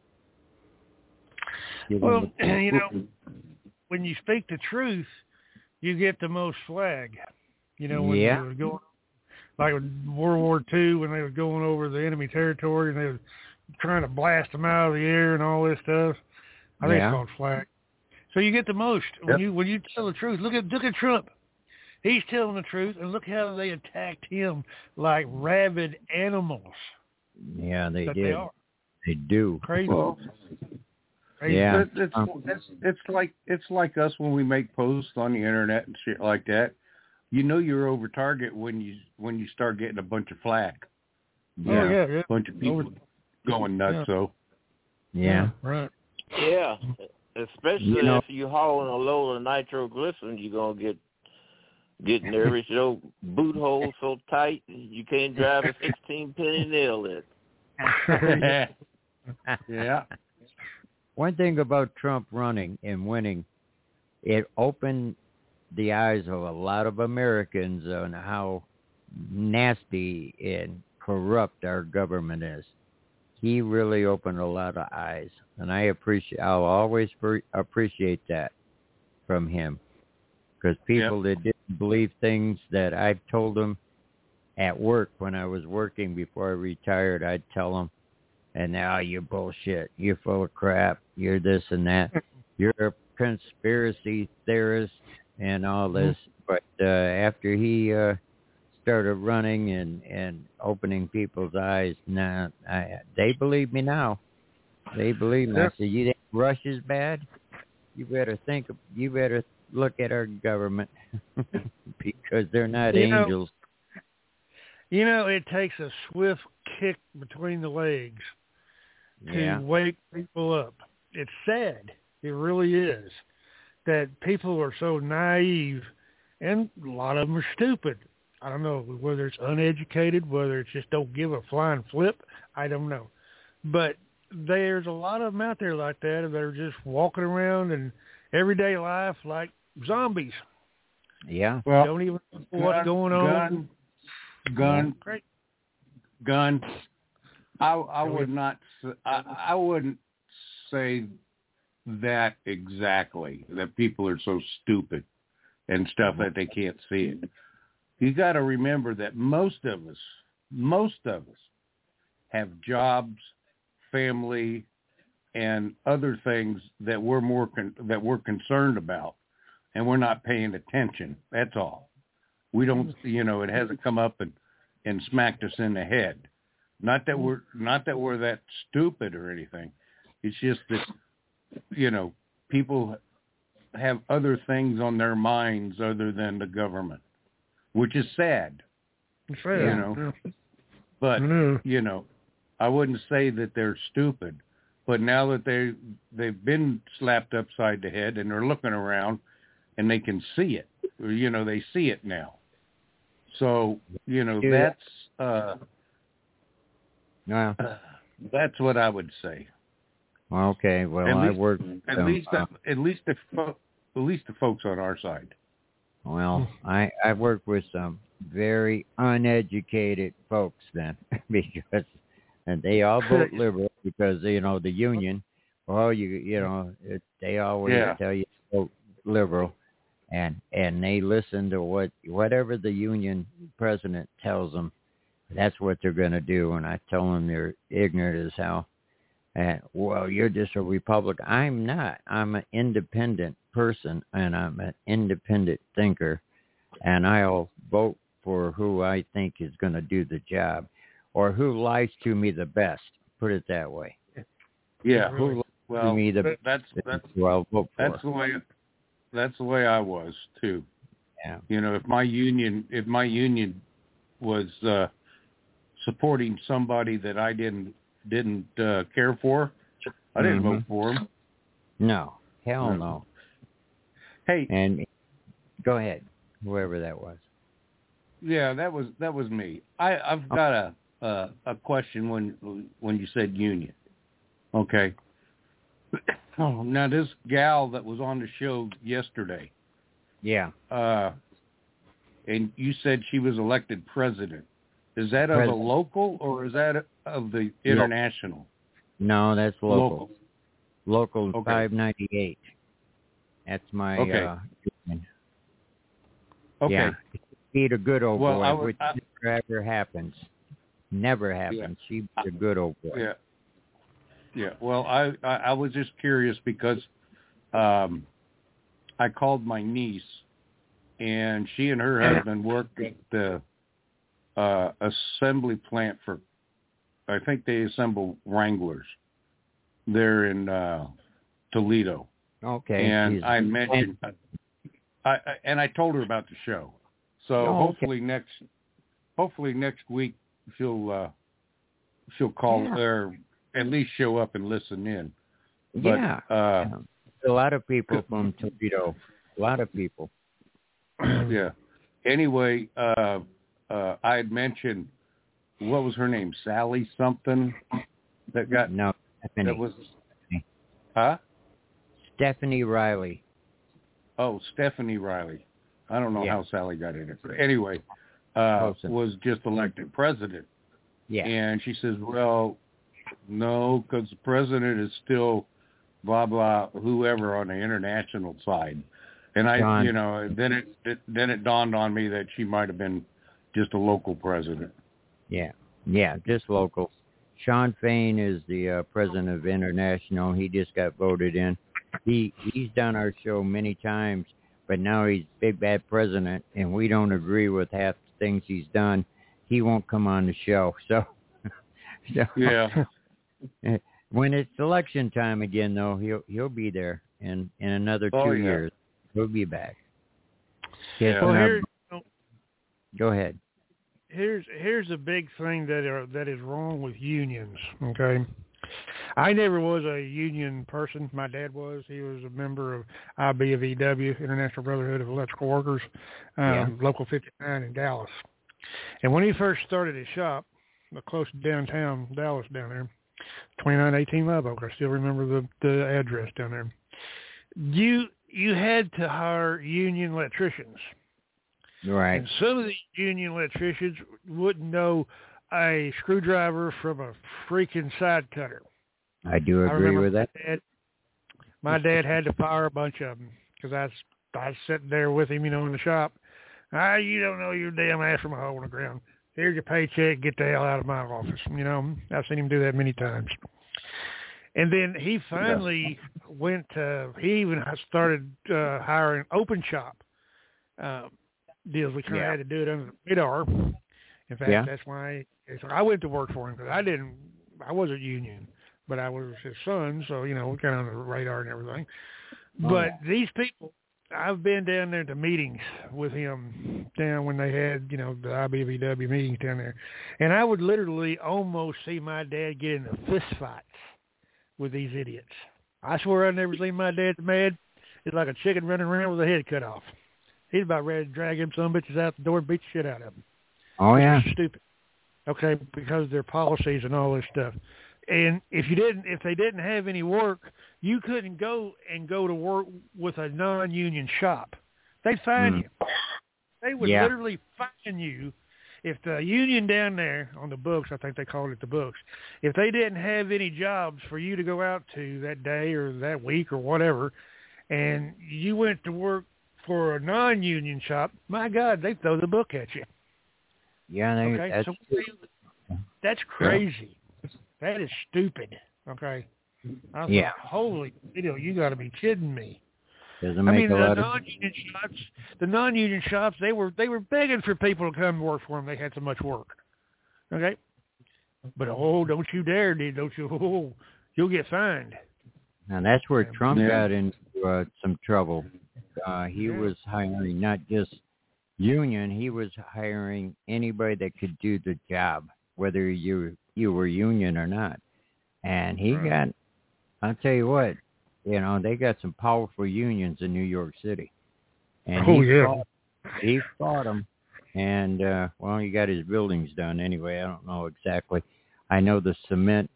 Give him Well, a- you know, when you speak the truth, you get the most flag. You know, when Yeah. they were going, like in World War Two, when they were going over the enemy territory and they were trying to blast them out of the air and all this stuff. I think Yeah. it's called flag. So you get the most when Yep. you when you tell the truth. Look at look at Trump. He's telling the truth, and look how they attacked him like rabid animals. yeah, they that did. they are. They do. Crazy. Well, Crazy. Yeah. It, it's it's it's like it's like us when we make posts on the internet and shit like that. You know you're over target when you when you start getting a bunch of flack. Oh yeah, yeah. bunch of people Over- going nuts. Yeah. So Yeah. Right. Yeah, Especially You know- if you hauling a load of nitroglycerin, you're gonna get get nervous. Your boot hole so tight you can't drive a sixteen penny nail in. Yeah. One thing about Trump running and winning, it opened the eyes of a lot of Americans on how nasty and corrupt our government is. He really opened a lot of eyes, and I appreciate. I'll always pre- appreciate that from him, because people that didn't believe things that I've told them at work when I was working before I retired, I'd tell them, and now you're bullshit. You're full of crap. You're this and that. You're a conspiracy theorist and all this. But uh, after he uh, started running and, and opening people's eyes, now I, they believe me now. They believe me. I said, you think Russia's bad? You better think. You better look at our government because they're not You angels. Know, you know, it takes a swift kick between the legs to Yeah. wake people up. It's sad. It really is. That people are so naive, and a lot of them are stupid. I don't know whether it's uneducated, whether it's just don't give a flying flip. I don't know. But there's a lot of them out there like that that are just walking around in everyday life like zombies. Yeah. Well, don't even know what's gun, going on. Gun, gun, Great. gun. I, I would not. I, I wouldn't say that exactly. That people are so stupid and stuff that they can't see it. You got to remember that most of us, most of us, have jobs, family, and other things that we're more con- that we're concerned about, and we're not paying attention. That's all. We don't, you know, it hasn't come up and, and smacked us in the head. Not that we're not that we're that stupid or anything. It's just that, you know, people have other things on their minds other than the government, which is sad. It's sad. You know, but you know, I wouldn't say that they're stupid. But now that they they've been slapped upside the head and they're looking around and they can see it, or, you know, they see it now. So you know Yeah. that's uh, Yeah. uh, that's what I would say. Okay. Well, at I least, work. at um, least uh, at least the fo- at least the folks on our side. Well, I I work with some very uneducated folks then, because and they all vote liberal because you know the union. Well, you you know it, they always Yeah. tell you to vote liberal, and and they listen to what whatever the union president tells them. That's what they're going to do. And I tell them they're ignorant as hell. And well, you're just a Republican. I'm not. I'm an independent person, and I'm an independent thinker, and I'll vote for who I think is going to do the job, or who lies to me the best. Put it that way. Yeah. Who lies Well, to me the best? that's that's who I'll vote for. that's the way that's the way I was too. Yeah. You know, if my union if my union was uh, supporting somebody that I didn't didn't uh, care for, I didn't Mhm. vote for him. No, hell No. no. Hey, And go ahead, whoever that was. yeah, that was that was me. I I've got a a, a question when when you said union. Okay. Oh, now this gal that was on the show yesterday, Yeah. uh, and you said she was elected president. Is that of President. a local or is that of the international? No, that's local. Local. Local Okay. five ninety-eight. That's my Okay. uh union. Okay. Yeah. Be the good old Well, boy, I would- which I- never ever happens. Never happens. She be a good old boy. Yeah. Yeah. Well, I, I, I was just curious because um, I called my niece, and she and her husband worked at the uh, assembly plant for, I think they assemble Wranglers there in uh, Toledo. Okay. And she's- I mentioned, I, I, and I told her about the show. So Oh, okay. hopefully next, hopefully next week she'll uh, she'll call Yeah. or at least show up and listen in. But, Yeah. Uh, a lot of people from Toledo. A lot of people. Yeah. Anyway, uh, uh, I had mentioned, what was her name? Sally something that got... No, Stephanie. That was... Huh? Stephanie Riley. Oh, Stephanie Riley. I don't know yeah. how Sally got in it. But anyway, uh, was just elected president. Yeah. And she says, well, no, because the president is still blah, blah, whoever on the international side. And I, John. you know, then it, it then it dawned on me that she might have been just a local president. Yeah. Yeah, just local. Sean Fain is the uh, president of International. He just got voted in. He he's done our show many times, but now he's big bad president, and we don't agree with half the things he's done. He won't come on the show. So, so yeah. When it's election time again, though, he'll he'll be there in in another two oh, yeah. years. He'll be back. Yeah. Well, here, go ahead. Here's here's a big thing that are, that is wrong with unions. Okay, I never was a union person. My dad was. He was a member of I B V W, International Brotherhood of Electrical Workers, um, yeah. Local fifty-nine in Dallas. And when he first started his shop, close to downtown Dallas, down there, twenty-nine eighteen Live Oak. I still remember the the address down there. You you had to hire union electricians. Right. And some of the union electricians wouldn't know a screwdriver from a freaking side cutter. I do agree I with that. My dad, my dad had to fire a bunch of them because I was, I was sitting there with him, you know, in the shop. Ah, you don't know your damn ass from a hole in the ground. Here's your paycheck. Get the hell out of my office. You know, I've seen him do that many times. And then he finally went to, he even started uh, hiring open shop um, deals. We kind of yeah. had to do it under the radar. In fact, yeah. that's why I, I went to work for him because I didn't, I wasn't union, but I was his son. So, you know, kind of on the radar and everything. Oh. But these people, I've been down there to meetings with him down when they had, you know, the I B V W meetings down there. And I would literally almost see my dad get into fist fights with these idiots. I swear I've never seen my dad mad. It's like a chicken running around with a head cut off. He's about ready to drag him some bitches out the door and beat the shit out of them. Oh, yeah. Stupid. Okay, because of their policies and all this stuff. And if you didn't, if they didn't have any work, you couldn't go and go to work with a non-union shop. They'd fine mm. you. They would yeah. literally fine you if the union down there on the books, I think they called it the books, if they didn't have any jobs for you to go out to that day or that week or whatever, and you went to work for a non-union shop, my God, they'd throw the book at you. Yeah, they, okay, that's, so that's crazy. Yeah. That is stupid. Okay. I thought, yeah. Holy, you know, you got to be kidding me. Doesn't I make mean, a the lot non-union of... shops, the non-union shops, they were they were begging for people to come work for them. They had so much work. Okay. But oh, don't you dare, dude! Don't you? Oh, you'll get fined. Now that's where Trump yeah. got into uh, some trouble. Uh, he yeah. was hiring not just union; he was hiring anybody that could do the job, whether you you were union or not. And he right. got, I'll tell you what, you know, they got some powerful unions in New York City. And oh, he yeah. Fought, he fought them. And, uh, well, he got his buildings done anyway. I don't know exactly. I know the cement,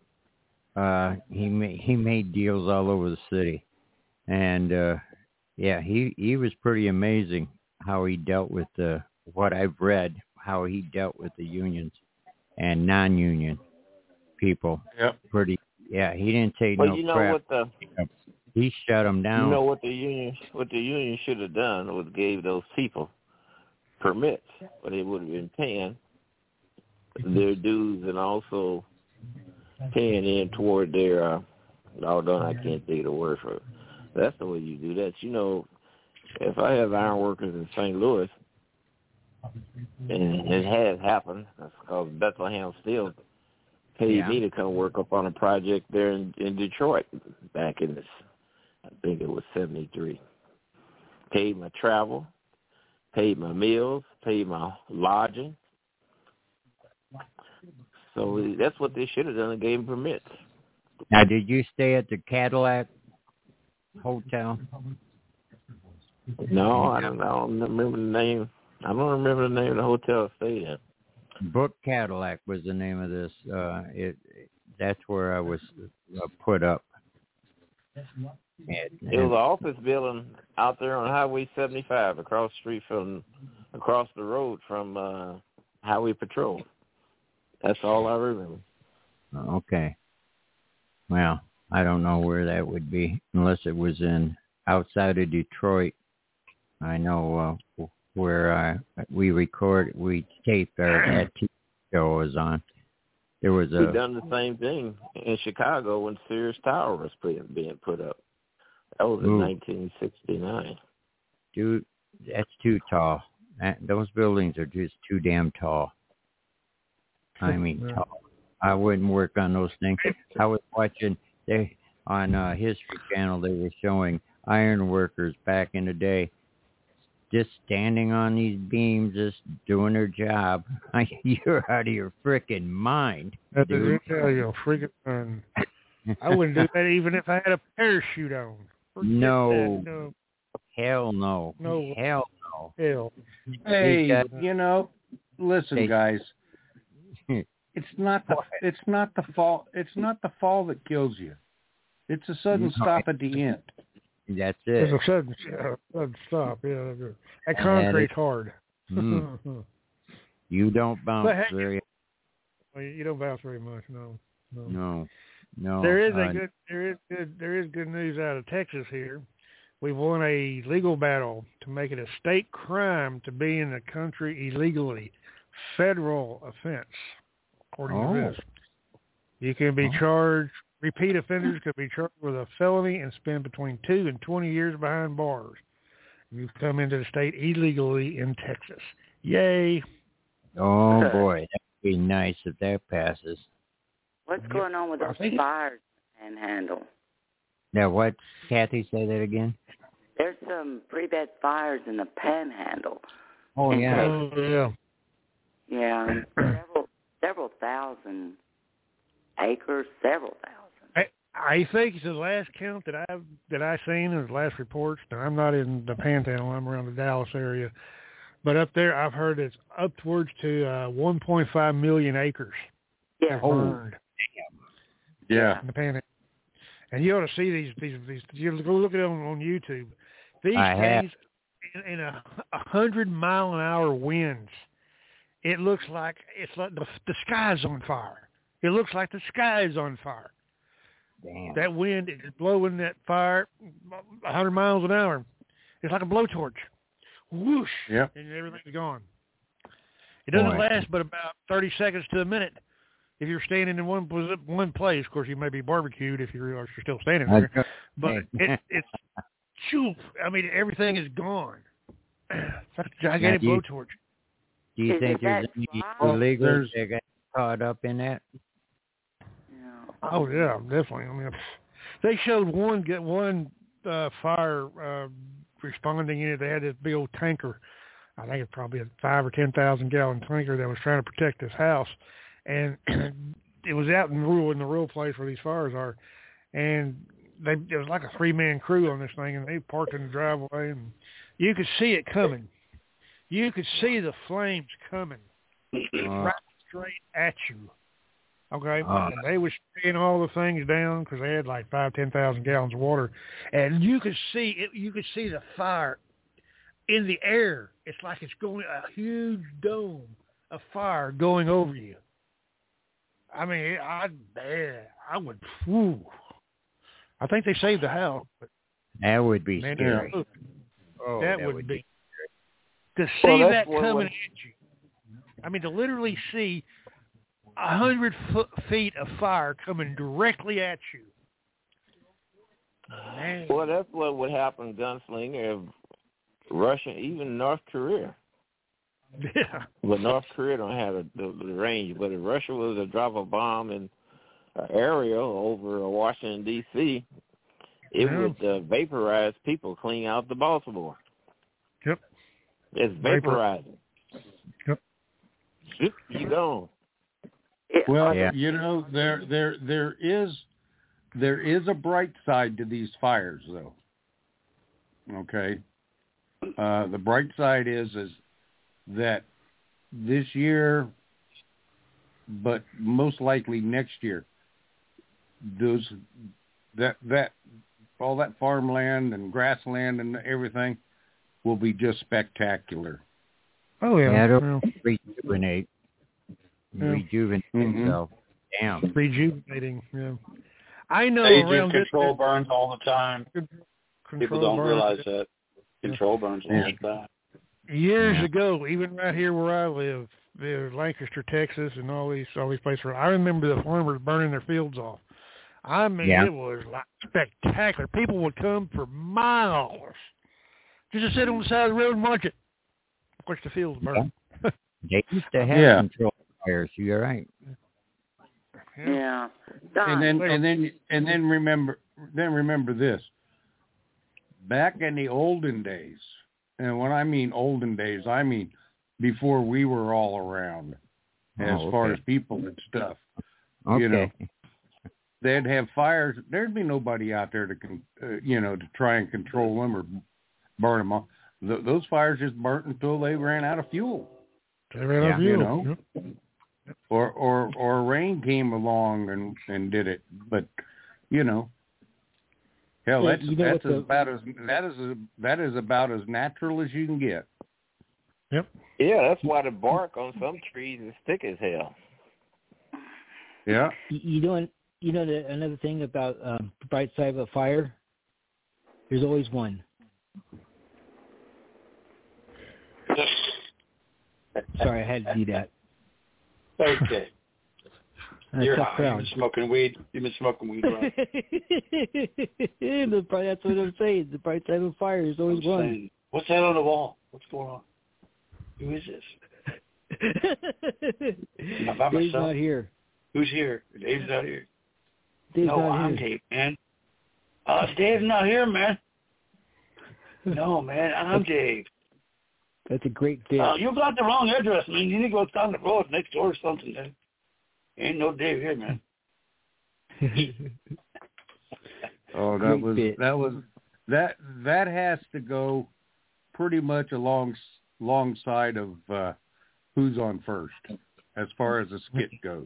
uh, he, ma- he made deals all over the city. And, uh, yeah, he, he was pretty amazing how he dealt with the, what I've read, how he dealt with the unions and non-union people. Yep. Pretty, yeah, he didn't take well, no you know crap. What the, he shut them down. You know what the union, what the union should have done was gave those people permits, but they would have been paying their dues and also paying in toward their, uh, although I can't think of the word for it. That's the way you do that. You know, if I have iron workers in Saint Louis, and it has happened, that's because Bethlehem Steel paid yeah. me to come work up on a project there in, in Detroit back in this, I think it was seventy-three. Paid my travel, paid my meals, paid my lodging. So that's what they should have done and gave them permits. Now, did you stay at the Cadillac? hotel? No, I don't, I don't remember the name. I don't remember the name of the hotel I stayed at. Brook Cadillac was the name of this. Uh, it that's where I was uh, put up. It was an office building out there on Highway seventy-five, across the street from, across the road from uh, Highway Patrol. That's all I remember. Okay. Well, I don't know where that would be, unless it was in outside of Detroit. I know uh, where uh, we record, we taped our that T V show was on. There was a. We done the same thing in Chicago when Sears Tower was put, being put up. That was in Ooh. nineteen sixty-nine. Dude, that's too tall. That, those buildings are just too damn tall. I mean, Yeah. tall. I wouldn't work on those things. I was watching they on uh, History Channel. They were showing iron workers back in the day, just standing on these beams, just doing their job. You're out of your freaking mind, That's dude. it, tell you, freaking mind. I wouldn't do that even if I had a parachute on. Forget No. that, no, Hell no. no, Hell no. hell. Hey, got- you know, listen, Hey. guys. It's not the it's not the fall it's not the fall that kills you. It's a sudden No. stop at the end. That's There's it. a sudden, uh, sudden stop. Yeah, that That concrete's is- hard. Mm. You don't bounce But heck, very. Well, you don't bounce very much, no. No. No. No. There is uh, a good there is good there is good news out of Texas here. We've won a legal battle to make it a state crime to be in the country illegally. Federal offense, according Oh. to this. You can be Oh. charged repeat offenders could be charged with a felony and spend between two and twenty years behind bars. You've come into the state illegally in Texas. Yay. Oh boy, that would be nice if that passes. What's going on with those fires in Panhandle? Now what? Kathy, say that again. There's some pretty bad fires in the Panhandle. Oh in yeah. Texas. Oh, yeah. Yeah, and several several thousand acres, several thousand. I, I think the last count that I've that I seen in the last reports. Now I'm not in the Panhandle. I'm around the Dallas area, but up there I've heard it's upwards to uh, one point five million acres. Yeah. Have burned Yeah. in the Panhandle. And you ought to see these these these. You go look at them on, on YouTube. These I have. things in, in a, a hundred mile an hour winds. It looks like it's like the, the sky's on fire. It looks like the sky's on fire. Damn. That wind is blowing that fire a hundred miles an hour. It's like a blowtorch. Whoosh. Yep. And everything's gone. It doesn't Boy. last but about thirty seconds to a minute. If you're standing in one posi- one place, of course, you may be barbecued if you're, if you're still standing there. But it, it's, shoo, I mean, everything is gone. It's like a gigantic Now, do you- blowtorch. Do you Is think it there's that any dry? illegals There's- that got caught up in that? Oh yeah, definitely. I mean, they showed one get one uh, fire uh, responding unit. They had this big old tanker. I think it's probably a five or ten thousand gallon tanker that was trying to protect this house, and it was out in rural in the real place where these fires are, and they it was like a three man crew on this thing, and they parked in the driveway, and you could see it coming. You could see the flames coming Uh, right straight at you. Okay, Uh. and they were spraying all the things down because they had like five, ten thousand gallons of water, and you could see it. You could see the fire in the air. It's like it's going a huge dome of fire going over you. I mean, I yeah, I would. Whew. I think they saved the house, but that would be man, scary. that, Oh, that that would would be. be To see Well, that's that what- coming what- at you. I mean, to literally see a hundred foot feet of fire coming directly at you. Man. Well, that's what would happen, Gunslinger, if Russia, even North Korea. Yeah. Well, North Korea don't have the, the, the range, but if Russia was to drop a bomb in an area over Washington, D C, it Yeah. would uh, vaporize people clean out the Baltimore. Yep. It's Vapor- vaporizing. Yep. Shoot, you gone. Well, Yeah. you know, there there there is there is a bright side to these fires though. Okay. Uh, the bright side is is that this year, but most likely next year, those that that all that farmland and grassland and everything will be just spectacular. Oh yeah, yeah it'll yeah. rejuvenate, Yeah. rejuvenate Mm-hmm. itself. Damn, rejuvenating. Yeah, I know They around do control this, burns all the time. control People don't burns. realize that. Control burns all the time. Years Yeah. ago, even right here where I live, there, Lancaster, Texas, and all these all these places. I remember the farmers burning their fields off. I mean, Yeah. it was like spectacular. People would come for miles just to sit on the side of the road and watch it. Of course, the fields burn. They used to have Yeah. control fires. You're right. Yeah. And then and then and then remember then remember this. Back in the olden days, and when I mean olden days, I mean before we were all around, as Oh, far okay. as people and stuff. Okay. You know, they'd have fires. There'd be nobody out there to, con- uh, you know, to try and control them or burn them off. Th- those fires just burnt until they ran out of fuel. They ran out of You fuel. know, or or or rain came along and and did it. But you know, hell, Yeah, that's you know that's what the- about as that is a, that is about as natural as you can get. Yep. Yeah, that's why the bark on some trees is thick as hell. Yeah. You, you know, you know the, another thing about um, the bright side of a fire. There's always one. Sorry, I had to do that. Okay. That's You're a high. You've crowd. been smoking weed. You've been smoking weed, right? the bright, that's what I'm saying. The bright side of a fire is always I'm one. saying, what's that on the wall? What's going on? Who is this? Am I by Dave's myself? not here. Who's here? Dave's not here. Dave's no, not I'm here. Dave, man. Uh, Dave's not here, man. No, man, I'm Dave. That's a great bit. Uh, you got the wrong address, man. You need to go down the road next door or something, man. Ain't no Dave here, man. Oh, that Great was bit. that was that that has to go pretty much along alongside of uh, Who's on First as far as the skit goes.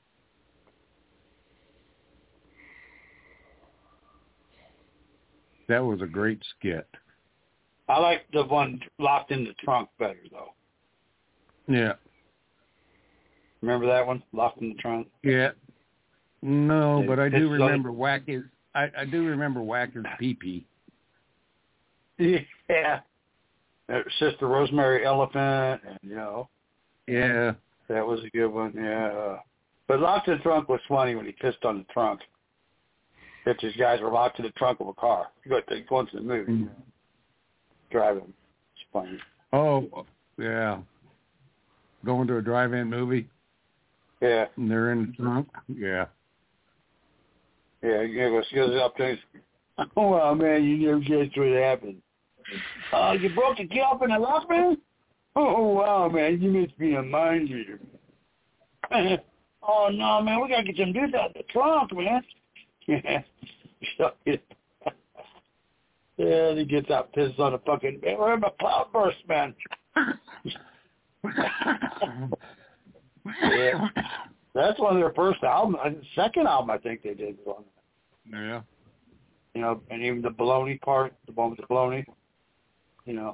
That was a great skit. I like the one locked in the trunk better, though. Yeah. Remember that one? Locked in the trunk? Yeah. No, Yeah, but I do it's like- remember Whack-His. I, I do remember Whack-His pee-pee. Yeah. Uh, Sister Rosemary Elephant, and, you know. Yeah. That was a good one, yeah. Uh, but Locked in the Trunk was funny when he pissed on the trunk. If these guys were locked in the trunk of a car. You got to go into the movie. Mm. Driving. It's funny. Oh, yeah. Going to a drive-in movie. Yeah. And they're in the trunk. Yeah. Yeah, he goes, he goes up there. Oh, well, man, you never guessed what happened. Uh, you broke the key up in the lock, man? Oh, wow, man, you must be a mind reader. Oh, no, man, we got to get them dudes out of the trunk, man. Yeah. Yeah, he gets out pissed on the fucking, man, we're in a cloudburst, man. Yeah. That's one of their first album, second album I think they did was on that. Yeah. You know, and even the baloney part, the one with the baloney, you know.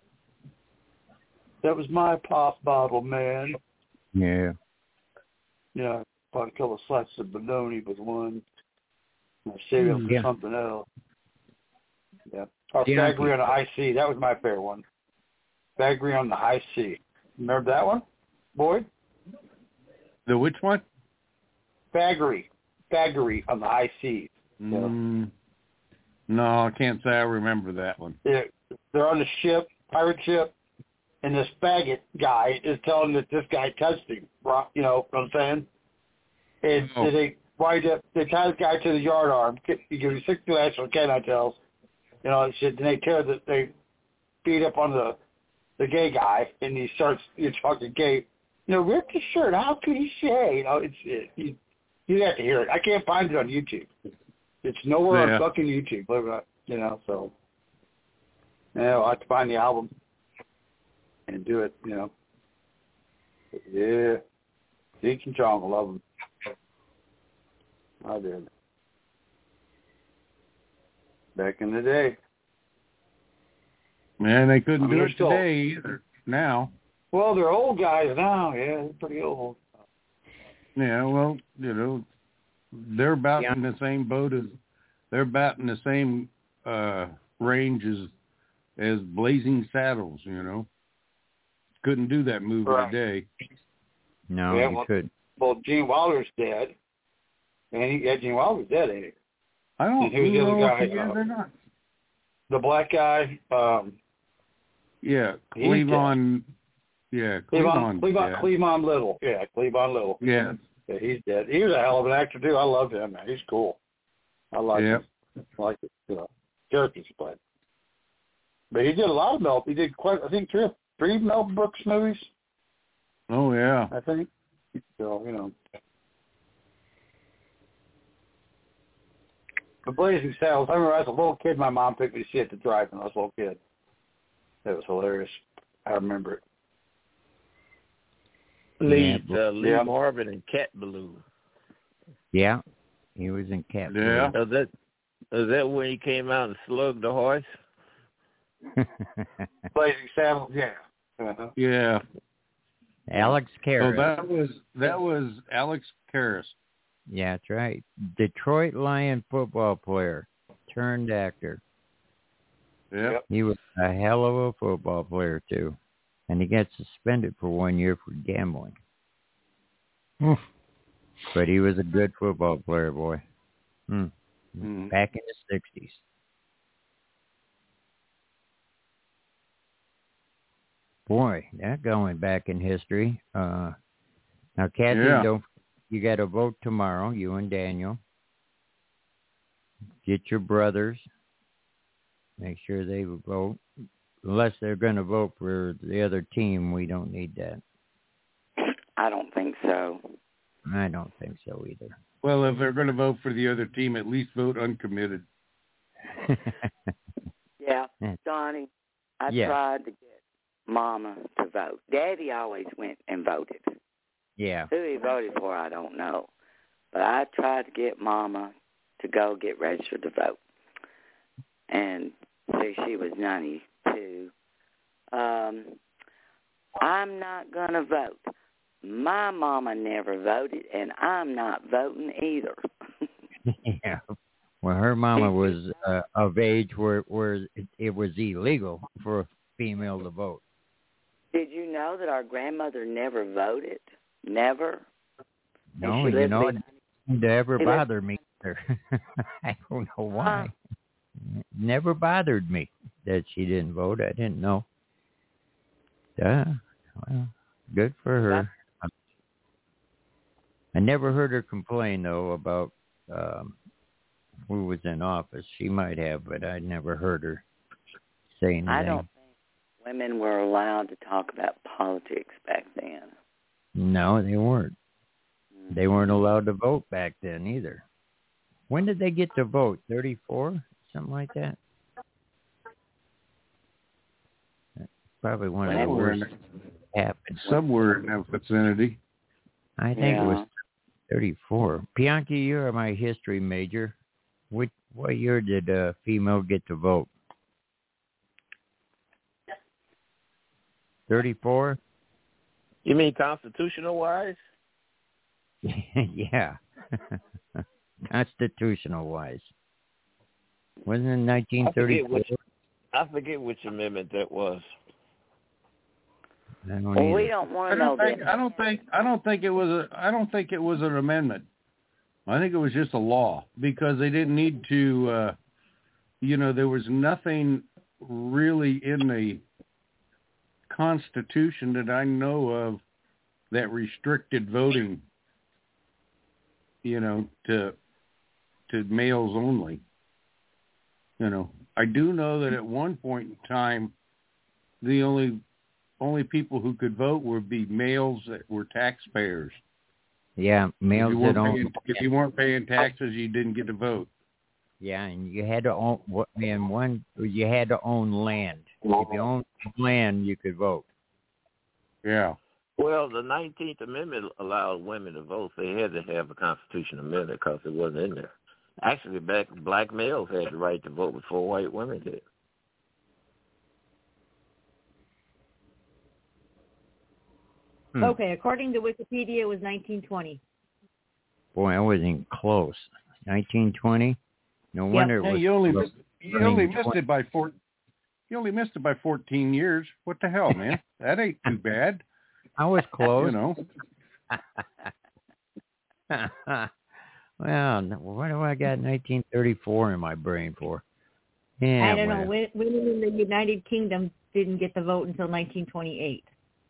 That was my pop bottle, man. Yeah. You know, probably a couple of slices of bologna with one. I saved it for Yeah. something else. Yeah. Or Yeah. Baggery on the High C. That was my favorite one. Baggery on the High C. Remember that one, Boyd? The which one? Baggery. Baggery on the High C. Mm, no, I can't say I remember that one. They're, they're on the ship, pirate ship, and this faggot guy is telling that this guy touched him. You know what I'm saying? And Oh. they wind up, they tie this guy to the yard arm. You give him six two actual canine tails. You know, and shit. Then they tear the, they beat up on the the gay guy, and he starts, he's fucking gay. You know, rip his shirt. How could he say? You know, it's it, you, you have to hear it. I can't find it on YouTube. It's nowhere Yeah. on fucking YouTube. Believe it or not, you know, so. Yeah, I'll have to find the album and do it, you know. But yeah, Cheech and Chong, I love them. I did. Back in the day. Man, they couldn't I mean, do it still, today either. Now. Well, they're old guys now. Yeah, they're pretty old. Yeah, well, you know, they're about yeah. in the same boat as they're about in the same uh, range as as Blazing Saddles. You know, couldn't do that movie right. today. No, yeah, you well, could. Well, Gene Wilder's dead, and he, yeah, Gene Wilder's dead, ain't he? I don't Who's the know other guy? if he is uh, or not. The black guy. Um, yeah, Cleavon. Yeah, Cleavon. Cleavon. Cleavon, Yeah. Cleavon Little. Yeah, Cleavon Little. Yeah. Yeah, he's dead. He was a hell of an actor too. I love him, man. He's cool. I like yep. him. I like the you know, characters he played. But he did a lot of Mel. He did quite. I think three, three Mel Brooks movies. Oh yeah. I think. So you know. The Blazing Saddles. I remember as a little kid, my mom took me to see it to drive when I was a little kid. It was hilarious. I remember it. Lee, yeah, uh, Lee yeah. Marvin and Cat Ballou. Yeah, he was in Cat Yeah. Is that is that when he came out and slugged the horse? Blazing Saddles. Yeah. Uh-huh. Yeah. Alex Karras. Oh, that was that was Alex Karras. Yeah, that's right. Detroit Lion football player turned actor. Yep. He was a hell of a football player too, and he got suspended for one year for gambling. But he was a good football player, boy. Hmm. Mm. Back in the sixties. Boy, that going back in history. Uh, now, Kathy, yeah. don't you got to vote tomorrow? You and Daniel. Get your brothers. Make sure they vote. Unless they're going to vote for the other team, we don't need that. I don't think so. I don't think so either. Well, if they're going to vote for the other team, at least vote uncommitted. Yeah, Donnie, I yeah. tried to get Mama to vote. Daddy always went and voted. Yeah. Who he voted for, I don't know. But I tried to get Mama to go get registered to vote. And see, she was ninety-two. Um, I'm not going to vote. My mama never voted, and I'm not voting either. Yeah. Well, her mama was uh, of age where where it, it was illegal for a female to vote. Did you know that our grandmother never voted? Never? No, you know, it didn't ever She bother me either. I don't know why. It never bothered me that she didn't vote. I didn't know. Duh. Well, good for her. I never heard her complain, though, about um, who was in office. She might have, but I never heard her say anything. I don't think women were allowed to talk about politics back then. No, they weren't. Mm-hmm. They weren't allowed to vote back then either. When did they get to vote? thirty-four? Something like that? That's probably one of the worst happened. Somewhere in that vicinity. I think yeah. it was thirty-four. Bianchi, you're my history major. What, what year did a female get to vote? thirty-four? You mean constitutional-wise? Yeah. Constitutional-wise. Wasn't it nineteen thirty-four? I forget, which, I forget which amendment that was. I don't well, either. we don't want I to know don't think. that. I don't think. I don't think it was a. I don't think it was an amendment. I think it was just a law because they didn't need to. Uh, you know, there was nothing really in the Constitution that I know of that restricted voting. You know, to to males only. You know, I do know that at one point in time, the only only people who could vote would be males that were taxpayers. Yeah, males if you that weren't don't. paying, if you weren't paying taxes, you didn't get to vote. Yeah, and you had to own. And one, you had to own land. If you owned land, you could vote. Yeah. Well, the nineteenth Amendment allowed women to vote. They had to have a constitutional amendment because it wasn't in there. Actually, back black males had the right to vote before white women did. Hmm. Okay, according to Wikipedia, it was nineteen twenty. Boy, I wasn't close. nineteen twenty. No Yep. wonder it Hey, was. you only missed, you I mean, only missed twenty it by four. You only missed it by fourteen years. What the hell, man? That ain't too bad. I was close. You know. Well, what do I got nineteen thirty-four in my brain for? Yeah, I don't know. well, Women in the United Kingdom didn't get the vote until nineteen twenty-eight.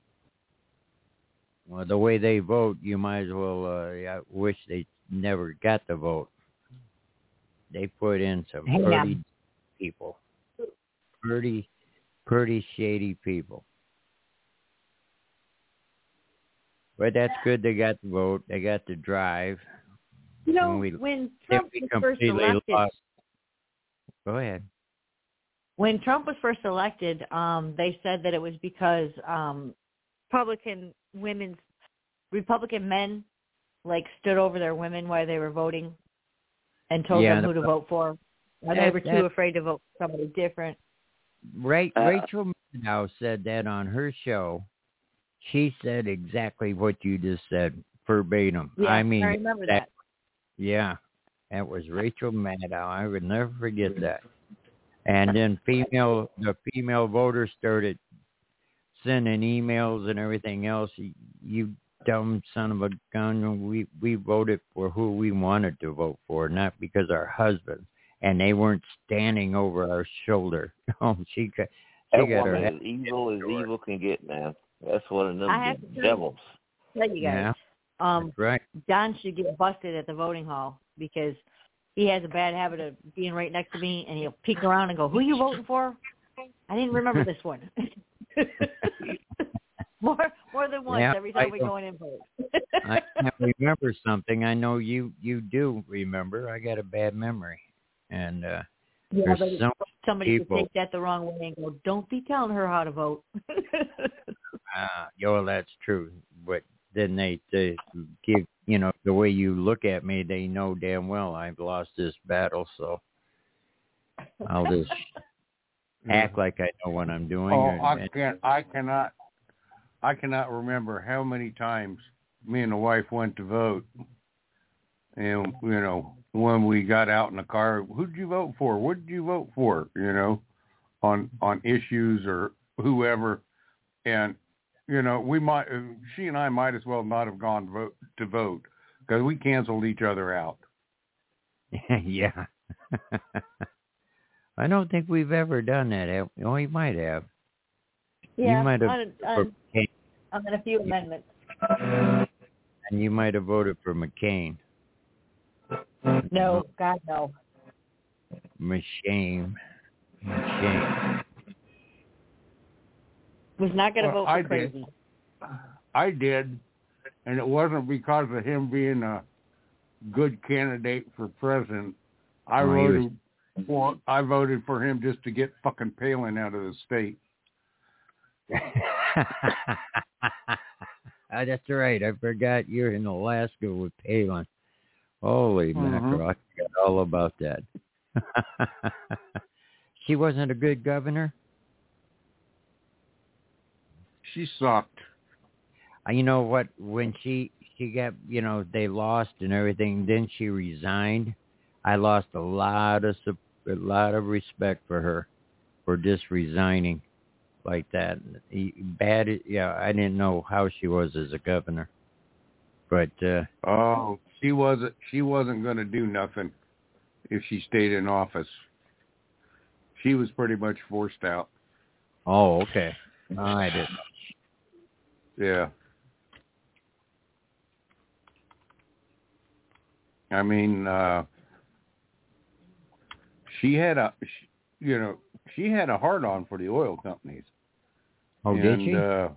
well, the way they vote, you might as well. Uh, I wish they never got the vote. They put in some Yeah. pretty people, pretty, pretty shady people. But that's good. They got the vote. They got the drive. You know, When we- when if Trump we was first completely elected, lost- Go ahead. when Trump was first elected, um, they said that it was because um, Republican women's Republican men like stood over their women while they were voting and told Yeah, them the- who to vote for. And they that- were too that- afraid to vote for somebody different. Ra- Uh, Rachel Maddow said that on her show. She said exactly what you just said, verbatim. Yeah, I mean, I remember that. Yeah, that was Rachel Maddow. I would never forget that. And then female, the female voters started sending emails and everything else. You, you dumb son of a gun! We we voted for who we wanted to vote for, not because our husband. And they weren't standing over our shoulder. Oh, she got she That got her woman head. is evil as evil can get, man. That's one of them I have to tell devils. you, tell you guys, Yeah, um, that's right. Don should get busted at the voting hall because he has a bad habit of being right next to me, and he'll peek around and go, "Who you voting for? I didn't remember this one." more more than once Yeah, every time I we don't- go in and vote. I can't remember something. I know you you do remember. I got a bad memory, and uh, Yeah, there's but so somebody people. could take that the wrong way and go, "Don't be telling her how to vote." Ah, yo, that's true. But then they, they give, you know, the way you look at me, they know damn well I've lost this battle, so I'll just act like I know what I'm doing. Oh, and, I and- can't. I cannot. I cannot remember how many times me and the wife went to vote, and you know, when we got out in the car, who'd you vote for? What did you vote for? You know, on on issues or whoever, and you know, we might. She and I might as well not have gone vote to vote because we canceled each other out. yeah. I don't think we've ever done that. Have we? Oh, we might have. Yeah, you might have on, for on, McCain, on a few amendments. and you might have voted for McCain. No, God, no. Shame. Shame. Was not going to Well, vote for I crazy. did. I did, and it wasn't because of him being a good candidate for president. I Oh, he voted for I voted for him just to get fucking Palin out of the state. Ah, that's right. I forgot you're in Alaska with Palin. Holy Mhm. mackerel. I forgot all about that. She wasn't a good governor? She sucked. Uh, You know what? When she, she got, you know, they lost and everything, then she resigned. I lost a lot of sup- a lot of respect for her for just resigning like that. He- Bad, yeah. I didn't know how she was as a governor, but uh, Oh, she wasn't. She wasn't going to do nothing if she stayed in office. She was pretty much forced out. oh, okay. Oh, I didn't. Yeah. I mean, uh, she had a, she, you know, she had a hard on for the oil companies. Oh, and, did she? Uh,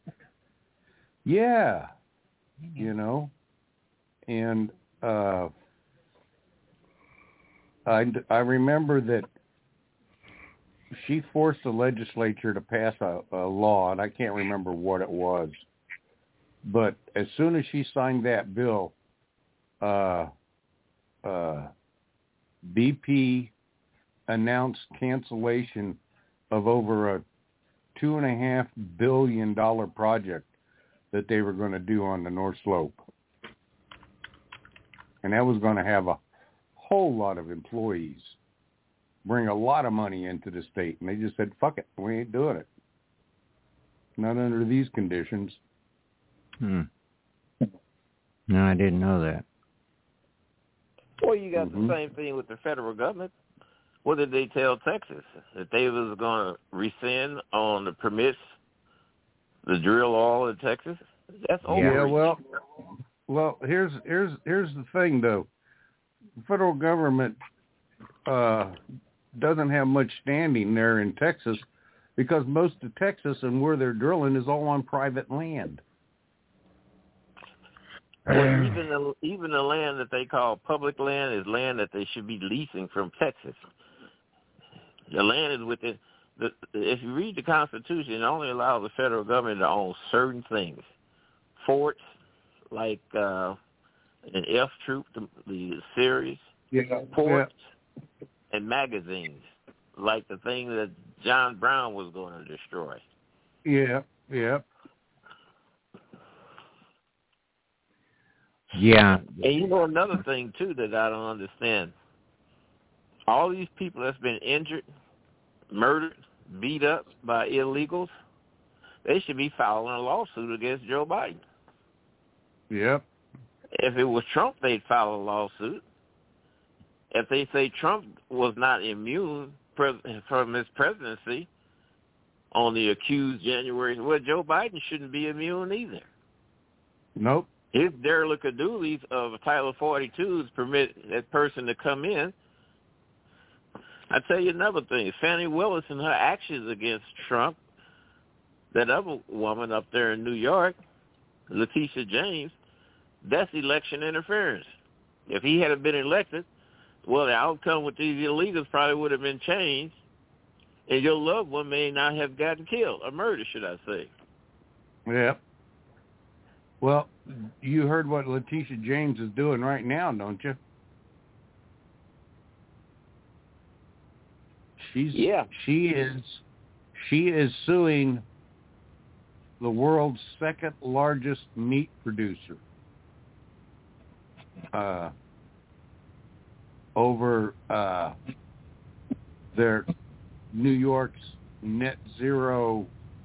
yeah. You know, and uh, I, I remember that she forced the legislature to pass a, a law, and I can't remember what it was. But as soon as she signed that bill, uh, uh, B P announced cancellation of over a two and a half billion dollar project that they were going to do on the North Slope. And that was going to have a whole lot of employees, bring a lot of money into the state. And they just said, fuck it, we ain't doing it. Not under these conditions. Hmm. No, I didn't know that. Well, you got Mm-hmm. the same thing with the federal government. What did they tell Texas? That they was going to rescind on the permits, the drill oil in Texas? That's overreach. Yeah, well, well, here's here's here's the thing though. The federal government uh, doesn't have much standing there in Texas because most of Texas and where they're drilling is all on private land. Well, even the even the land that they call public land is land that they should be leasing from Texas. The land is within. The, if you read the Constitution, it only allows the federal government to own certain things, forts like uh, an F Troop, the, the series, yeah, ports, yeah. and magazines like the thing that John Brown was going to destroy. Yeah, yeah. Yeah. And you know another thing, too, that I don't understand. All these people that's been injured, murdered, beat up by illegals, they should be filing a lawsuit against Joe Biden. Yep. If it was Trump, they'd file a lawsuit. If they say Trump was not immune from his presidency on the accused January, well, Joe Biden shouldn't be immune either. Nope. His derelicadulies of Title forty-twos permit that person to come in. I tell you another thing. Fannie Willis and her actions against Trump, that other woman up there in New York, Letitia James, that's election interference. If he had been elected, well, the outcome with these illegals probably would have been changed, and your loved one may not have gotten killed, or murdered, should I say. Yeah. Well, you heard what Letitia James is doing right now, don't you? She's yeah. She is she is suing the world's second largest meat producer uh, over uh, their New York's net zero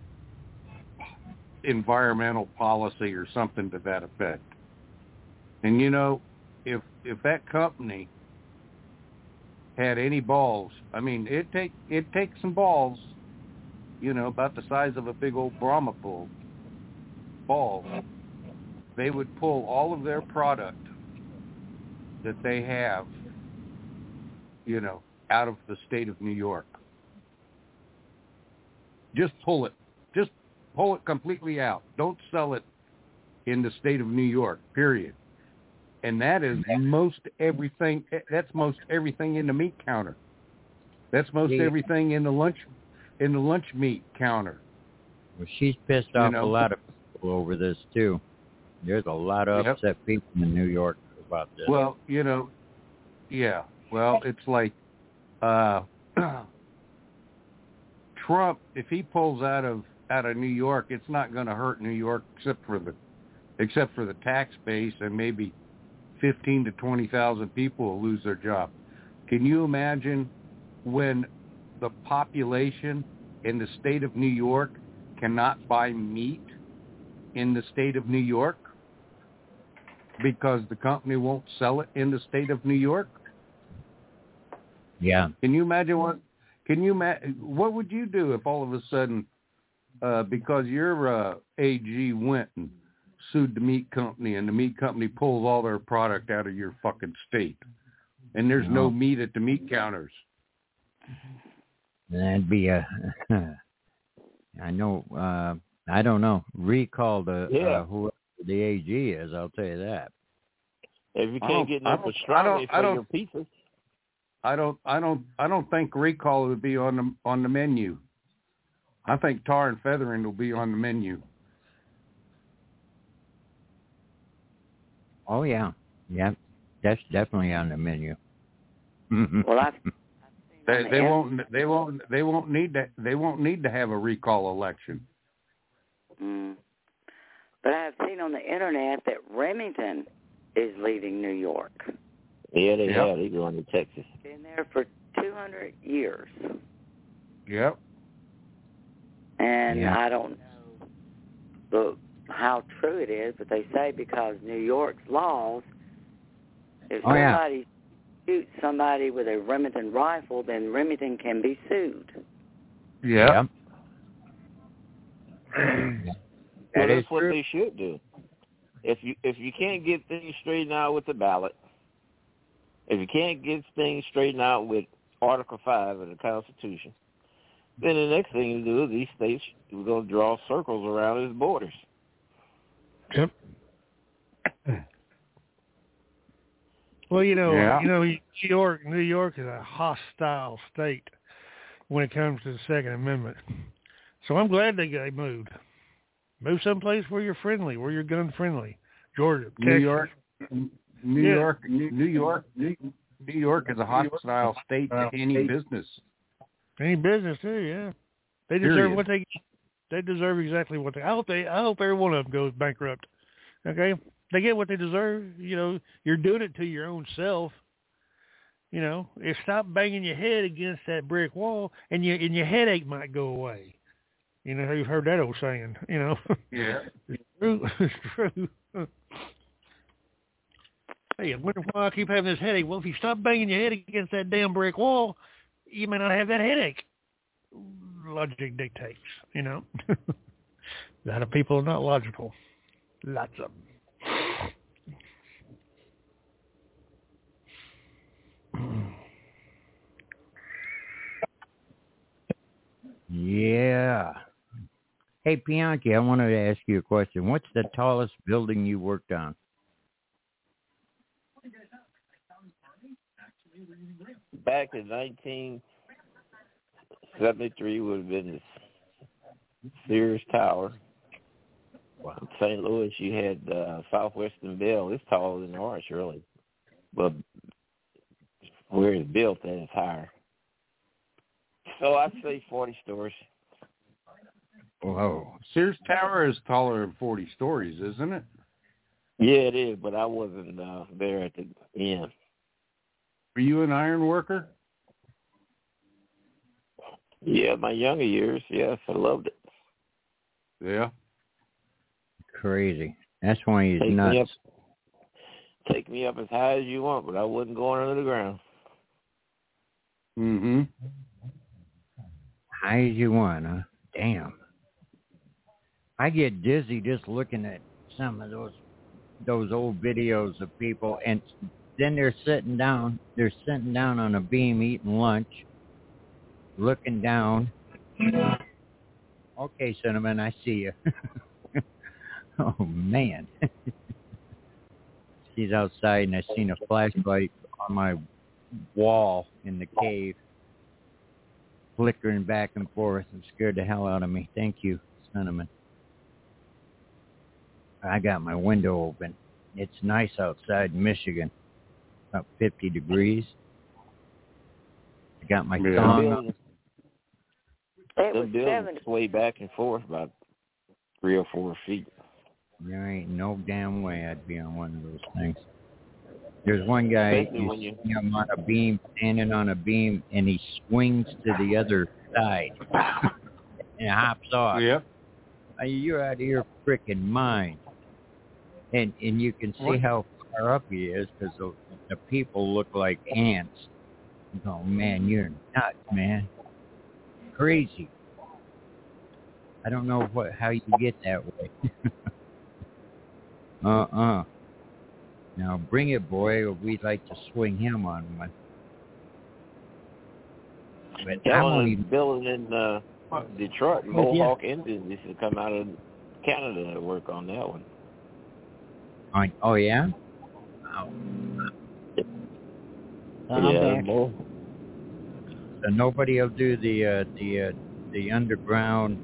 environmental policy or something to that effect. And you know, if if that company had any balls, I mean, it take it takes some balls, you know, about the size of a big old Brahma bull ball. They would pull all of their product that they have, you know, out of the state of New York. Just pull it. Just pull it completely out. Don't sell it in the state of New York, period. And that is most everything. That's most everything in the meat counter. That's most yeah. everything in the lunch in the lunch meat counter. Well, she's pissed off you know? a lot of people over this too. There's a lot of yep. upset people in New York about this. Well, you know, yeah. Well, it's like uh, Trump. If he pulls out of out of New York, it's not going to hurt New York except for the except for the tax base and maybe fifteen to twenty thousand people will lose their job. Can you imagine when the population in the state of New York cannot buy meat in the state of New York because the company won't sell it in the state of New York? Yeah. Can you imagine what? Can you ma- What would you do if all of a sudden, uh, because your uh, A G went and sued the meat company, and the meat company pulls all their product out of your fucking state, and there's no, no meat at the meat counters? That'd be a. I know. Uh, I don't know. Recall the yeah. uh, who the A G is. I'll tell you that. If you can't get enough pastrami for your pizza. I don't, I don't, I don't think recall would be on the on the menu. I think tar and feathering will be on the menu. Oh yeah, yeah, that's definitely on the menu. Well, I've, they, they won't, they won't, they won't need to, they won't need to have a recall election. Mm. But I have seen on the internet that Remington is leaving New York. Yeah, they yep. have. They're going to Texas. Been there for two hundred years. Yep. And yeah. I don't know the, how true it is, but they say because New York's laws, if oh, somebody yeah. shoots somebody with a Remington rifle, then Remington can be sued. Yeah. Yep. Well, that is that's what true. they should do. If you if you can't get things straightened out with the ballot, if you can't get things straightened out with Article Five of the Constitution, then the next thing you do is these states are going to draw circles around its borders. Yep. Well, you know, yeah. you know, New York, New York is a hostile state when it comes to the Second Amendment. So I'm glad they got moved. Move someplace where you're friendly, where you're gun friendly. Georgia, New Texas. York, New Yeah. York, New York, New York is a hostile state to any business. Any business too, yeah. They deserve Period. what they. They deserve exactly what they. I hope they. I hope every one of them goes bankrupt. Okay, they get what they deserve. You know, you're doing it to your own self. You know, if stop banging your head against that brick wall, and your and your headache might go away. You know, you've heard that old saying. You know. Yeah. It's true. It's true. Hey, I wonder why I keep having this headache. Well, if you stop banging your head against that damn brick wall, you may not have that headache. Logic dictates, you know. A lot of people are not logical. Lots of them. Yeah. Hey, Bianchi, I wanted to ask you a question. What's the tallest building you worked on? Back in nineteen seventy-three would have been the Sears Tower. Wow. In Saint Louis, you had uh, Southwestern Bell. It's taller than the Arch, really. But where it's built, that is higher. So I'd say forty stories. Whoa. Sears Tower is taller than forty stories, isn't it? Yeah, it is, but I wasn't uh, there at the end. Were you an iron worker? Yeah, my younger years, yes, I loved it. Yeah. Crazy. That's why he's take nuts. Me up, take me up as high as you want, but I wasn't going under the ground. Mm-hmm. High as you want, huh? Damn. I get dizzy just looking at some of those those old videos of people, and then they're sitting down. They're sitting down on a beam eating lunch, looking down. Okay, Cinnamon, I see you. Oh, man. She's outside, and I seen a flashlight on my wall in the cave, flickering back and forth. It scared the hell out of me. Thank you, Cinnamon. I got my window open. It's nice outside in Michigan. About fifty degrees. I got my Yeah. thong The up. buildings, the buildings sway back and forth about three or four feet. There ain't no damn way I'd be on one of those things. There's one guy, Especially you when you- see him on a beam, standing on a beam, and he swings to the other side and hops off. Yep. Uh, You're out of your freaking mind. And and you can see What? how far up he is because the, the people look like ants. You go, man, you're nuts, man. Crazy. I don't know what how you get that way. uh-uh. Now bring it, boy, or we'd like to swing him on one. But That I one won't is even... building in uh, Detroit. Mohawk Indians used to come out of Canada to work on that one. Oh, yeah? Wow. I'm yeah, back. Mo- So nobody will do the uh, the uh, the underground,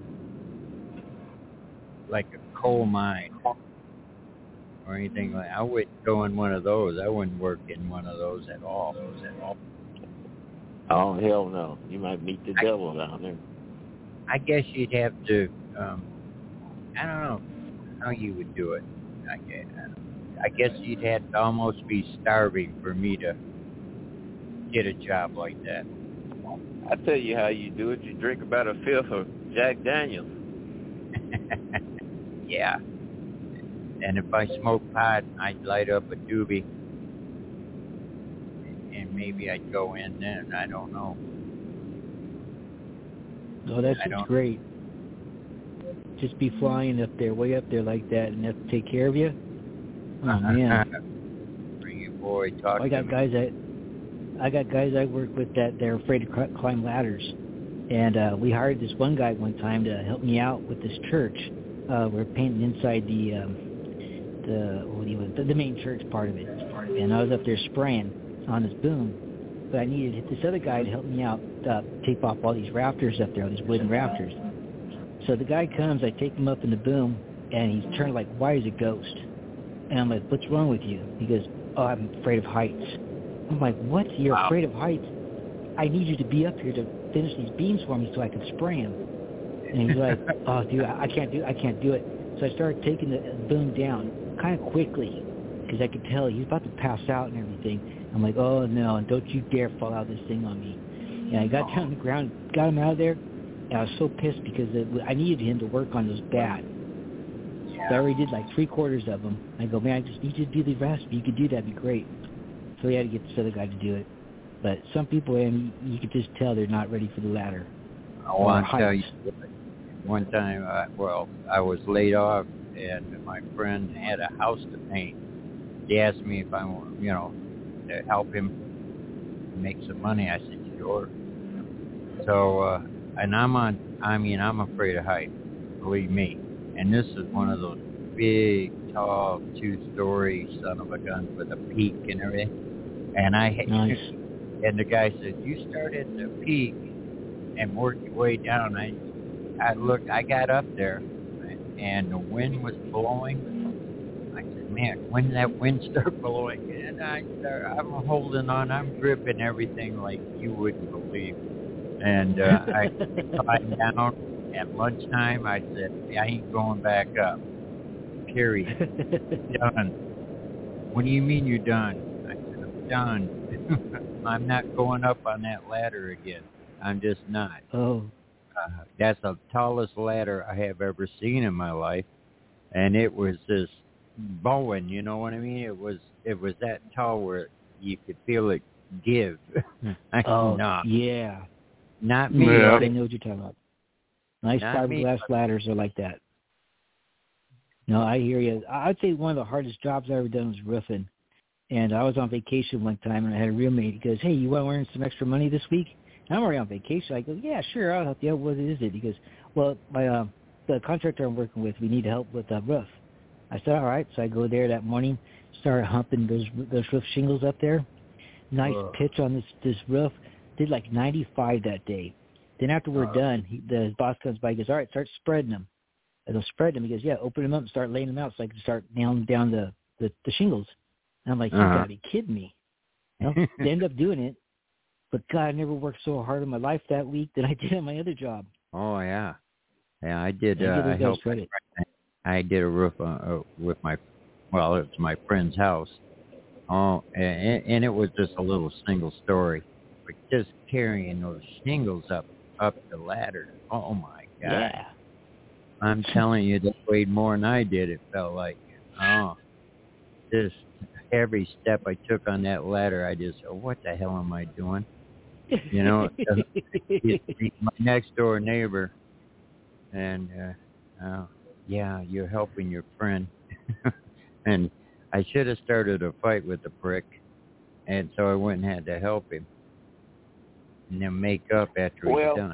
like a coal mine or anything like. I wouldn't go in one of those. I wouldn't work in one of those at all. At all. Oh hell no! You might meet the devil down there. I guess you'd have to. Um, I don't know how you would do it. I guess, I guess you'd have to almost be starving for me to get a job like that. I tell you how you do it. You drink about a fifth of Jack Daniels. Yeah. And if I smoke pot, I'd light up a doobie. And maybe I'd go in then. I don't know. Oh, that's just great. Just be flying up there, way up there like that, and have to take care of you. Oh man. Bring your boy. Talk I got to guys that I got guys I work with that they're afraid to climb ladders, and uh, we hired this one guy one time to help me out with this church. Uh, we're painting inside the um, the what do you the, the main church part of it, and I was up there spraying on this boom, but I needed this other guy to help me out, uh, tape off all these rafters up there, all these wooden rafters. So the guy comes, I take him up in the boom, and he's turned like white as a ghost. And I'm like, what's wrong with you? He goes, oh, I'm afraid of heights. I'm like, what? You're wow. afraid of heights? I need you to be up here to finish these beams for me so I can spray them. And he's like, oh, dude, I can't do, I can't do it. So I started taking the boom down kind of quickly because I could tell he was about to pass out and everything. I'm like, oh no, and don't you dare fall out of this thing on me. And I got down on the ground, got him out of there, and I was so pissed because it, I needed him to work on those bad. So I already did like three quarters of them. I go, man, I just need you to do the rest. If you could do that, it'd be great. So we had to get this other guy to do it. But some people, I mean, you could just tell they're not ready for the ladder. I want to tell you, one time, uh, well, I was laid off, and my friend had a house to paint. He asked me if I, you know, to help him make some money. I said, sure. So, uh, and I'm on, I mean, I'm afraid of heights, believe me. And this is one of those big, tall, two-story son of a gun with a peak and everything. And I, nice. And the guy said, you start at the peak and work your way down. I, I looked, I got up there, and the wind was blowing. I said, man, when did that wind start blowing? And I start, I'm holding on, I'm gripping everything like you wouldn't believe. And uh, I climbed down. At lunchtime, I said, I ain't going back up. Period. Done. What do you mean you're done? I said, I'm done. I'm not going up on that ladder again. I'm just not. Oh. Uh, that's the tallest ladder I have ever seen in my life. And it was this bowing, you know what I mean? It was it was that tall where you could feel it give. I oh, no. yeah. Not me. Yeah. I know what you're talking about. Nice Not fiberglass me. ladders are like that. No, I hear you. I'd say one of the hardest jobs I ever done was roofing. And I was on vacation one time, and I had a roommate. He goes, hey, you want to earn some extra money this week? And I'm already on vacation. I go, yeah, sure, I'll help you out. What is it? He goes, well, my uh, the contractor I'm working with, we need help with the roof. I said, all right. So I go there that morning, started humping those those roof shingles up there. Nice uh. pitch on this, this roof. Did like ninety-five that day. Then after we're uh, done, he, the his boss comes by and goes, all right, start spreading them. And they'll spread them. He goes, yeah, open them up and start laying them out so I can start nailing down the, the, the shingles. And I'm like, uh-huh. you got to be kidding me. You know, they end up doing it. But, God, I never worked so hard in my life that week than I did on my other job. Oh, yeah. Yeah, I did. I, uh, I helped. Credit. I did a roof uh, uh, with my, well, it was my friend's house. Oh, and, and it was just a little single story. But just carrying those shingles up. up the ladder. Oh my God. Yeah. I'm telling you, that weighed more than I did, it felt like. Oh. Just every step I took on that ladder, I just, oh, what the hell am I doing? You know, my next door neighbor, and, uh, oh, yeah, you're helping your friend. And I should have started a fight with the prick, and so I went and had to help him. And then make up after well, he's done.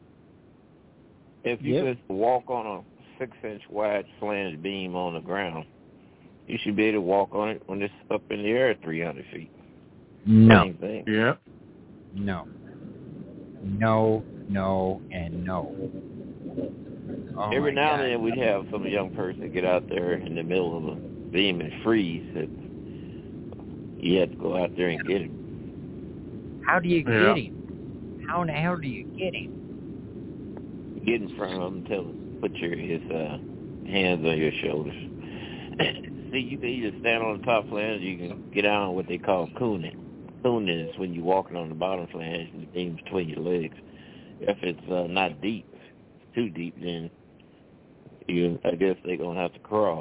If you yep. just walk on a six-inch wide flanged beam on the ground, you should be able to walk on it when it's up in the air at three hundred feet. No. Same thing. Yeah. No. no, no, and no. Oh Every now God. and then we'd have some young person get out there in the middle of a beam and freeze. And you had to go out there and get him. How do you Yeah. get him? How in the hell do you get him? Get in front of him, tell him, put your his uh, hands on your shoulders. See, you can either stand on the top flange, or you can get out on what they call cooning. Cooning is when you're walking on the bottom flange and the beam's between your legs. If it's uh, not deep, too deep, then you, I guess they're gonna have to crawl.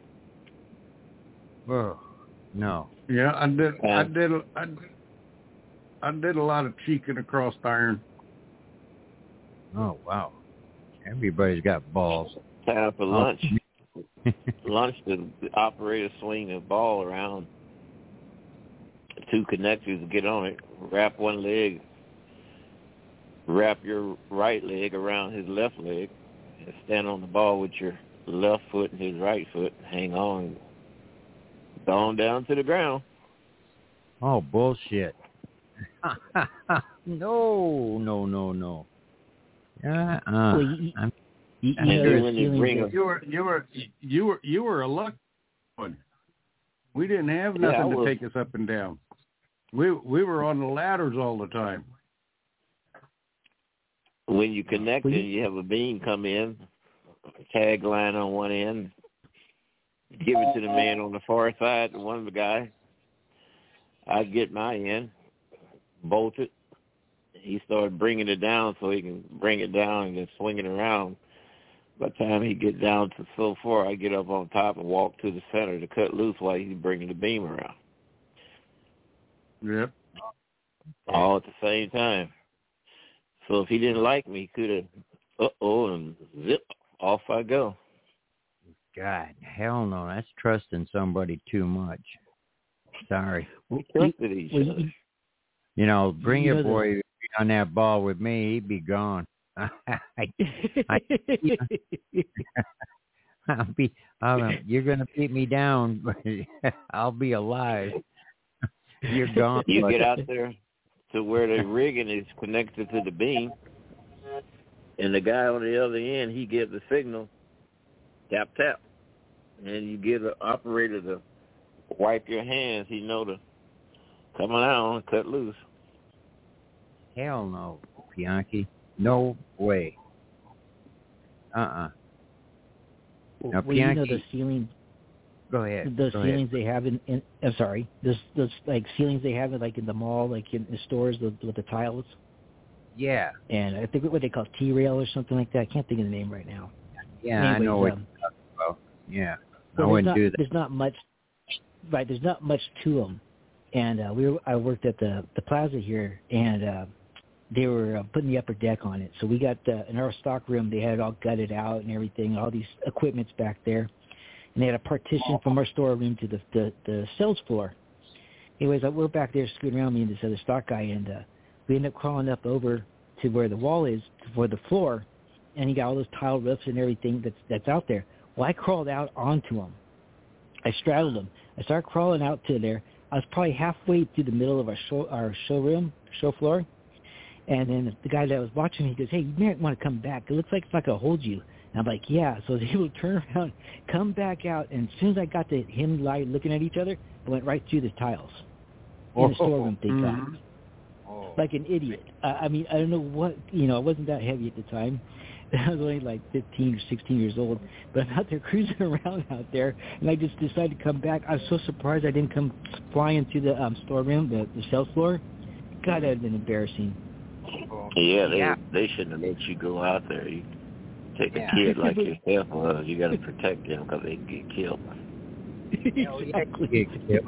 Whoa, no. Yeah, I did. I Um, did. I, I did a lot of cheeking across iron. Oh wow. Everybody's got balls. Time for Oh. lunch. Lunch, the, the operator swing a ball around. Two connectors get on it. Wrap one leg. Wrap your right leg around his left leg, and stand on the ball with your left foot and his right foot. Hang on. Go on down to the ground. Oh bullshit. no, no, no, no. Uh, uh, Well, you- I'm, You, I'm you know, sure the feeling that- You were you were you were you were a lucky one. We didn't have Yeah, nothing I to was- take us up and down. We we were on the ladders all the time. When you connect it, you have a beam come in, a tag line on one end, give it to the man on the far side, the one of the guy. I get my end, bolt it. He started bringing it down so he can bring it down and then swing it around. By the time he get down to so far, I get up on top and walk to the center to cut loose while he's bringing the beam around. Yep. All at the same time. So if he didn't like me, he could have, uh-oh, and zip, off I go. God, hell no. That's trusting somebody too much. Sorry. We trusted each well, other. you- You know, bring You your know boy on that ball with me. He'd be gone. I, I, I'll be. I'll, you're gonna beat me down, but I'll be alive. You're gone. You but- get out there to where the rigging is connected to the beam, and the guy on the other end, he gives the signal, tap, tap. And you get the operator to wipe your hands. He know to come on and cut loose. Hell no, Bianchi. No way. Uh-uh. Now, well, you know Bianchi, the ceiling, go ahead. those go ceilings ahead. they have in, in I'm sorry, those those like ceilings they have in, like in the mall, like in the stores with, with the tiles. Yeah. And I think what they call T-rail or something like that. I can't think of the name right now. Yeah, I Anyways, know what um, you're talking about. Yeah. Well, I there's wouldn't not, do that. There's not much, right? There's not much to them, and uh, we were, I worked at the the plaza here, and uh, they were uh, putting the upper deck on it. So we got uh, in our stock room, they had it all gutted out and everything, all these equipments back there, and they had a partition from our storeroom to the the, the sales floor. Anyways, uh, we're back there scooting around, me and this other stock guy, and uh, we ended up crawling up over to where the wall is, for the floor, and you got all those tile roofs and everything that's that's out there. Well, I crawled out onto them. I straddled them. I started crawling out to there. I was probably halfway through the middle of our show, our showroom, show floor, and then the guy that was watching me goes, "Hey, you might want to come back. It looks like it's not going to hold you." And I'm like, "Yeah." So I was able to turn around, come back out, and as soon as I got to him lie looking at each other, I went right through the tiles in the storeroom. Thank Mm-hmm. God. Like an idiot. Uh, I mean, I don't know what, you know, I wasn't that heavy at the time. I was only like fifteen or sixteen years old, but I'm out there cruising around out there, and I just decided to come back. I was so surprised I didn't come flying to the um, storeroom, the, the sales floor. God, that would have been embarrassing. Yeah, they Yeah. they shouldn't have let you go out there. You take a Yeah. kid like yourself, well, you got to protect them because they can get killed. Exactly.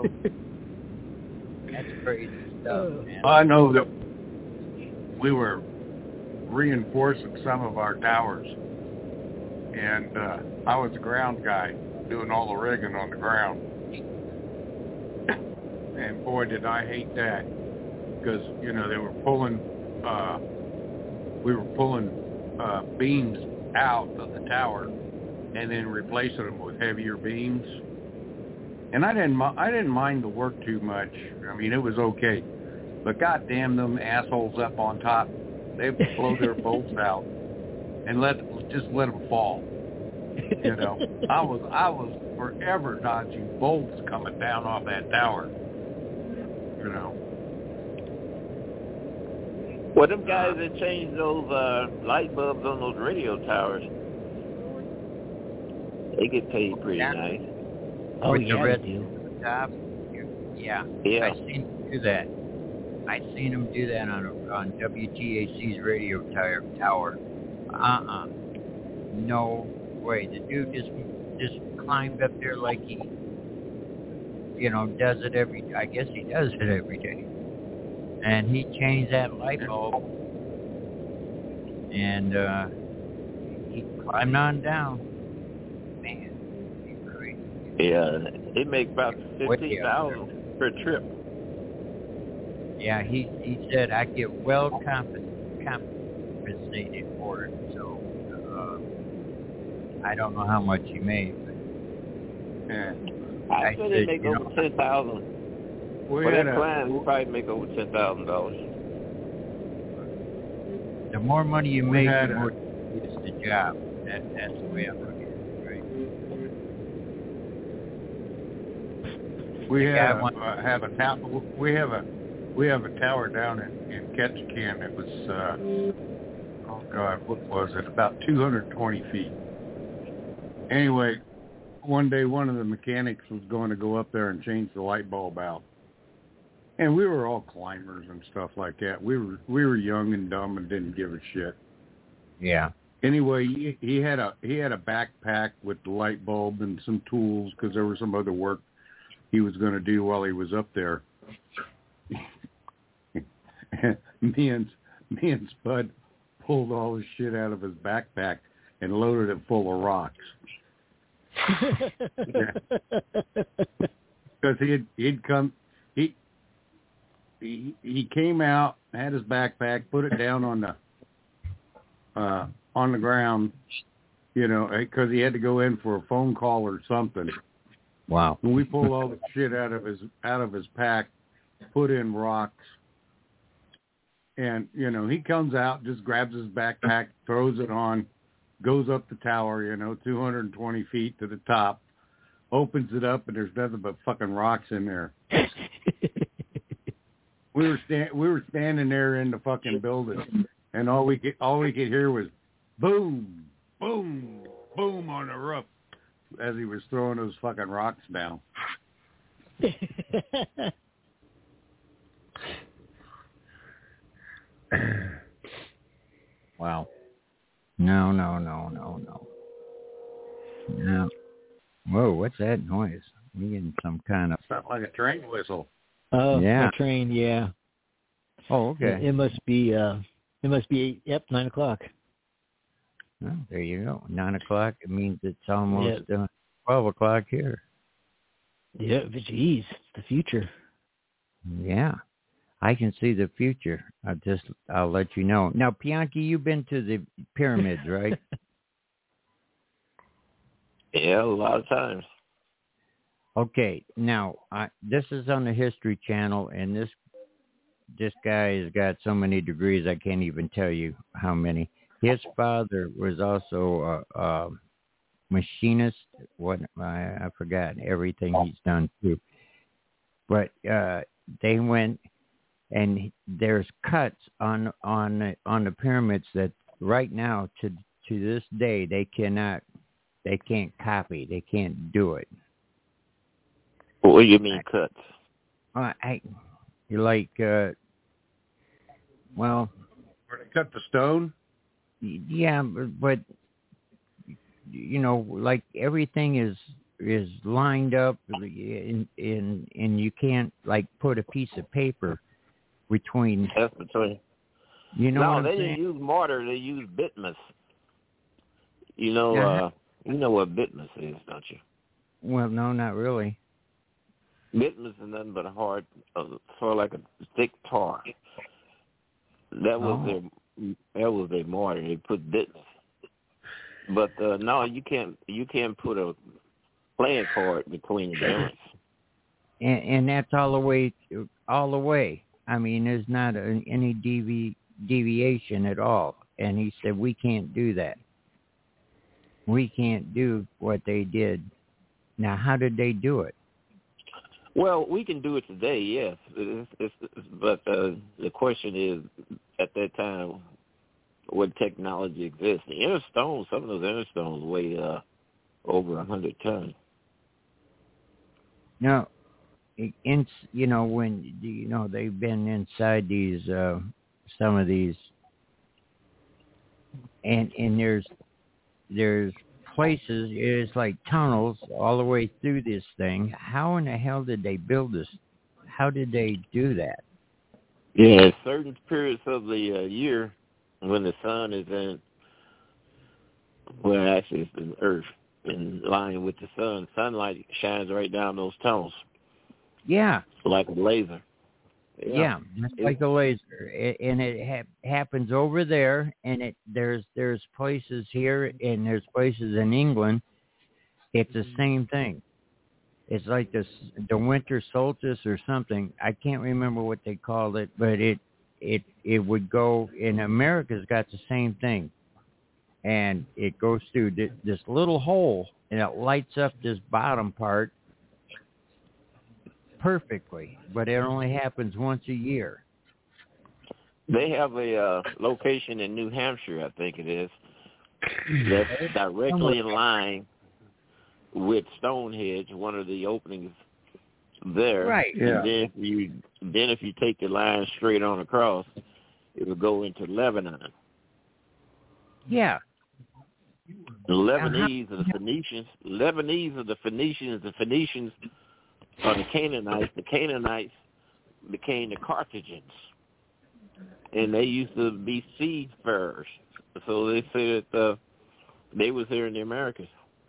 That's crazy stuff, man. I know that we were reinforcing some of our towers, and uh, I was the ground guy doing all the rigging on the ground. And boy, did I hate that, because you know they were pulling, uh, we were pulling uh, beams out of the tower, and then replacing them with heavier beams. And I didn't, I didn't mind the work too much. I mean, it was okay. But goddamn them assholes up on top, they blow their bolts out and let just let them fall. You know, I was I was forever dodging bolts coming down off that tower. You know. Well, them guys that changed those uh, light bulbs on those radio towers, they get paid pretty yeah. nice. Oh, With yeah, the red they do. top. Yeah. Yeah. I seen them do that. I seen them do that on a, on W T A C's radio tower. tower. Uh-uh. No way. The dude just just climbed up there like he, you know, does it every. I guess he does it every day. And he changed that light bulb, and uh, he climbed on down. Man, he's crazy. Yeah, they make about fifty thousand per trip. Yeah, he he said I get well comp- compensated for it, so uh, I don't know how much he made. But yeah. I, I say they said, make you over know, ten thousand. We For had that a- client, we probably make over ten thousand dollars. the more money you We make, had the a- more it's the job. That that's the way I look at it, right? We The have guy a, wants- uh, have a tower. We have a we have a tower down in in Ketchikan that was uh, oh god, what was it? About two hundred twenty feet. Anyway, one day one of the mechanics was going to go up there and change the light bulb out, and we were all climbers and stuff like that. We were we were young and dumb and didn't give a shit. Yeah. Anyway, he, he had a he had a backpack with the light bulb and some tools because there was some other work he was going to do while he was up there. me and me and Spud pulled all the shit out of his backpack and loaded it full of rocks. Because he'd he'd come he he he came out, had his backpack, put it down on the uh on the ground, you know, because he had to go in for a phone call or something. Wow. When we pulled all the shit out of his out of his pack, put in rocks, and you know he comes out, just grabs his backpack, throws it on, goes up the tower, you know, two hundred twenty feet to the top, opens it up, and there's nothing but fucking rocks in there. we were sta- we were standing there in the fucking building, and all we could all we could hear was boom, boom, boom on the roof as he was throwing those fucking rocks down. Wow. No, no, no, no, no. No. Whoa, what's that noise? We getting some kind of... Sounds like a train whistle. Oh, Yeah. my train, yeah. Oh, okay. It, it must be, uh, it must be, eight, yep, nine o'clock. Oh, there you go. Nine o'clock. It means it's almost uh, twelve o'clock here. Yeah, geez, it's the future. Yeah, I can see the future. I just, I'll let you know. Now, Bianchi, you've been to the pyramids, right? Yeah, a lot of times. Okay. Now, I, this is on the History Channel, and this this guy has got so many degrees I can't even tell you how many. His father was also a, a machinist. What I, I forgot everything he's done too. But uh, they went, and there's cuts on on the, on the pyramids that right now to to this day they cannot they can't copy. They can't do it. What do you mean cuts? Uh, I you like uh, well. Where they cut the stone. Yeah, but, but you know, like everything is is lined up, and and and you can't like put a piece of paper between. That's between. You know no, what I'm they saying? didn't use mortar. They used bismuth. You know, Uh-huh. uh, you know what bismuth is, don't you? Well, no, not really. Bismuth is nothing but a hard, uh, sort of like a thick tar. That was Oh. their. That was their mortar. They put bismuth. But uh, no, you can't. You can't put a playing card between the joints. And, and that's all the way, all the way. I mean, there's not a, any D V deviation at all. And he said, we can't do that. We can't do what they did. Now, how did they do it? Well, we can do it today, yes. It's, it's, it's, but uh, the question is, at that time, what technology exists? The inner stones, some of those inner stones weigh uh, over a hundred tons. Now, in, you know, when, you know, they've been inside these, uh, some of these, and, and there's, there's places, it's like tunnels all the way through this thing. How in the hell did they build this? How did they do that? Yeah, certain periods of the uh, year when the sun is in, well, actually it's the earth, in line with the sun, sunlight shines right down those tunnels. Yeah. Like a laser. Yeah, yeah just like a laser. It, and it ha- happens over there, and it there's there's places here, and there's places in England. It's the same thing. It's like this, the winter solstice or something. I can't remember what they called it, but it it it would go, in America's got the same thing. And it goes through th- this little hole, and it lights up this bottom part perfectly, but it only happens once a year. They have a uh, location in New Hampshire, I think it is, that's directly in line with Stonehenge, one of the openings there. Right. And Yeah. then if you then if you take the line straight on across, it will go into Lebanon. Yeah. The Lebanese are the Phoenicians. Lebanese are the Phoenicians. The Phoenicians are the Canaanites. The Canaanites became the Carthagins. And they used to be seafarers. So they say that uh, they was here in the Americas.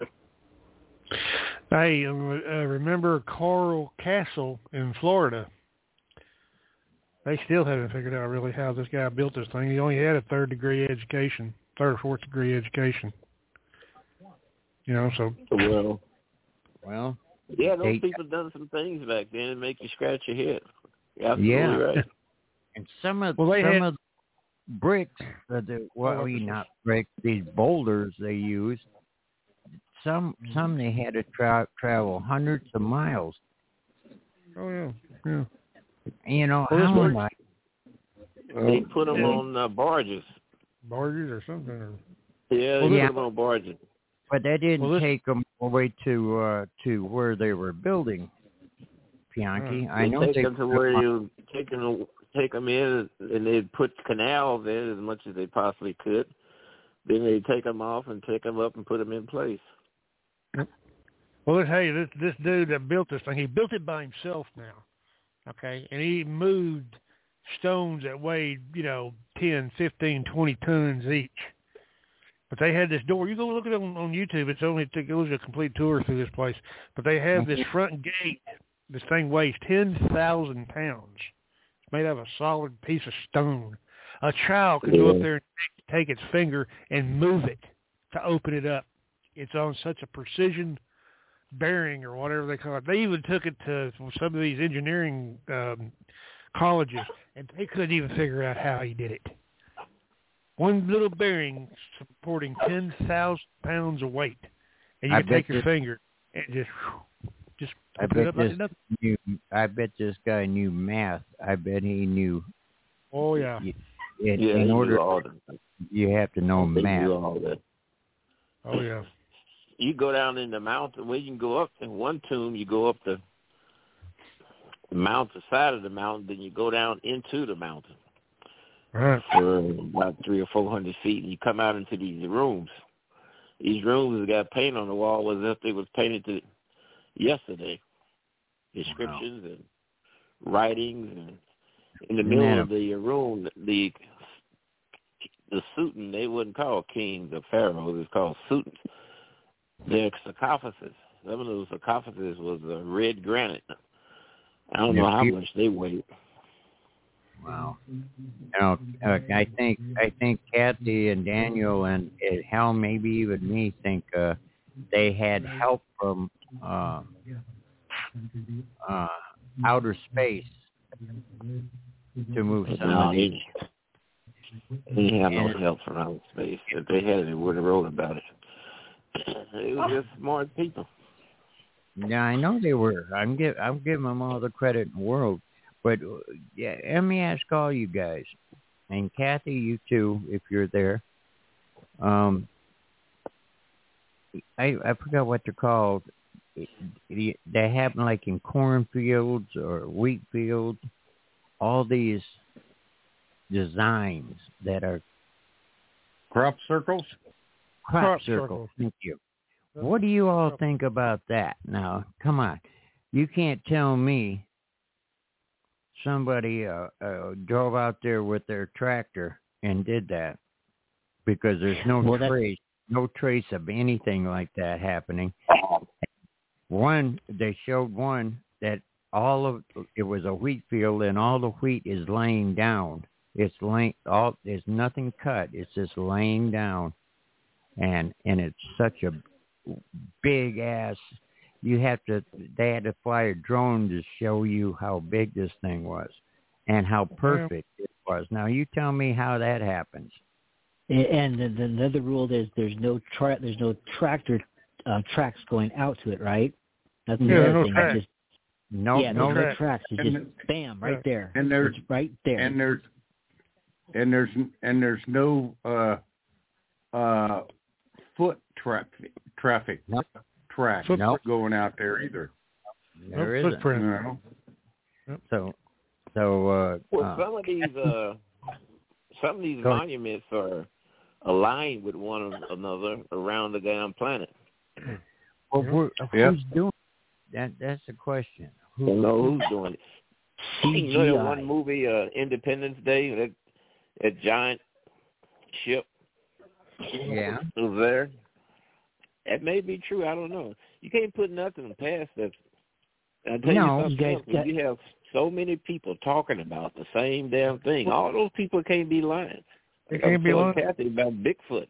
Hey, uh, remember Coral Castle in Florida? They still haven't figured out really how this guy built this thing. He only had a third degree education, third or fourth degree education. You know, so. Well, well, yeah, those they, people done some things back then that make you scratch your head. You're absolutely yeah. right. And some of well, they some had, of the bricks, uh, the, well, not bricks, these boulders they used. Some some they had to tra- travel hundreds of miles. Oh yeah, yeah. You know well, how am I? They put them on uh, barges. Barges or something. Or... Yeah, well, they yeah. put them on barges. But that didn't well, this... take them all the way to uh, to where they were building. Pianki, Right. I know take they them to where you take them, take them in, and they'd put canals in as much as they possibly could. Then they'd take them off and take them up and put them in place. Well, hey, this this dude that built this thing, he built it by himself now, okay? And he moved stones that weighed, you know, ten, fifteen, twenty tons each. But they had this door. You go look at it on, on YouTube. It's only it goes a complete tour through this place. But they have this front gate. This thing weighs ten thousand pounds. It's made out of a solid piece of stone. A child can go up there and take, take its finger and move it to open it up. It's on such a precision bearing or whatever they call it. They even took it to some of these engineering um, colleges, and they couldn't even figure out how he did it. One little bearing supporting ten thousand pounds of weight, and you I can take your this, finger and just just I open bet it up like this nothing. knew, I bet this guy knew math. I bet he knew. Oh yeah. In, yeah, in order, all you have to know they math. do all that. Oh yeah. You go down in the mountain where you can go up in one tomb. You go up the mountain side of the mountain, then you go down into the mountain right. for about three or four hundred feet, and you come out into these rooms. These rooms that got paint on the wall as if they was painted to yesterday. Descriptions wow. and writings, and in the middle of the room, the the Sutan, they wouldn't call kings or pharaohs, it was called Sutans. They're sarcophagus. Some of those sarcophagus was uh, red granite. I don't know how much they weighed. Wow. Now, uh, I think I think Kathy and Daniel and uh, Hal, maybe even me, think uh, they had help from uh, uh, outer space to move some of these. He didn't have Yeah. no help from outer space. If they had it, they would have wrote about it. They were just smart people. Yeah, I know they were. I'm give I'm giving them all the credit in the world. But uh, yeah, let me ask all you guys, and Kathy, you too, if you're there. Um, I I forgot what they're called. They happen like in cornfields or wheat fields. All these designs that are crop circles. Crop, Crop circles. circles. Thank you. What do you all think about that? Now, come on. You can't tell me somebody uh, uh, drove out there with their tractor and did that, because there's no Well, that's- trace, no trace of anything like that happening. One, they showed one that all of it was a wheat field, and all the wheat is laying down. It's laying all. There's nothing cut. It's just laying down, and and it's such a big ass. You have to. They had to fly a drone to show you how big this thing was, and how perfect it was. Now you tell me how that happens. And the, the, another rule is there's no tra- there's no tractor uh, tracks going out to it, right? That's the Yeah, other no thing. track. It's just, No, yeah, no, no, no no tracks. It's And just bam, right yeah. there. And there's it's right there. and there's and there's and there's no uh, uh, foot traffic traffic nope. track Nope. going out there either. There Nope, isn't. footprint. You know? So, so uh, Well, uh, some of these uh, some of these Go ahead. monuments are aligned with one another around the damn planet. well, we're, Yep. who's doing that? That's the question. I don't know who's doing it. You know that one C G I. movie, uh, Independence Day, that that giant ship Yeah. was there? That may be true. I don't know. You can't put nothing past that. I'll tell No, you you something guys else. got- When you have so many people talking about the same damn thing, all those people can't be lying. They Like I can't was be telling lying. Kathy about Bigfoot.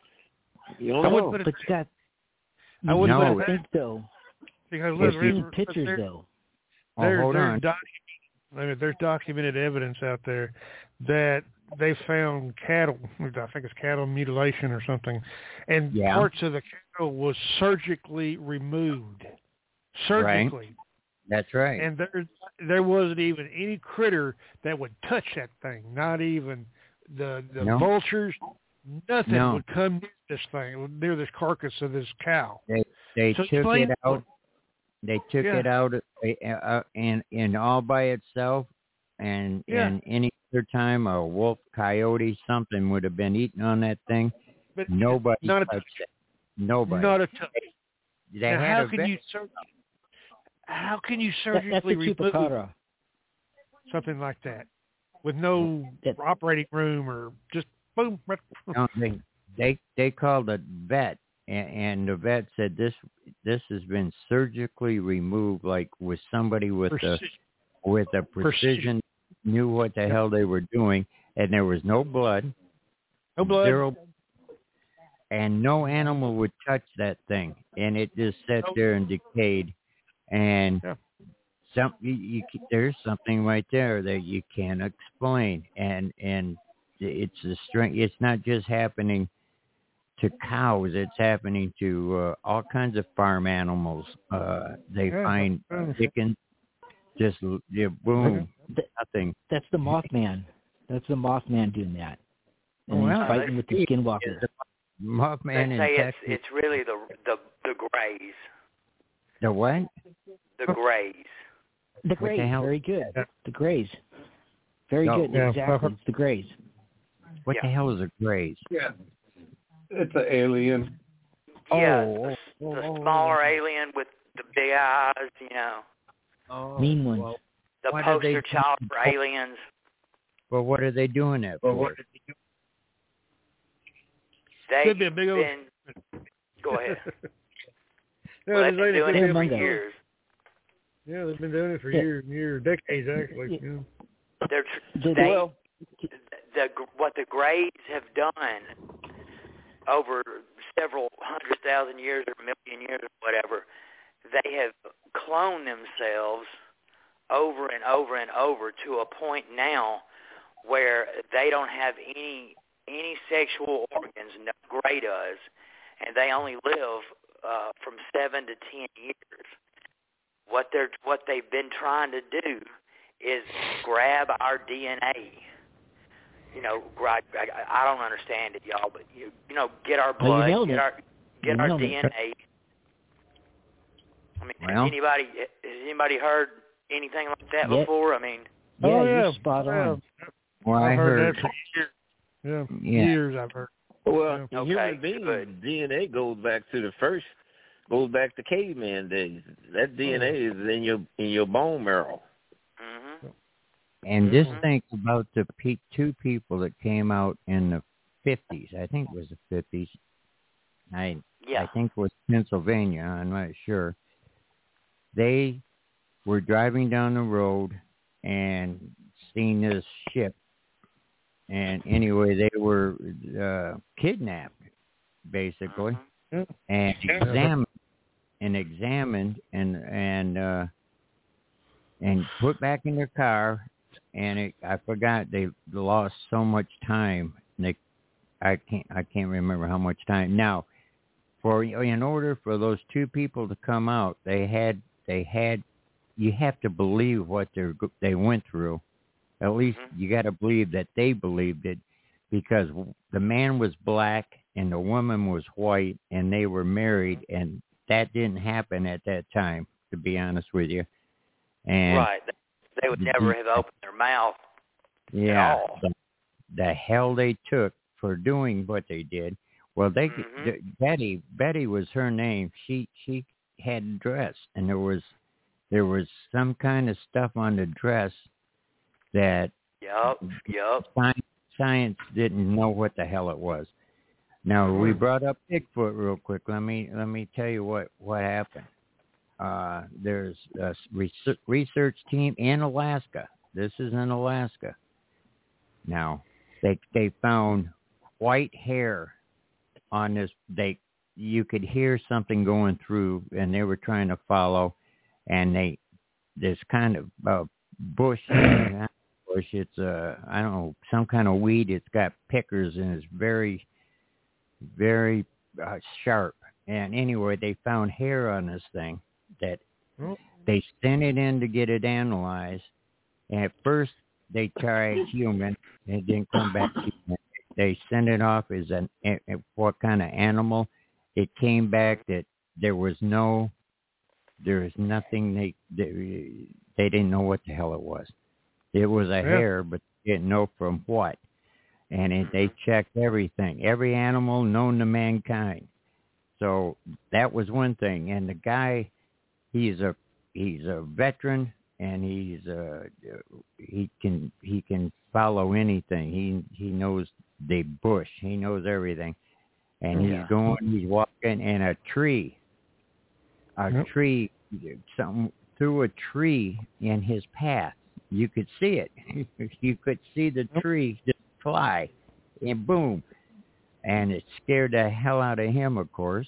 You don't I know. wouldn't put it But you got. I You wouldn't No. got put to it think though. because If look, you- Seeing look, pictures there- though. Oh, There, hold there's on. documented, I mean, there's documented evidence out there that they found cattle. I think it's cattle mutilation or something, and Yeah. parts of the cattle was surgically removed, surgically, That's right. and there there wasn't even any critter that would touch that thing. Not even the the No. vultures. Nothing No. would come near this thing, near this carcass of this cow. They they So took explain- it out. They took Yeah. it out uh, uh, and and all by itself, and Yeah. and any other time a wolf, coyote, something would have been eating on that thing. But Nobody not a touched it. Nobody. Not a touch. They Now, had how a can vet- you sur- how can you That, that's surgically a remove chupacabra. something like that with no That- operating room or just boom? right- No, they they they called a vet, and, and the vet said this this has been surgically removed, like with somebody with a Precision. with a precision, knew what the hell they were doing, and there was no blood, No blood. zero, and no animal would touch that thing, and it just sat Nope. there and decayed, and Yeah. some you, you c- there's something right there that you can't explain, and and it's a strength. It's not just happening to cows; it's happening to uh, all kinds of farm animals. Uh, they Yeah, find yeah. chickens, just yeah, boom, Th- nothing. That's the Mothman. That's the Mothman doing that. And Well, he's fighting with the skinwalker. Mothman They in say it's Texas. it's really the the the Greys, The what? the Greys. The the Greys, hell? very good. The Greys. Very No, good, yeah. exactly. It's the Greys. What Yeah. the hell is a graze? Yeah, it's an alien. Yeah, Oh, the, oh, the oh, smaller oh. alien with the big eyes, you know, Oh, Mean ones. well, the What are they poster child for aliens. well, what are they doing that Well, for? what- They've Could be a big old- been. Go ahead. Yeah, Well, they they've been say doing they- it They're for among us. years. Yeah, they've been doing it for Yeah. years and years, decades actually. Yeah. They're tr- They- they, well- the what the Greys have done over several hundred thousand years or million years or whatever, they have cloned themselves over and over and over to a point now where they don't have any any sexual organs, no Gray does, and they only live uh, from seven to ten years. What they're what they've been trying to do is grab our D N A. You know, I, I, I don't understand it, y'all, but you you know, get our blood, well, get our get you our nailed D N A. it. I mean, Well, has anybody has anybody heard anything like that Yeah. before? I mean, Yeah, oh, you're yeah. spot on. Well, I've I heard, heard. that for years. Yeah, Yeah. years I've heard. Well, Okay, human beings good. D N A goes back to the first, goes back to caveman days. That D N A is in your in your bone marrow. Mm-hmm. And just think about the pe- two people that came out in the fifties. I think it was the fifties. I Yeah. I think it was Pennsylvania. I'm not sure. They were driving down the road and seen this ship. And anyway, they were uh, kidnapped, basically, Yeah. and examined and examined and and uh, and put back in their car. And it, I forgot they lost so much time. They, I can't I can't remember how much time. Now, for in order for those two people to come out, they had they had you have to believe what they they went through. At least you got to believe that they believed it, because the man was black and the woman was white, and they were married, and that didn't happen at that time, to be honest with you. And Right. They would never have opened their mouth yeah, at all. the, the hell they took for doing what they did. Well, they Mhm. the, Betty Betty was her name. She she had a dress, and there was there was some kind of stuff on the dress that Yup, yup. science, science didn't know what the hell it was. Now, we brought up Bigfoot real quick. Let me let me tell you what what happened. Uh, there's a research, research team in Alaska. This is in Alaska. Now, they they found white hair on this. They you could hear something going through, and they were trying to follow, and they this kind of uh, bush. bush. It's a I don't know, some kind of weed. It's got pickers, and it's very very uh, sharp. And anyway, they found hair on this thing that they sent it in to get it analyzed. And at first, they tried human. And it didn't come back human. They sent it off as an what kind of animal. It came back that there was no, there was nothing. They they, they didn't know what the hell it was. It was a Yeah. hair, but they didn't know from what. And it, they checked everything, every animal known to mankind. So that was one thing. And the guy, he's a he's a veteran, and he's a, he can he can follow anything. He he knows the bush. He knows everything. And he's Yeah. going, he's walking, and a tree, a Yep. tree, something through a tree in his path. You could see it. You could see the tree just fly, and boom. And it scared the hell out of him, of course.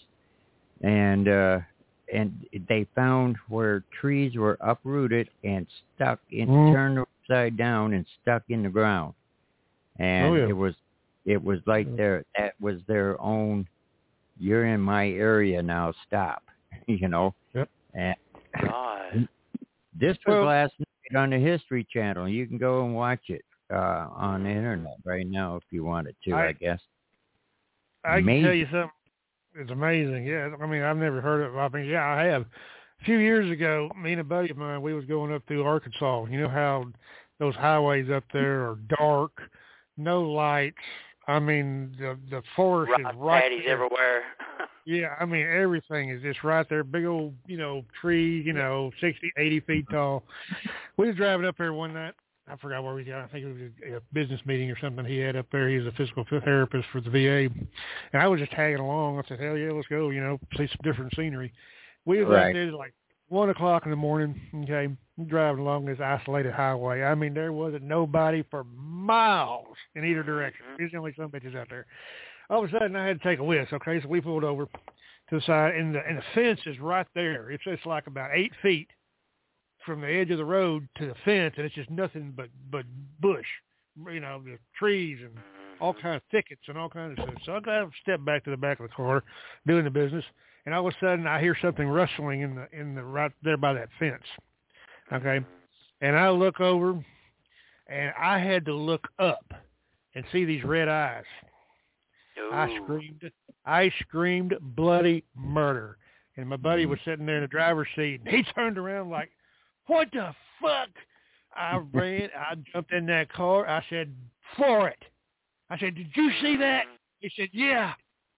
And uh, and they found where trees were uprooted and stuck in, Mm. turned upside down and stuck in the ground. And Oh, yeah. it was it was like their that was their own. You're in my area now. Stop. You know. Yep. And God. this was Well- last night on the History Channel. You can go and watch it uh, on the internet right now if you wanted to. I, I- guess. I can Amazing. tell you something. It's amazing. Yeah, I mean, I've never heard of it. I mean, yeah, I have. A few years ago, me and a buddy of mine, we was going up through Arkansas. You know how those highways up there are dark, no lights. I mean, the the forest Rock is right patties there. everywhere. Yeah, I mean, everything is just right there. Big old, you know, trees, you know, sixty, eighty feet tall. We was driving up there one night. I forgot where we got. I think it was a business meeting or something he had up there. He was a physical therapist for the V A. And I was just tagging along. I said, hell yeah, let's go, you know, see some different scenery. We was Right. out there like one o'clock in the morning, okay, driving along this isolated highway. I mean, there wasn't nobody for miles in either direction. There's only some bitches out there. All of a sudden, I had to take a whiz, okay, so we pulled over to the side, and the, and the fence is right there. It's just like about eight feet from the edge of the road to the fence, and it's just nothing but, but bush. you know, the trees and all kinds of thickets and all kinds of stuff. So I got to step back to the back of the car, doing the business, and all of a sudden I hear something rustling in the in the right there by that fence. Okay, and I look over, and I had to look up and see these red eyes. Ooh. I screamed, I screamed bloody murder. And my buddy was sitting there in the driver's seat, and he turned around like, what the fuck? I ran, I jumped in that car. I said, for it. I said, did you see that? He said, yeah.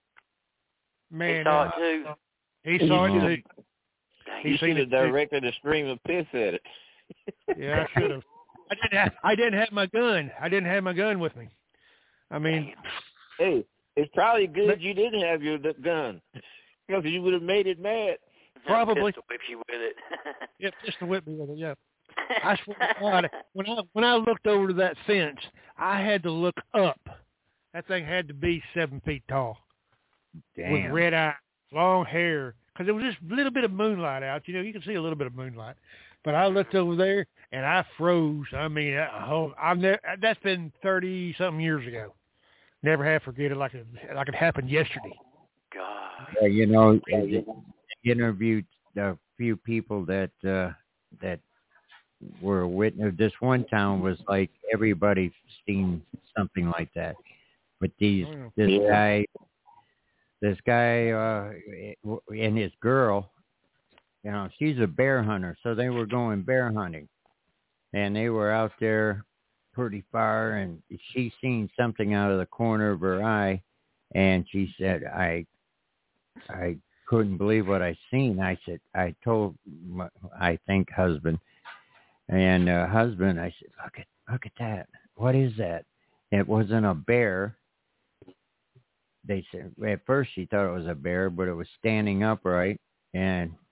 Man, he saw uh, it too. He saw it too. He He should seen have it directed a stream of piss at it. Yeah, I should have. I didn't have, I didn't have my gun. I didn't have my gun with me. I mean, hey, it's probably good you didn't have your d- gun. Because you would have made it mad. Probably. Pistol whip you with it. Yeah, pistol whip me with it, yeah. I swear to God, when I when I looked over to that fence, I had to look up. That thing had to be seven feet tall. Damn. With red eyes, long hair. Because there was just a little bit of moonlight out. You know, you can see a little bit of moonlight. But I looked over there, and I froze. I mean, I, I've never, that's been thirty-something years ago. Never have forget it like it, like it happened yesterday. God. Yeah, you know, I interviewed a few people that uh, that were witness. This one town was like everybody seen something like that. But these, this Yeah. guy, this guy uh, and his girl, you know, she's a bear hunter, so they were going bear hunting, and they were out there pretty far, and she seen something out of the corner of her eye, and she said, I I couldn't believe what I seen. I said, I told my, I think husband, and uh, husband, I said, look at, look at that. What is that? It wasn't a bear. They said, at first she thought it was a bear, but it was standing upright, and